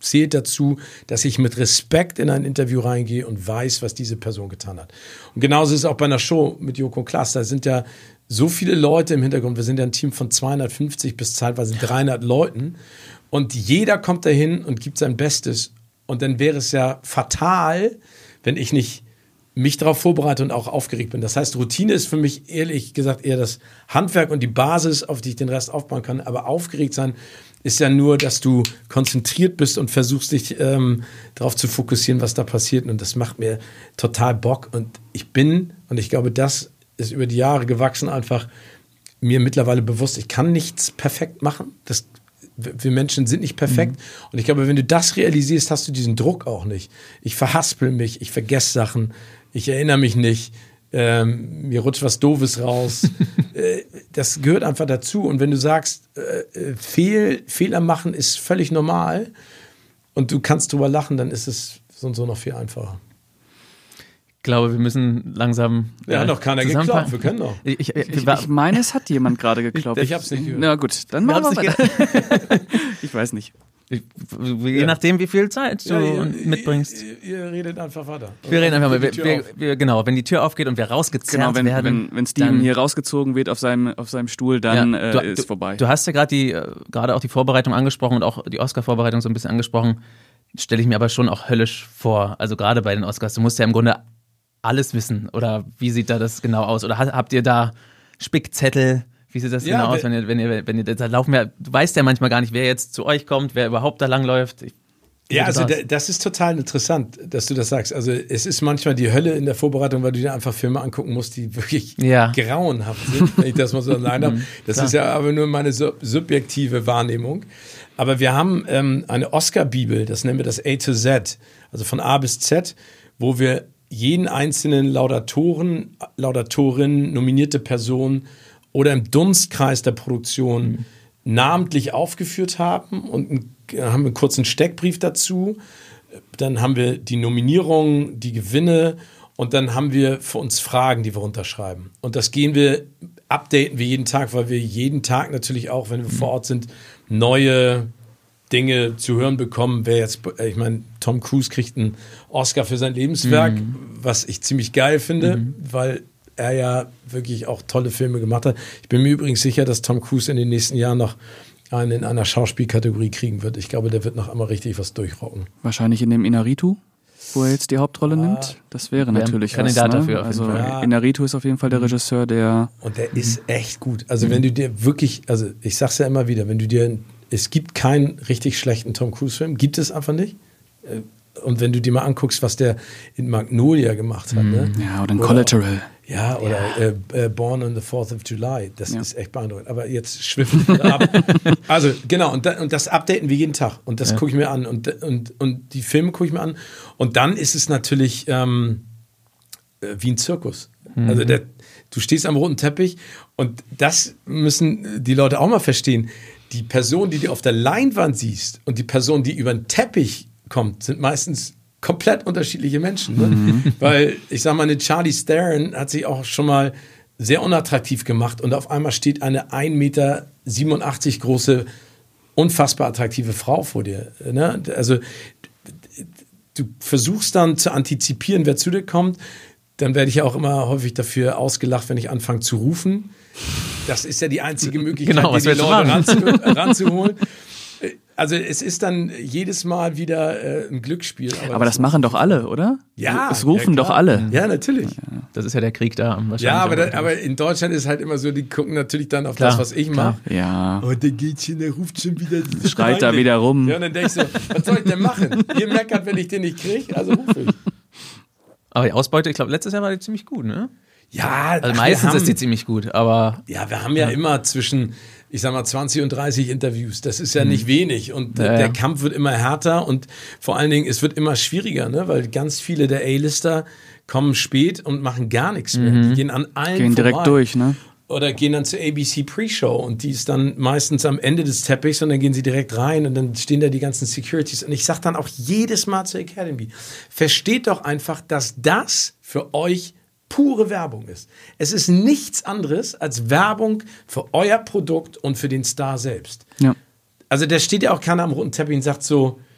zählt dazu, dass ich mit Respekt in ein Interview reingehe und weiß, was diese Person getan hat. Und genauso ist es auch bei einer Show mit Joko und Klaas. Da sind ja so viele Leute im Hintergrund. Wir sind ja ein Team von zweihundertfünfzig bis teilweise dreihundert Leuten. Und jeder kommt dahin und gibt sein Bestes. Und dann wäre es ja fatal, wenn ich nicht mich darauf vorbereite und auch aufgeregt bin. Das heißt, Routine ist für mich ehrlich gesagt eher das Handwerk und die Basis, auf die ich den Rest aufbauen kann. Aber aufgeregt sein ist ja nur, dass du konzentriert bist und versuchst, dich ähm, darauf zu fokussieren, was da passiert. Und das macht mir total Bock. Und ich bin, und ich glaube, das ist über die Jahre gewachsen, einfach mir mittlerweile bewusst, ich kann nichts perfekt machen. Das Wir Menschen sind nicht perfekt. Mhm. Und ich glaube, wenn du das realisierst, hast du diesen Druck auch nicht. Ich verhaspel mich, ich vergesse Sachen, ich erinnere mich nicht, ähm, mir rutscht was Doofes raus. äh, das gehört einfach dazu. Und wenn du sagst, äh, Fehl, Fehler machen ist völlig normal und du kannst drüber lachen, dann ist es so und so noch viel einfacher. Ich glaube, wir müssen langsam. Ja, hat noch keiner geklappt, wir können noch. Ich, ich, ich, ich meine, es hat jemand gerade geklappt. Ich hab's nicht gehört. Na gut, dann machen wir weiter. Ich weiß nicht. Ich, je ja. nachdem, wie viel Zeit du ja, ihr, mitbringst. Ihr, ihr redet einfach weiter. Wir reden einfach mal. Wir, wir, wir, genau, wenn die Tür aufgeht und wir rausgezerrt genau, wenn, werden. Wenn, wenn Steven dann, hier rausgezogen wird auf seinem, auf seinem Stuhl, dann ja, du, äh, ist du, vorbei. Du hast ja gerade die, gerade auch die Vorbereitung angesprochen und auch die Oscar-Vorbereitung so ein bisschen angesprochen. Stelle ich mir aber schon auch höllisch vor. Also gerade bei den Oscars. Du musst ja im Grunde alles wissen. Oder wie sieht da das genau aus? Oder habt ihr da Spickzettel? Wie sieht das ja, genau aus, wenn ihr, wenn ihr, wenn ihr, da laufen wir, du weißt ja manchmal gar nicht, wer jetzt zu euch kommt, wer überhaupt da langläuft. Ich, ja, also das? das ist total interessant, dass du das sagst. Also es ist manchmal die Hölle in der Vorbereitung, weil du dir einfach Filme angucken musst, die wirklich ja. grauenhaft sind, wenn ich das mal so sagen darf. Das ist ja aber nur meine sub- subjektive Wahrnehmung. Aber wir haben ähm, eine Oscar-Bibel, das nennen wir das A to Z, also von A bis Z, wo wir jeden einzelnen Laudatoren, Laudatorin, nominierte Person oder im Dunstkreis der Produktion mhm. namentlich aufgeführt haben und einen, haben einen kurzen Steckbrief dazu. Dann haben wir die Nominierungen, die Gewinne und dann haben wir für uns Fragen, die wir runterschreiben. Und das gehen wir, updaten wir jeden Tag, weil wir jeden Tag natürlich auch, wenn wir mhm. vor Ort sind, neue Dinge zu hören bekommen. Wer jetzt, ich meine, Tom Cruise kriegt einen Oscar für sein Lebenswerk, mhm. was ich ziemlich geil finde, mhm. weil er ja wirklich auch tolle Filme gemacht hat. Ich bin mir übrigens sicher, dass Tom Cruise in den nächsten Jahren noch einen in einer Schauspielkategorie kriegen wird. Ich glaube, der wird noch einmal richtig was durchrocken. Wahrscheinlich in dem Inarritu, wo er jetzt die Hauptrolle ah, nimmt. Das wäre natürlich Kandidat was, ne? dafür. Also ja. Inarritu ist auf jeden Fall der Regisseur, der... Und der ist echt gut. Also wenn du dir wirklich, also ich sag's ja immer wieder, wenn du dir, es gibt keinen richtig schlechten Tom Cruise-Film, gibt es einfach nicht. Und wenn du dir mal anguckst, was der in Magnolia gemacht hat. Ne? Ja, oder in Collateral. Ja, oder ja. Äh, äh, Born on the fourth of July. Das ja. ist echt beeindruckend. Aber jetzt schwiffen wir ab. Also genau, und, da, und das updaten wir jeden Tag. Und das ja. gucke ich mir an. Und, und, und die Filme gucke ich mir an. Und dann ist es natürlich ähm, wie ein Zirkus. Mhm. Also der, du stehst am roten Teppich und das müssen die Leute auch mal verstehen. Die Person, die du auf der Leinwand siehst und die Person, die über den Teppich kommt, sind meistens komplett unterschiedliche Menschen. Ne? Mhm. Weil, ich sag mal, eine Charlie Theron hat sich auch schon mal sehr unattraktiv gemacht und auf einmal steht eine ein Meter siebenundachtzig große, unfassbar attraktive Frau vor dir. Ne? Also du versuchst dann zu antizipieren, wer zu dir kommt. Dann werde ich ja auch immer häufig dafür ausgelacht, wenn ich anfange zu rufen. Das ist ja die einzige Möglichkeit, genau, die, die Leute ranzu, ranzuholen. Also es ist dann jedes Mal wieder äh, ein Glücksspiel. Aber, aber das, das machen doch alle, oder? Ja. Es rufen ja, doch alle. Ja, natürlich. Ja, das ist ja der Krieg da. Wahrscheinlich ja, aber, da, aber in Deutschland ist halt immer so, die gucken natürlich dann auf klar, das, was ich mache. Ja. Oh, der geht hin, der ruft schon wieder. Schreit da wieder rum. Ja, und dann denke ich so, was soll ich denn machen? Ihr meckert, wenn ich den nicht kriege, also rufe ich. Aber die Ausbeute, ich glaube, letztes Jahr war die ziemlich gut, ne? Ja. Also ach, meistens haben, ist die ziemlich gut, aber... Ja, wir haben ja, ja immer zwischen... ich sag mal, zwanzig und dreißig Interviews. Das ist ja hm. nicht wenig. Und ja, der ja. Kampf wird immer härter und vor allen Dingen, es wird immer schwieriger, ne? Weil ganz viele der A-Lister kommen spät und machen gar nichts mehr. Mhm. Die gehen an allen Gehen vorbei. direkt durch, ne? Oder gehen dann zur A B C Pre-Show und die ist dann meistens am Ende des Teppichs und dann gehen sie direkt rein und dann stehen da die ganzen Securities. Und ich sag dann auch jedes Mal zur Academy, versteht doch einfach, dass das für euch pure Werbung ist. Es ist nichts anderes als Werbung für euer Produkt und für den Star selbst. Ja. Also da steht ja auch keiner am roten Teppich und sagt so,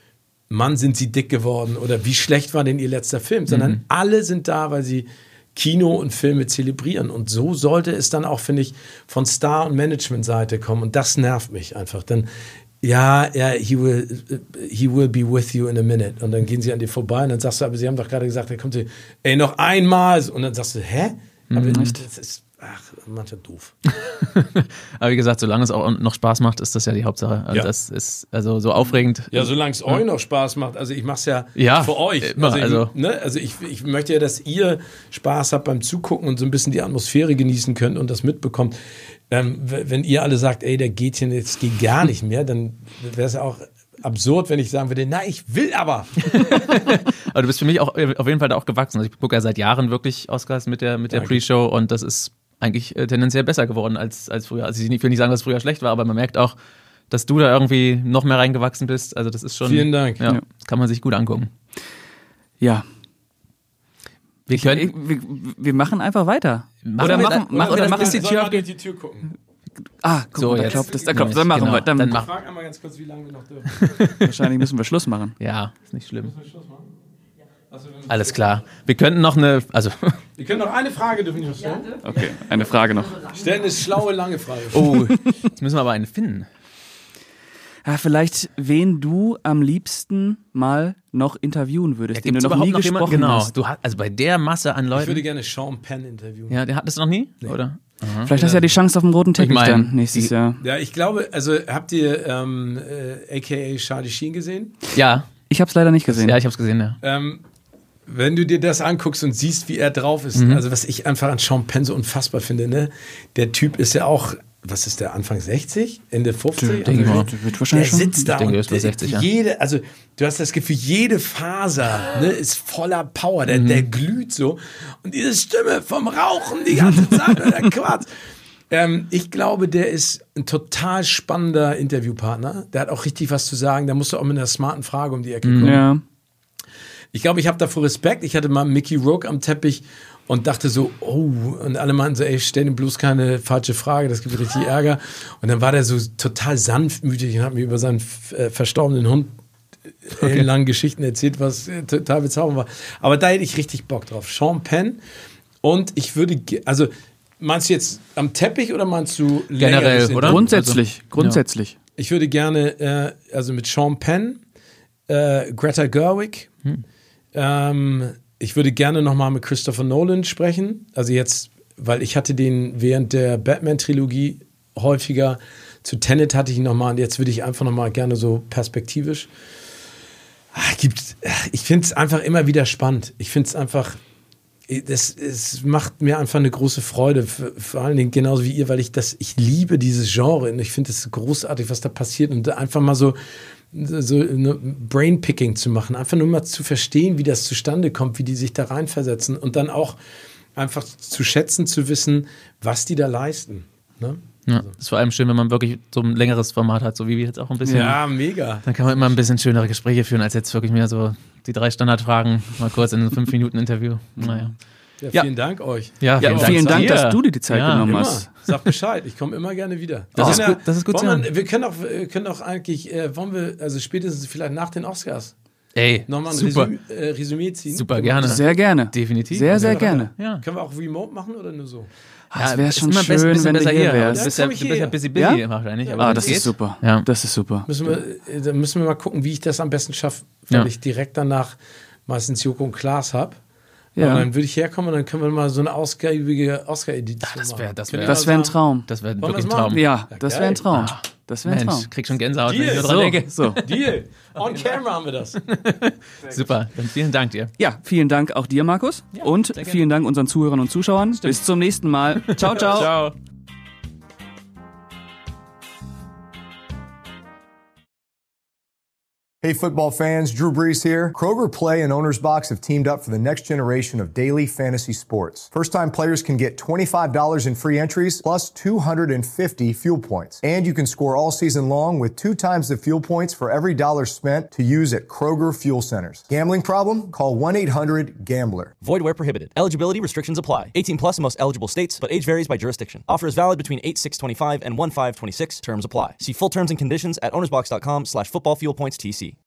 Mann, sind sie dick geworden oder wie schlecht war denn ihr letzter Film, sondern mhm. alle sind da, weil sie Kino und Filme zelebrieren. Und so sollte es dann auch, finde ich, von Star- und Management-Seite kommen. Und das nervt mich einfach. Dann, ja, ja, he will, he will be with you in a minute. Und dann gehen sie an dir vorbei und dann sagst du, aber sie haben doch gerade gesagt, er kommt hier, ey, noch einmal. Und dann sagst du, hä? Aber mhm. das ist, ach, manchmal doof. Aber wie gesagt, solange es auch noch Spaß macht, ist das ja die Hauptsache. Also ja. Das ist also so aufregend. Ja, solange es ja. euch noch Spaß macht. Also ich mache es ja, ja für euch. Immer, also ich, also, ne? also ich, ich möchte ja, dass ihr Spaß habt beim Zugucken und so ein bisschen die Atmosphäre genießen könnt und das mitbekommt. Ähm, wenn ihr alle sagt, ey, der geht hier, jetzt geht gar nicht mehr, dann wäre es auch absurd, wenn ich sagen würde, na, ich will aber. Aber du bist für mich auch auf jeden Fall da auch gewachsen. Also ich gucke ja seit Jahren wirklich Oscars mit der, mit der Pre-Show und das ist eigentlich äh, tendenziell besser geworden als, als früher. Also ich will nicht sagen, dass es früher schlecht war, aber man merkt auch, dass du da irgendwie noch mehr reingewachsen bist. Also das ist schon... Vielen Dank. Ja, ja. Kann man sich gut angucken. Ja. Wir, können, wir, wir machen einfach weiter. Machen oder wir machen, da, mach, oder oder machen die Tür auf. durch die Tür gucken. Ah, guck so, mal, da jetzt. klopft es. Da klopft, dann machen genau. wir. Dann, dann Ich mach. frage einmal ganz kurz, wie lange wir noch dürfen. Wahrscheinlich müssen wir Schluss machen. Ja, ist nicht schlimm. Müssen wir Schluss machen? Also, wenn wir Alles klar. Wir könnten noch eine... Also Wir können noch eine Frage dürfen wir noch stellen. Okay, eine Frage noch. Stellen eine schlaue, lange Frage. Oh, jetzt müssen wir aber einen finden. Ja, vielleicht, wen du am liebsten mal noch interviewen würdest, Ja, den du gibt's noch nie überhaupt noch gesprochen jemanden? Genau. hast. Du hast. Also bei der Masse an Ich würde Leuten... gerne Sean Penn interviewen. Ja, der hat das noch nie? Oder? Aha. Vielleicht hast du ja die Chance auf dem roten Teppich Ich mein, dann nächstes die- Jahr. Ja, ich glaube, also habt ihr ähm, äh, A K A Charlie Sheen gesehen? Ja. Ich habe es leider nicht gesehen. Ja, ich habe es gesehen, ja. Ähm, wenn du dir das anguckst und siehst, wie er drauf ist, Mhm. also was ich einfach an Sean Penn so unfassbar finde, ne? Der Typ ist ja auch, was ist der, Anfang sechzig? Ende fünfzig? denke ich mal. Der wird wahrscheinlich der schon. sitzt da Ich denke, er und ist bei sechzig, ja. jede, also du hast das Gefühl, jede Faser ne, ist voller Power, der, der glüht so. Und diese Stimme vom Rauchen die ganze Zeit, der Quatsch. Ähm, ich glaube, der ist ein total spannender Interviewpartner. Der hat auch richtig was zu sagen. Da musst du auch mit einer smarten Frage um die Ecke kommen. Ja. Ich glaube, ich habe davor Respekt. Ich hatte mal Mickey Rourke am Teppich und dachte so, oh, und alle meinten so, ey, stell ihm bloß keine falsche Frage, das gibt richtig Ärger. Und dann war der so total sanftmütig und hat mir über seinen äh, verstorbenen Hund okay. lange Geschichten erzählt, was äh, total bezaubernd war. Aber da hätte ich richtig Bock drauf. Sean Penn und ich würde, ge- also meinst du jetzt am Teppich oder meinst du Generell, längeres oder? Interview? Grundsätzlich, grundsätzlich. Ich würde gerne, äh, also mit Sean Penn, äh, Greta Gerwig, Hm. ähm, ich würde gerne nochmal mit Christopher Nolan sprechen. Also jetzt, weil ich hatte den während der Batman-Trilogie häufiger, zu Tenet hatte ich ihn nochmal und jetzt würde ich einfach nochmal gerne so perspektivisch. Ach, gibt, ich finde es einfach immer wieder spannend. Ich finde es einfach, das, es macht mir einfach eine große Freude, vor allen Dingen genauso wie ihr, weil ich das, ich liebe dieses Genre und ich finde es großartig, was da passiert und einfach mal so, so eine Brainpicking zu machen, einfach nur mal zu verstehen, wie das zustande kommt, wie die sich da reinversetzen und dann auch einfach zu schätzen, zu wissen, was die da leisten. Ne? Ja, ist vor allem schön, wenn man wirklich so ein längeres Format hat, so wie wir jetzt auch ein bisschen. Ja, mega. Dann kann man immer ein bisschen schönere Gespräche führen, als jetzt wirklich mehr so die drei Standardfragen, mal kurz in einem fünf Minuten Interview. Naja. Ja, Ja. vielen Dank euch. Ja, Ja, vielen Dank, dir. dass du dir die Zeit Ja. genommen Immer. hast. Sag Bescheid, ich komme immer gerne wieder. Das Wir ist können gut- das ist gut zu wollen wir, hören. wir können auch, wir können auch eigentlich, äh, wollen wir, also spätestens vielleicht nach den Oscars, Ey, nochmal ein super, Resümee, äh, Resümee ziehen. super gerne. Sehr gerne. Definitiv. Sehr, sehr gerne. Ja. Können wir auch remote machen oder nur so? Ah, es wäre ist schon immer schön, best- bisschen wenn du besser hier hier. wärst. Du bist Ja, ja, komm ich du bist ja her. busy busy Ja? wahrscheinlich. Aber Ah, wenn das es geht- ist super. Ja. Das ist super. Müssen wir, äh, da müssen wir mal gucken, wie ich das am besten schaffe, weil Ja. ich direkt danach meistens Joko und Klaas habe. Ja. Und dann würde ich herkommen und dann können wir mal so eine ausgiebige Oscar-Edition Das machen. wär- das Können wär- wir Das mal wäre ein sagen, Traum. Das wäre Wollen wirklich ein wir's machen? Traum. Ja, Ja, das geil. wäre ein Traum. Das wäre ein Mensch, Traum. krieg schon Gänsehaut, wenn ich Deal. nur dran So, denke. so. Deal. On camera haben wir das. Super, dann vielen Dank dir. Ja, vielen Dank auch dir, Markus. Und sehr gerne. vielen Dank unseren Zuhörern und Zuschauern. Bis zum nächsten Mal. Ciao, ciao. Ciao. Hey, football fans, Drew Brees here. Kroger Play and Owner's Box have teamed up for the next generation of daily fantasy sports. First-time players can get twenty-five dollars in free entries plus two hundred fifty fuel points. And you can score all season long with two times the fuel points for every dollar spent to use at Kroger Fuel Centers. Gambling problem? Call one eight hundred gambler. Void where prohibited. Eligibility restrictions apply. eighteen plus in most eligible states, but age varies by jurisdiction. Offer is valid between eight six twenty-five and one five twenty-six. Terms apply. See full terms and conditions at ownersbox.com slash football fuel points TC.